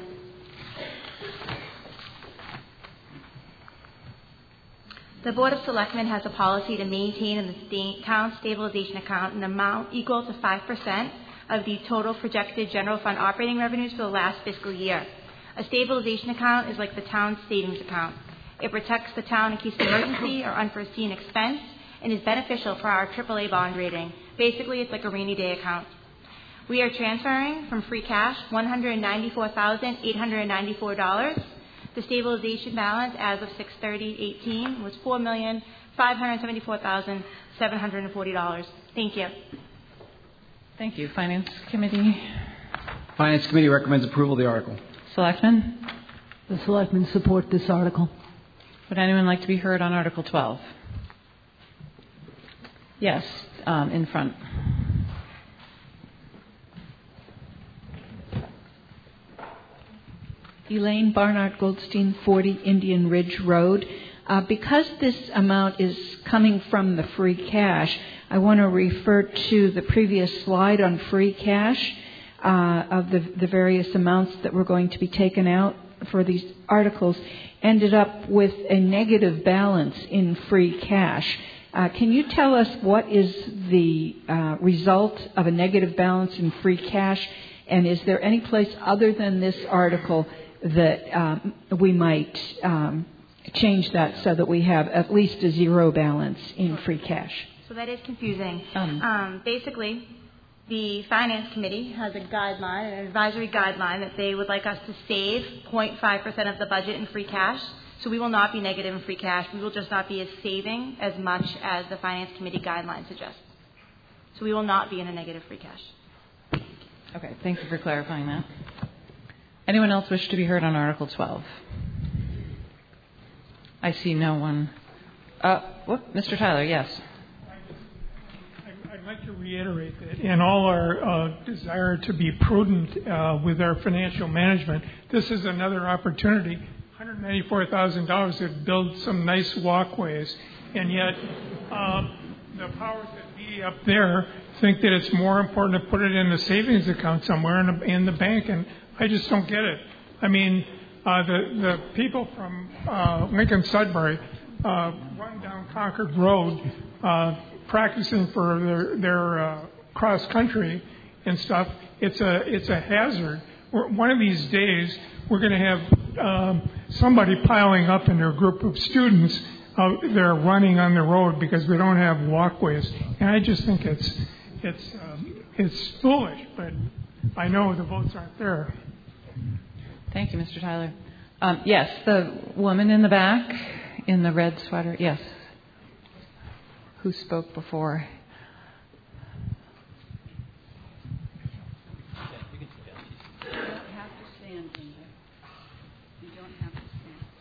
The Board of Selectmen has a policy to maintain in the town stabilization account an amount equal to 5% of the total projected general fund operating revenues for the last fiscal year. A stabilization account is like the town's savings account. It protects the town in case of emergency or unforeseen expense and is beneficial for our AAA bond rating. Basically, it's like a rainy day account. We are transferring from free cash $194,894. The stabilization balance as of 6/30/18 was $4,574,740. Thank you. Thank you. Finance Committee. Finance Committee recommends approval of the article. Selectmen. The Selectmen support this article. Would anyone like to be heard on Article 12? Yes, in front. Elaine Barnard Goldstein, 40 Indian Ridge Road. Because this amount is coming from the free cash, I want to refer to the previous slide on free cash of the various amounts that were going to be taken out for these articles. Ended up with a negative balance in free cash. Can you tell us what is the result of a negative balance in free cash? And is there any place other than this article that we might change that so that we have at least a zero balance in free cash? So that is confusing. Basically, the Finance Committee has a guideline, an advisory guideline, that they would like us to save 0.5% of the budget in free cash. So we will not be negative in free cash. We will just not be saving as much as the Finance Committee guideline suggests. So we will not be in a negative free cash. Okay, thank you for clarifying that. Anyone else wish to be heard on Article 12? I see no one. Mr. Tyler, yes. I'd like to reiterate that in all our desire to be prudent with our financial management, this is another opportunity. $194,000 to build some nice walkways, and yet the powers that be up there think that it's more important to put it in the savings account somewhere in the bank, and I just don't get it. I mean, the people from Lincoln Sudbury run down Concord Road practicing for their cross country and stuff. It's a hazard. One of these days, we're going to have somebody piling up in their group of students out there running on the road because we don't have walkways. And I just think it's foolish, but I know the votes aren't there. Thank you, Mr. Tyler. Yes, the woman in the back in the red sweater. Yes. Who spoke before? You don't have to stand, Linda. You don't have to stand.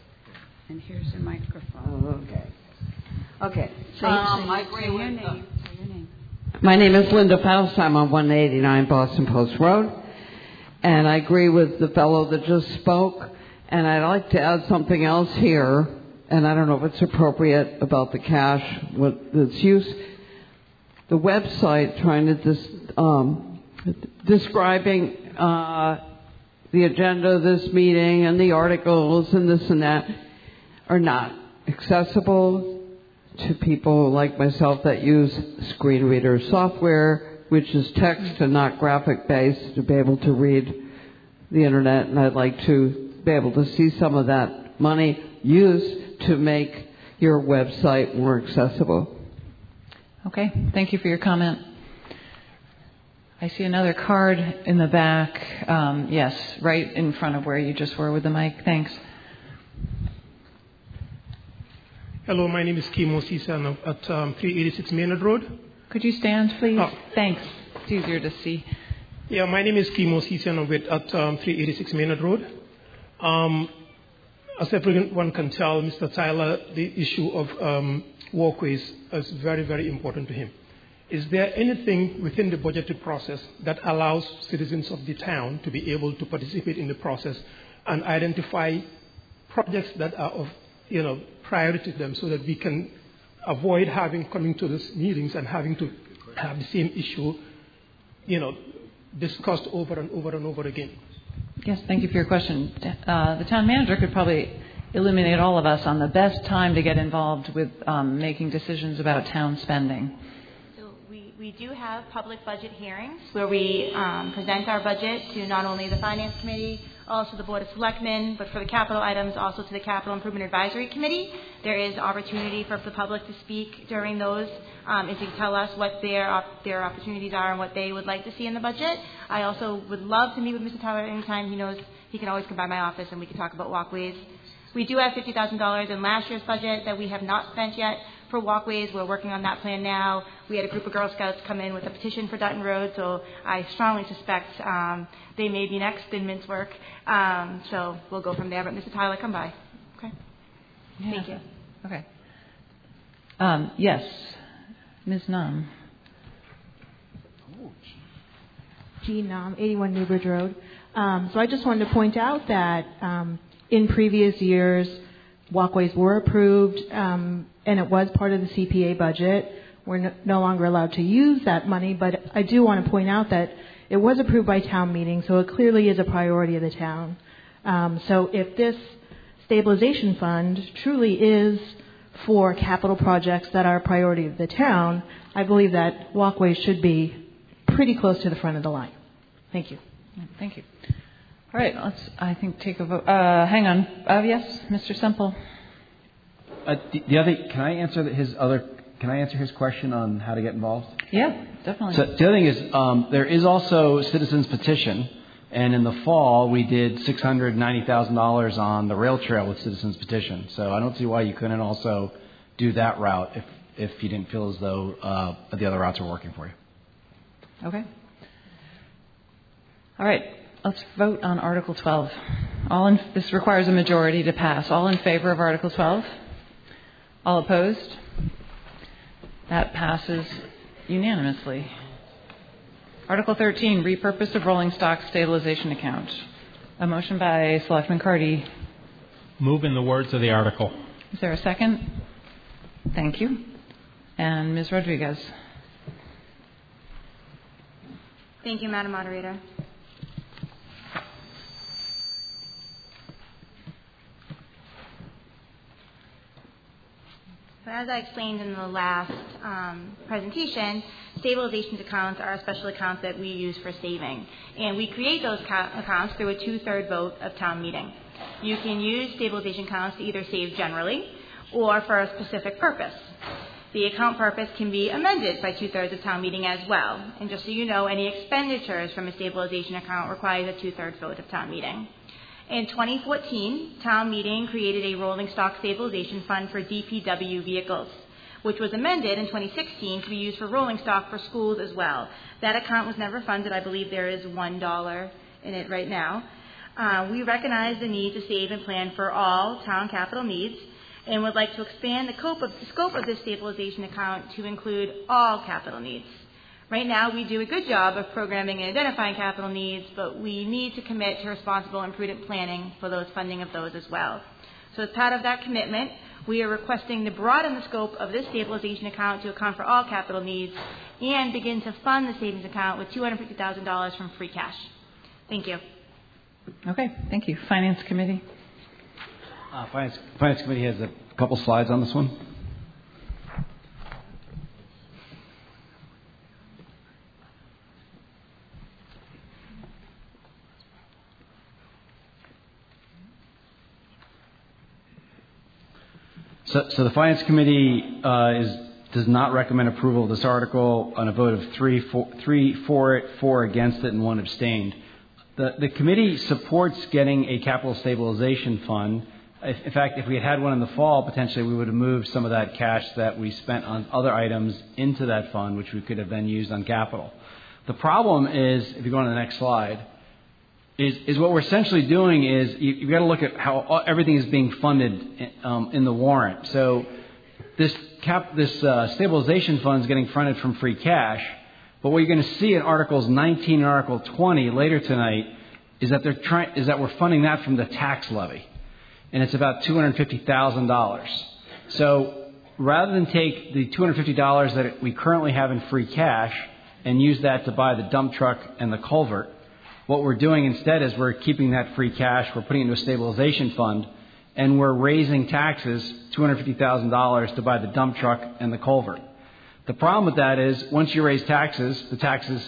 Okay. I agree with your name. My name is Linda Faust. I'm on 189 Boston Post Road. And I agree with the fellow that just spoke. And I'd like to add something else here. And I don't know if it's appropriate about the cash, what its use. The website trying to describing the agenda of this meeting and the articles and this and that are not accessible to people like myself that use screen reader software, which is text and not graphic based, to be able to read the internet. And I'd like to be able to see some of that money used to make your website more accessible. Okay, thank you for your comment. I see another card in the back. Yes, right in front of where you just were with the mic. Thanks. Hello, my name is Kimo Sisan at 386 Maynard Road. Could you stand, please? Oh. Thanks. It's easier to see. Yeah, my name is Kimo Sisan at 386 Maynard Road. As everyone can tell, Mr. Tyler, the issue of walkways is very, very important to him. Is there anything within the budgeted process that allows citizens of the town to be able to participate in the process and identify projects that are of priority to them, so that we can avoid coming to these meetings and having to have the same issue, discussed over and over and over again? Yes, thank you for your question. The town manager could probably illuminate all of us on the best time to get involved with making decisions about town spending. So we do have public budget hearings where we present our budget to not only the Finance Committee, also the Board of Selectmen, but for the capital items, also to the Capital Improvement Advisory Committee. There is opportunity for the public to speak during those and to tell us what their opportunities are and what they would like to see in the budget. I also would love to meet with Mr. Tyler anytime. He knows he can always come by my office and we can talk about walkways. We do have $50,000 in last year's budget that we have not spent yet for walkways. We're working on that plan now. We had a group of Girl Scouts come in with a petition for Dutton Road, so I strongly suspect they may be next in Mint's work. So we'll go from there. But Mr. Tyler, come by. Okay? Yeah. Thank you. Okay. Yes. Ms. Nam. Jean Nam, 81 Newbridge Road. So I just wanted to point out that in previous years, walkways were approved, and it was part of the CPA budget. We're no longer allowed to use that money, but I do want to point out that it was approved by town meeting, so it clearly is a priority of the town. So if this stabilization fund truly is for capital projects that are a priority of the town, I believe that walkways should be pretty close to the front of the line. Thank you. Thank you. All right, let's, I think, take a vote. Hang on. Yes, Mr. Semple. The other, can I answer his question on how to get involved? Yeah, definitely. So the other thing is, there is also a citizens petition, and in the fall we did $690,000 on the rail trail with citizens petition. So I don't see why you couldn't also do that route if you didn't feel as though the other routes were working for you. Okay. All right. Let's vote on Article 12. This requires a majority to pass. All in favor of Article 12? All opposed? That passes unanimously. Article 13, repurpose of rolling stock stabilization account. A motion by Selectman Cardy. Move in the words of the article. Is there a second? Thank you. And Ms. Rodriguez. Thank you, Madam Moderator. So as I explained in the last presentation, stabilization accounts are special accounts that we use for saving. And we create those accounts through a 2/3 vote of town meeting. You can use stabilization accounts to either save generally or for a specific purpose. The account purpose can be amended by 2/3 of town meeting as well. And just so you know, any expenditures from a stabilization account requires a 2/3 vote of town meeting. In 2014, town meeting created a rolling stock stabilization fund for DPW vehicles, which was amended in 2016 to be used for rolling stock for schools as well. That account was never funded. I believe there is $1 in it right now. We recognize the need to save and plan for all town capital needs. and would like to expand the scope of this stabilization account to include all capital needs. Right now, we do a good job of programming and identifying capital needs, but we need to commit to responsible and prudent planning for those funding of those as well. So as part of that commitment, we are requesting to broaden the scope of this stabilization account to account for all capital needs and begin to fund the savings account with $250,000 from free cash. Thank you. Okay, thank you. Finance Committee. Finance Committee has a couple slides on this one. So the Finance Committee does not recommend approval of this article on a vote of 3 for it, 4 against it, and 1 abstained. The committee supports getting a capital stabilization fund. In fact, if we had had one in the fall, potentially we would have moved some of that cash that we spent on other items into that fund, which we could have then used on capital. The problem is, if you go on to the next slide, is what we're essentially doing is you've got to look at how everything is being funded in the warrant. So this stabilization fund is getting funded from free cash, but what you're going to see in Articles 19 and Article 20 later tonight is that we're funding that from the tax levy, and it's about $250,000. So rather than take the $250 that we currently have in free cash and use that to buy the dump truck and the culvert, what we're doing instead is we're keeping that free cash, we're putting it into a stabilization fund, and we're raising taxes, $250,000 to buy the dump truck and the culvert. The problem with that is once you raise taxes, the taxes,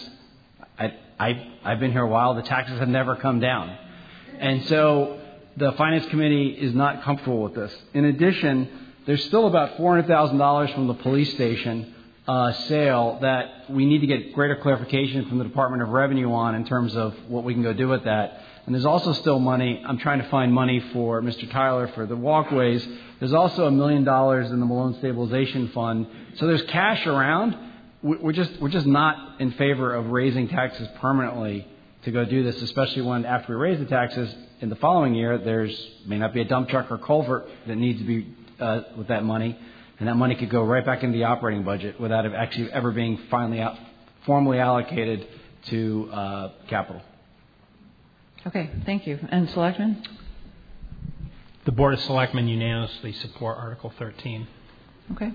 I've been here a while, the taxes have never come down. And so the Finance Committee is not comfortable with this. In addition, there's still about $400,000 from the police station sale that we need to get greater clarification from the Department of Revenue on in terms of what we can go do with that. And there's also still money. I'm trying to find money for Mr. Tyler for the walkways. There's also $1 million in the Malone Stabilization Fund. So there's cash around. We're just not in favor of raising taxes permanently to go do this, especially when after we raise the taxes in the following year, may not be a dump truck or culvert that needs to be with that money. And that money could go right back into the operating budget without it actually ever being formally allocated to capital. Okay, thank you. And Selectmen? The Board of Selectmen unanimously support Article 13. Okay.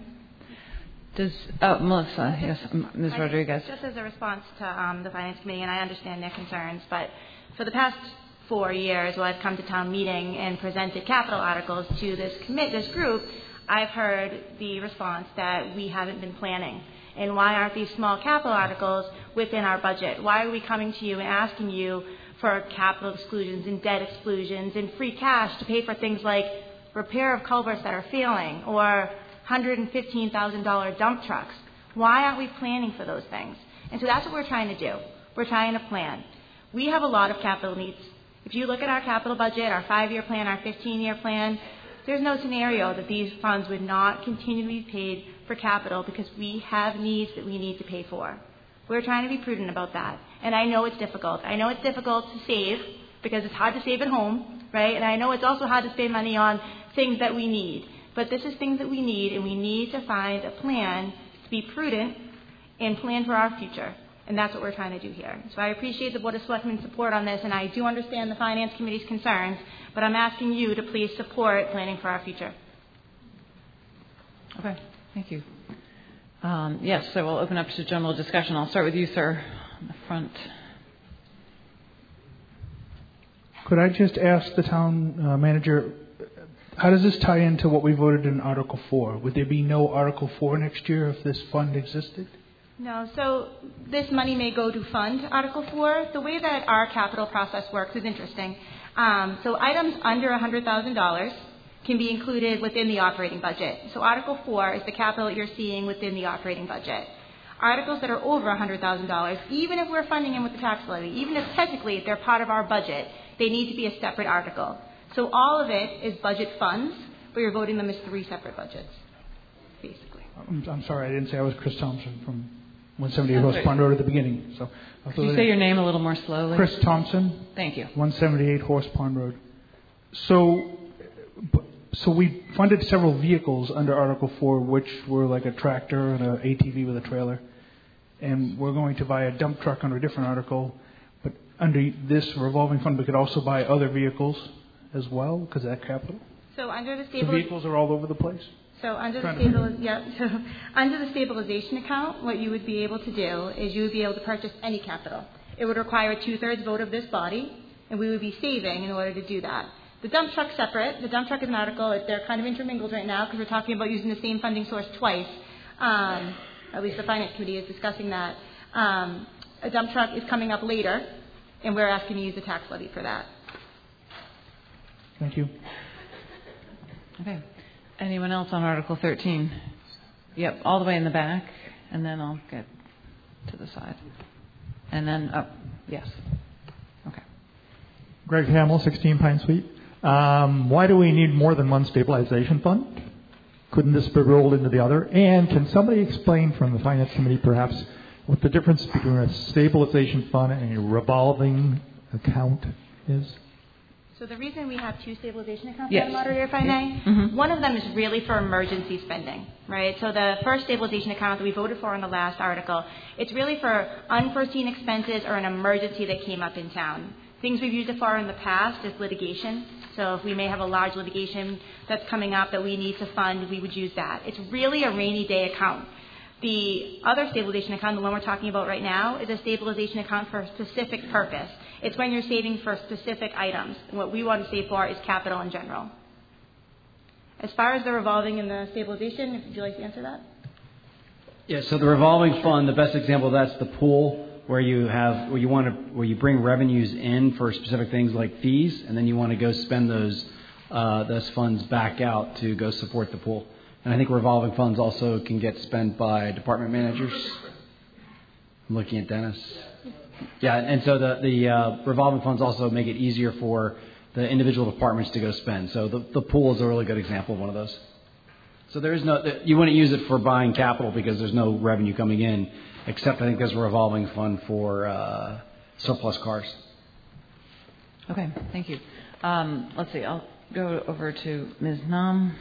Melissa, yes, Ms. Rodriguez. Just as a response to the Finance Committee, and I understand their concerns, but for the past 4 years, while I've come to town meeting and presented capital articles to this group, I've heard the response that we haven't been planning. And why aren't these small capital articles within our budget? Why are we coming to you and asking you for capital exclusions and debt exclusions and free cash to pay for things like repair of culverts that are failing or $115,000 dump trucks? Why aren't we planning for those things? And so that's what we're trying to do. We're trying to plan. We have a lot of capital needs. If you look at our capital budget, our 5-year plan, our 15-year plan, there's no scenario that these funds would not continue to be paid for capital because we have needs that we need to pay for. We're trying to be prudent about that. And I know it's difficult. I know it's difficult to save because it's hard to save at home, right? And I know it's also hard to spend money on things that we need. But this is things that we need, and we need to find a plan to be prudent and plan for our future. And that's what we're trying to do here. So I appreciate the Board of Selectmen's support on this, and I do understand the Finance Committee's concerns, but I'm asking you to please support planning for our future. Okay, thank you. Yes, so we'll open up to general discussion. I'll start with you, sir, on the front. Could I just ask the town manager, how does this tie into what we voted in Article 4? Would there be no Article 4 next year if this fund existed? No, so this money may go to fund Article 4. The way that our capital process works is interesting. So items under $100,000 can be included within the operating budget. So Article 4 is the capital that you're seeing within the operating budget. Articles that are over $100,000, even if we're funding them with the tax levy, even if technically they're part of our budget, they need to be a separate article. So all of it is budget funds, but you're voting them as 3 separate budgets, basically. I'm sorry, I didn't say I was Chris Thompson from 178 Horse Pond Road at the beginning. So could you say your name a little more slowly? Chris Thompson. Thank you. 178 Horse Pond Road. So So we funded several vehicles under Article 4, which were like a tractor and an ATV with a trailer. And we're going to buy a dump truck under a different article. But under this revolving fund, we could also buy other vehicles as well, because of that capital. So under the The vehicles are all over the place. So under the stabilization account, what you would be able to do is you would be able to purchase any capital. It would require a 2/3 vote of this body, and we would be saving in order to do that. The dump truck's separate. The dump truck is an article. They're kind of intermingled right now because we're talking about using the same funding source twice. At least the Finance Committee is discussing that. A dump truck is coming up later, and we're asking to use the tax levy for that. Thank you. Okay. Anyone else on Article 13? Yep, all the way in the back, and then I'll get to the side. And then up. Yes. Okay. Greg Hamill, 16 Pine Sweet. Why do we need more than one stabilization fund? Couldn't this be rolled into the other? And can somebody explain from the Finance Committee perhaps what the difference between a stabilization fund and a revolving account is? So the reason we have two stabilization accounts, Yes. Madam Moderator, if I may, one of them is really for emergency spending, right? So the first stabilization account that we voted for in the last article, it's really for unforeseen expenses or an emergency that came up in town. Things we've used it for in the past is litigation. So if we may have a large litigation that's coming up that we need to fund, we would use that. It's really a rainy day account. The other stabilization account, the one we're talking about right now, is a stabilization account for a specific purpose. It's when you're saving for specific items. And what we want to save for is capital in general. As far as the revolving and the stabilization, would you like to answer that? Yeah, so the revolving fund, the best example of that's the pool where you bring revenues in for specific things like fees, and then you want to go spend those funds back out to go support the pool. And I think revolving funds also can get spent by department managers. I'm looking at Dennis. Yeah, and so the revolving funds also make it easier for the individual departments to go spend. So the pool is a really good example of one of those. So there is you wouldn't use it for buying capital because there's no revenue coming in, except I think there's a revolving fund for surplus cars. Okay, thank you. Let's see, I'll go over to Ms. Nam,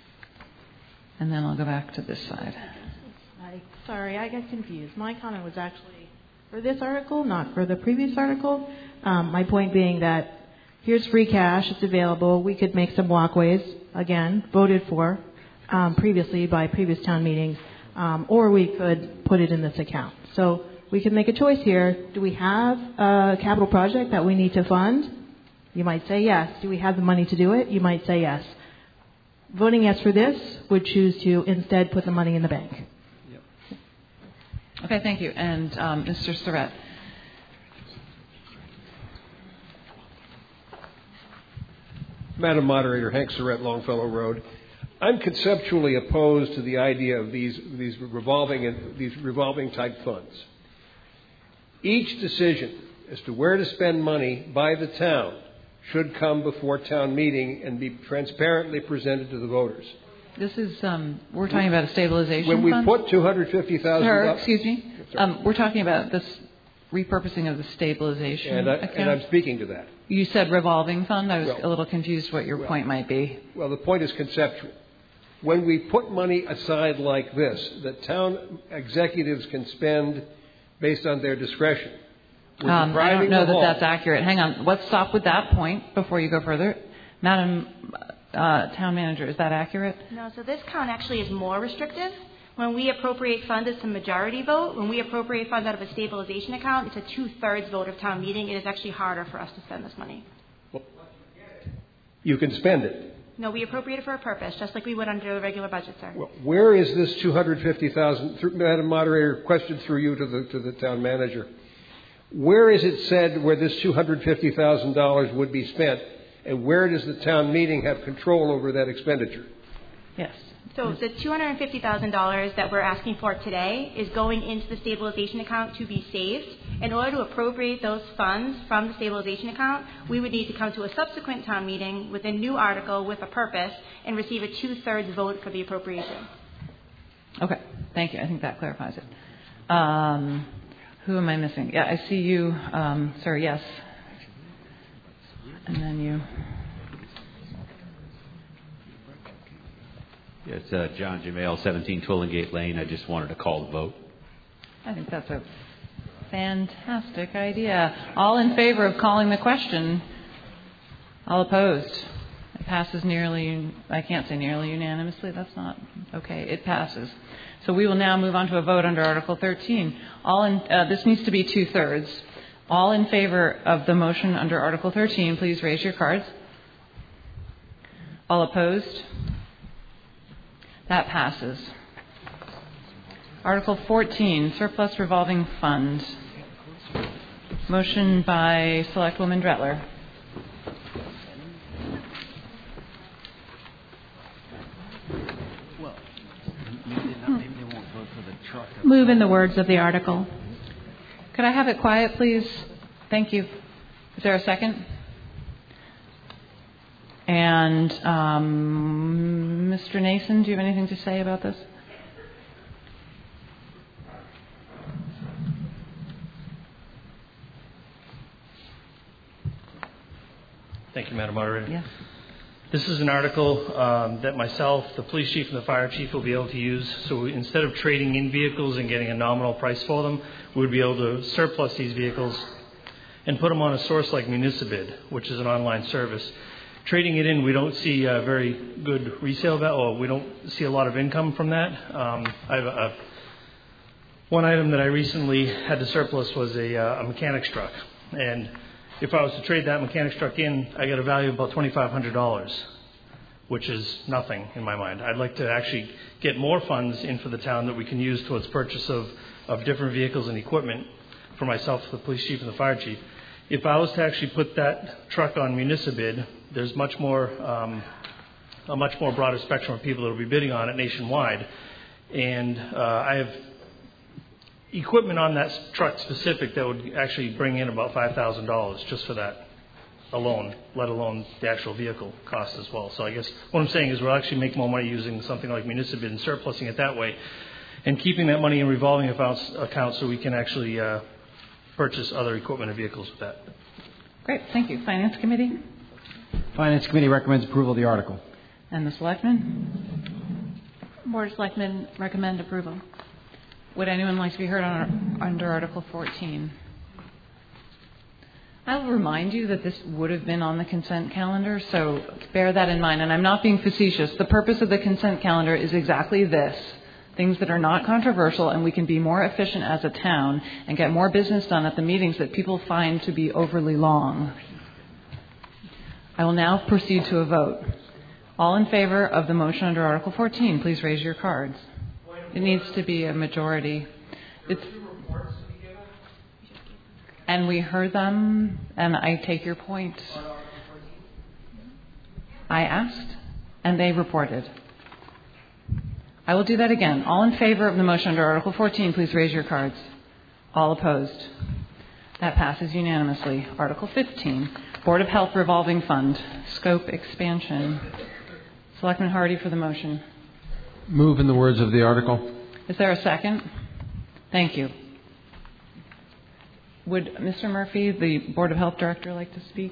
and then I'll go back to this side. Sorry, I got confused. My comment was actually for this article, not for the previous article. My point being that here's free cash, it's available. We could make some walkways, again, voted for previously by previous town meetings, or we could put it in this account. So we can make a choice here. Do we have a capital project that we need to fund? You might say yes. Do we have the money to do it? You might say yes. Voting yes for this would choose to instead put the money in the bank. Yep. Okay, thank you. And Mr. Surratt. Madam Moderator, Hank Surratt, Longfellow Road. I'm conceptually opposed to the idea of these revolving type funds. Each decision as to where to spend money by the town should come before town meeting and be transparently presented to the voters. This is we're talking about a stabilization when fund. When we put $250,000. Excuse me. We're talking about this repurposing of the stabilization account. And I'm speaking to that. You said revolving fund. I was a little confused what your point might be. Well, the point is conceptual. When we put money aside like this, that town executives can spend based on their discretion. I don't know that that's accurate. Hang on. Let's stop with that point before you go further. Madam Town Manager, is that accurate? No, so this count actually is more restrictive. When we appropriate funds, it's a majority vote. When we appropriate funds out of a stabilization account, it's a 2/3 vote of town meeting. It is actually harder for us to spend this money. Well, you can spend it. No, we appropriate it for a purpose, just like we would under the regular budget, sir. Well, where is this $250,000? Madam Moderator, question through you to the town manager. Where is it said where this $250,000 would be spent, and where does the town meeting have control over that expenditure? Yes. So the $250,000 that we're asking for today is going into the stabilization account to be saved. In order to appropriate those funds from the stabilization account, we would need to come to a subsequent town meeting with a new article with a purpose and receive a 2/3 vote for the appropriation. Okay. Thank you. I think that clarifies it. Who am I missing? Yeah, I see you, sir. Yes. And then you. It's John Jamail, 17 Twillingate Lane. I just wanted to call the vote. I think that's a fantastic idea. All in favor of calling the question? All opposed? It passes I can't say nearly unanimously. That's not okay. It passes. So we will now move on to a vote under Article 13. This needs to be 2/3. All in favor of the motion under Article 13, please raise your cards. All opposed? That passes. Article 14, Surplus Revolving Fund. Motion by Selectwoman Dretler. Move in the words of the article. Could I have it quiet, please? Thank you. Is there a second? And Mr. Nason, do you have anything to say about this? Thank you, Madam Moderator. Yes. This is an article that myself, the police chief, and the fire chief will be able to use. So instead of trading in vehicles and getting a nominal price for them, we would be able to surplus these vehicles and put them on a source like Municibid, which is an online service. Trading it in, we don't see a very good resale value, or we don't see a lot of income from that. I have one item that I recently had to surplus was a mechanic's truck, and if I was to trade that mechanic's truck in, I get a value of about $2,500, which is nothing in my mind. I'd like to actually get more funds in for the town that we can use towards purchase of different vehicles and equipment for myself, the police chief, and the fire chief. If I was to actually put that truck on Municibid, there's a much more broader spectrum of people that will be bidding on it nationwide, and I have equipment on that truck specific that would actually bring in about $5,000 just for that alone, let alone the actual vehicle cost as well. So I guess what I'm saying is we'll actually make more money using something like Municibid and surplusing it that way and keeping that money in revolving accounts so we can actually purchase other equipment and vehicles with that. Great. Thank you. Finance Committee? Finance Committee recommends approval of the article. And the Selectmen? Board of Selectmen recommend approval. Would anyone like to be heard under Article 14? I'll remind you that this would have been on the consent calendar, so bear that in mind. And I'm not being facetious. The purpose of the consent calendar is exactly this. Things that are not controversial, and we can be more efficient as a town and get more business done at the meetings that people find to be overly long. I will now proceed to a vote. All in favor of the motion under Article 14, please raise your cards. It needs to be a majority. And we heard them, and I take your point. I asked, and they reported. I will do that again. All in favor of the motion under Article 14, please raise your cards. All opposed. That passes unanimously. Article 15, Board of Health Revolving Fund, Scope Expansion. Selectman Hardy for the motion. Move in the words of the article. Is there a second? Thank you. Would Mr. Murphy, the Board of Health Director, like to speak?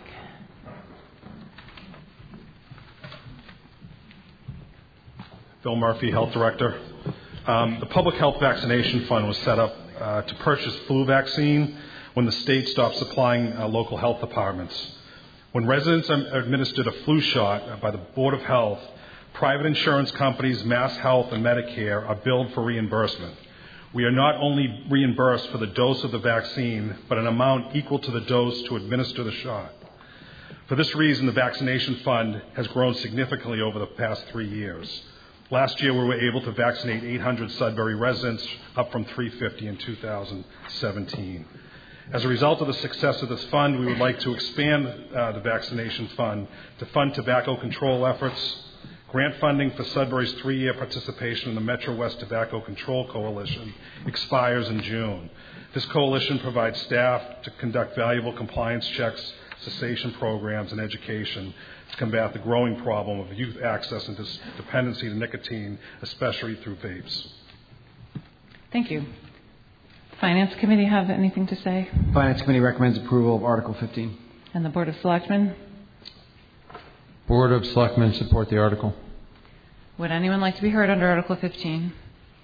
Bill Murphy, Health Director. The Public Health Vaccination Fund was set up to purchase flu vaccine when the state stopped supplying local health departments. When residents are administered a flu shot by the Board of Health, private insurance companies, Mass Health, and Medicare are billed for reimbursement. We are not only reimbursed for the dose of the vaccine, but an amount equal to the dose to administer the shot. For this reason, the vaccination fund has grown significantly over the past 3 years. Last year, we were able to vaccinate 800 Sudbury residents, up from 350 in 2017. As a result of the success of this fund, we would like to expand the vaccination fund to fund tobacco control efforts. Grant funding for Sudbury's 3-year participation in the Metro West Tobacco Control Coalition expires in June. This coalition provides staff to conduct valuable compliance checks, cessation programs, and education to combat the growing problem of youth access and dependency to nicotine, especially through vapes. Thank you. Finance Committee have anything to say? Finance Committee recommends approval of Article 15. And the Board of Selectmen? Board of Selectmen support the article. Would anyone like to be heard under Article 15?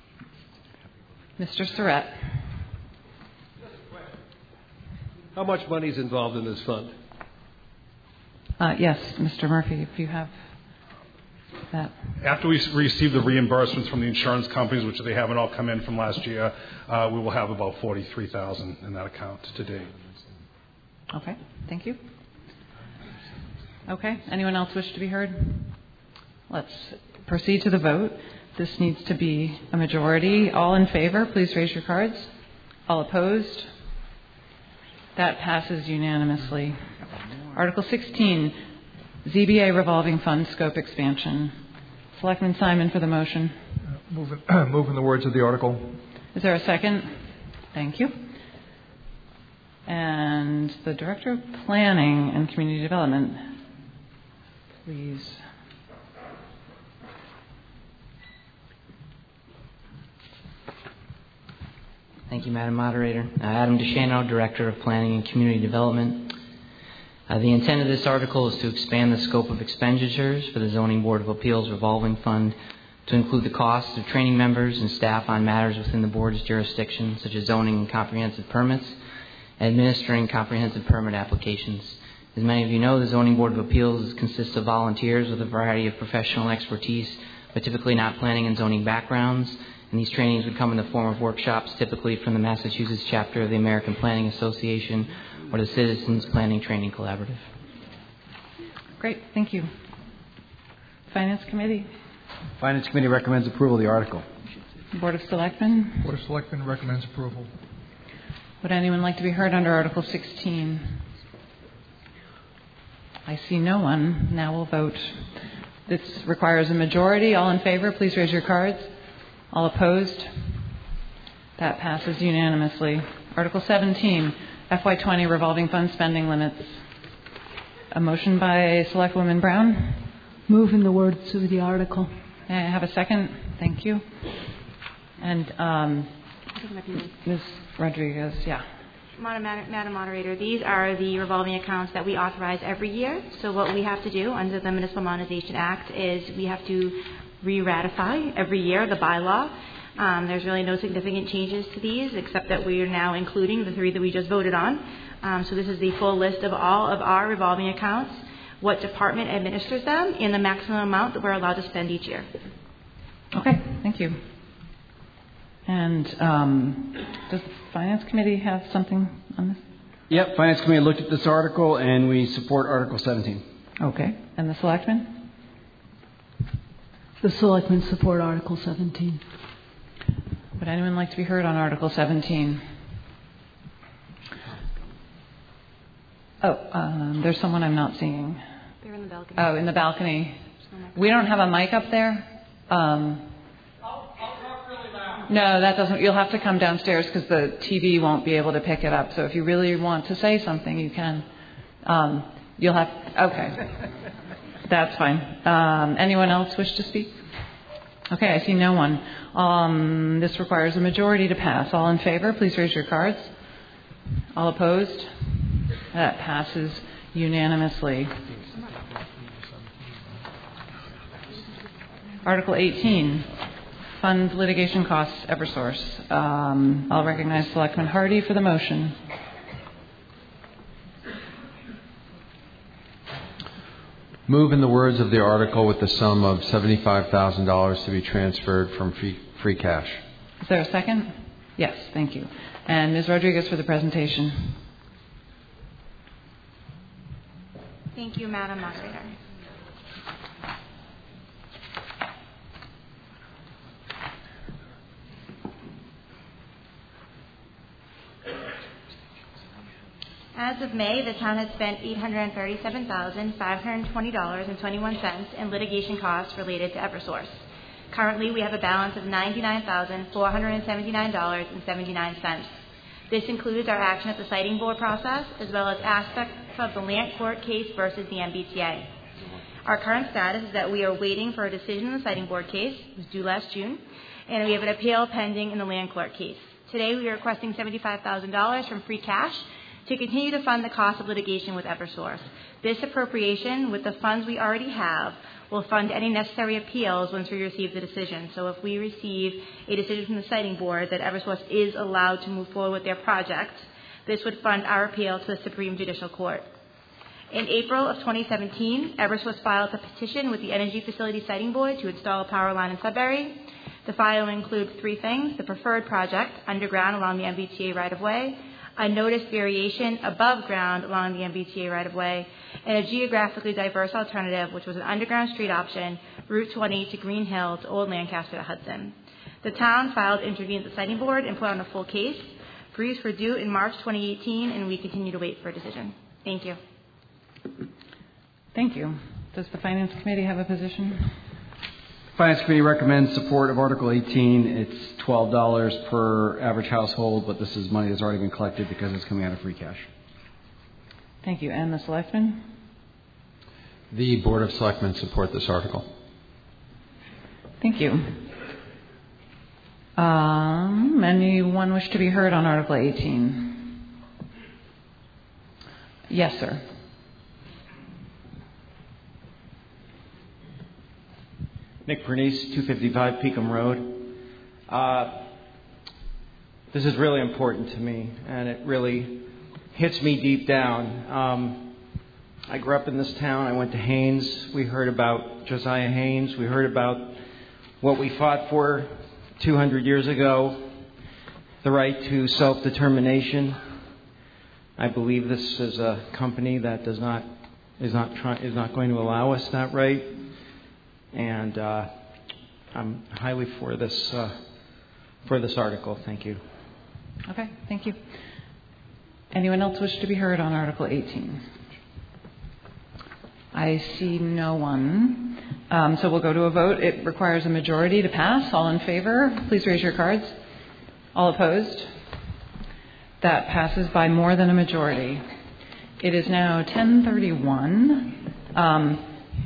Mr. Surratt. How much money is involved in this fund? Yes, Mr. Murphy, if you have that. After we receive the reimbursements from the insurance companies, which they haven't all come in from last year, we will have about $43,000 in that account to date. Okay, thank you. Okay, anyone else wish to be heard? Let's proceed to the vote. This needs to be a majority. All in favor, please raise your cards. All opposed? That passes unanimously. Article 16, ZBA revolving fund scope expansion. Selectman Simon for the motion. Move in the words of the article. Is there a second? Thank you. And the Director of Planning and Community Development, please. Thank you, Madam Moderator. Adam DeShano, Director of Planning and Community Development. The intent of this article is to expand the scope of expenditures for the Zoning Board of Appeals revolving fund to include the costs of training members and staff on matters within the Board's jurisdiction, such as zoning and comprehensive permits, and administering comprehensive permit applications. As many of you know, the Zoning Board of Appeals consists of volunteers with a variety of professional expertise, but typically not planning and zoning backgrounds. And these trainings would come in the form of workshops, typically from the Massachusetts chapter of the American Planning Association or the Citizens Planning Training Collaborative. Great, thank you. Finance Committee. Finance Committee recommends approval of the article. Board of Selectmen. Board of Selectmen recommends approval. Would anyone like to be heard under Article 16? I see no one. Now we'll vote. This requires a majority. All in favor, please raise your cards. All opposed? That passes unanimously. Article 17, FY20 revolving fund spending limits. A motion by Selectwoman Brown. Move in the words of the article. May I have a second? Thank you. And Ms. Rodriguez, yeah. Madam Moderator, these are the revolving accounts that we authorize every year. So what we have to do under the Municipal Modernization Act is we have to re-ratify every year the bylaw. There's really no significant changes to these except that we are now including the 3 that we just voted on. So this is the full list of all of our revolving accounts, what department administers them, and the maximum amount that we're allowed to spend each year. Okay, thank you. And does the Finance Committee have something on this? Yep, Finance Committee looked at this article and we support Article 17. Okay, and the Selectmen? The Selectmen support Article 17. Would anyone like to be heard on Article 17? There's someone I'm not seeing. They're in the balcony. Oh, in the balcony. We don't have a mic up there? I'll talk really loud. No, that doesn't. You'll have to come downstairs because the TV won't be able to pick it up. So if you really want to say something, you can. You'll have. Okay. That's fine. Anyone else wish to speak? Okay, I see no one. This requires a majority to pass. All in favor, please raise your cards. All opposed? That passes unanimously. Article 18, Fund Litigation Costs, Eversource. I'll recognize Selectman Hardy for the motion. Move in the words of the article with the sum of $75,000 to be transferred from free cash. Is there a second? Yes, thank you. And Ms. Rodriguez for the presentation. Thank you, Madam Moderator. As of May, the town has spent $837,520.21 in litigation costs related to Eversource. Currently, we have a balance of $99,479.79. This includes our action at the Siting Board process, as well as aspects of the land court case versus the MBTA. Our current status is that we are waiting for a decision in the Siting Board case. It was due last June. And we have an appeal pending in the land court case. Today, we are requesting $75,000 from free cash to continue to fund the cost of litigation with Eversource. This appropriation, with the funds we already have, will fund any necessary appeals once we receive the decision. So if we receive a decision from the Siting Board that Eversource is allowed to move forward with their project, this would fund our appeal to the Supreme Judicial Court. In April of 2017, Eversource filed a petition with the Energy Facility Siting Board to install a power line in Sudbury. The file includes three things: the preferred project, underground along the MBTA right-of-way, a noticed variation above ground along the MBTA right-of-way, and a geographically diverse alternative, which was an underground street option, Route 20 to Green Hill to Old Lancaster to Hudson. The town filed to intervene at the Siting Board and put on a full case. Briefs were due in March 2018, and we continue to wait for a decision. Thank you. Thank you. Does the Finance Committee have a position? Finance Committee recommends support of Article 18. It's $12 per average household, but this is money that's already been collected because it's coming out of free cash. Thank you. And the Selectmen? The Board of Selectmen support this article. Thank you. Anyone wish to be heard on Article 18? Yes, sir. Nick Pernice, 255 Peakham Road. This is really important to me, and it really hits me deep down. I grew up in this town. I went to Haynes. We heard about Josiah Haynes. We heard about what we fought for 200 years ago, the right to self-determination. I believe this is a company that is not going to allow us that right. And I'm highly for this article. Thank you. Okay, thank you. Anyone else wish to be heard on Article 18? I see no one. So we'll go to a vote. It requires a majority to pass. All in favor, please raise your cards. All opposed? That passes by more than a majority. It is now 10:31.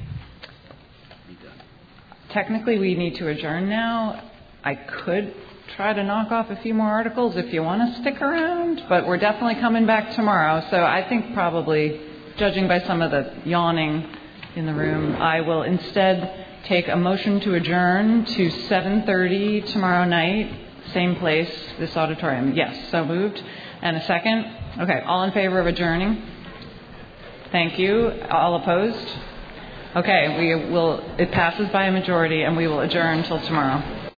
Technically, we need to adjourn now. I could try to knock off a few more articles if you want to stick around, but we're definitely coming back tomorrow. So I think probably, judging by some of the yawning in the room, I will instead take a motion to adjourn to 7:30 tomorrow night, same place, this auditorium. Yes, so moved. And a second? Okay, all in favor of adjourning? Thank you. All opposed? Okay, it passes by a majority, and we will adjourn until tomorrow.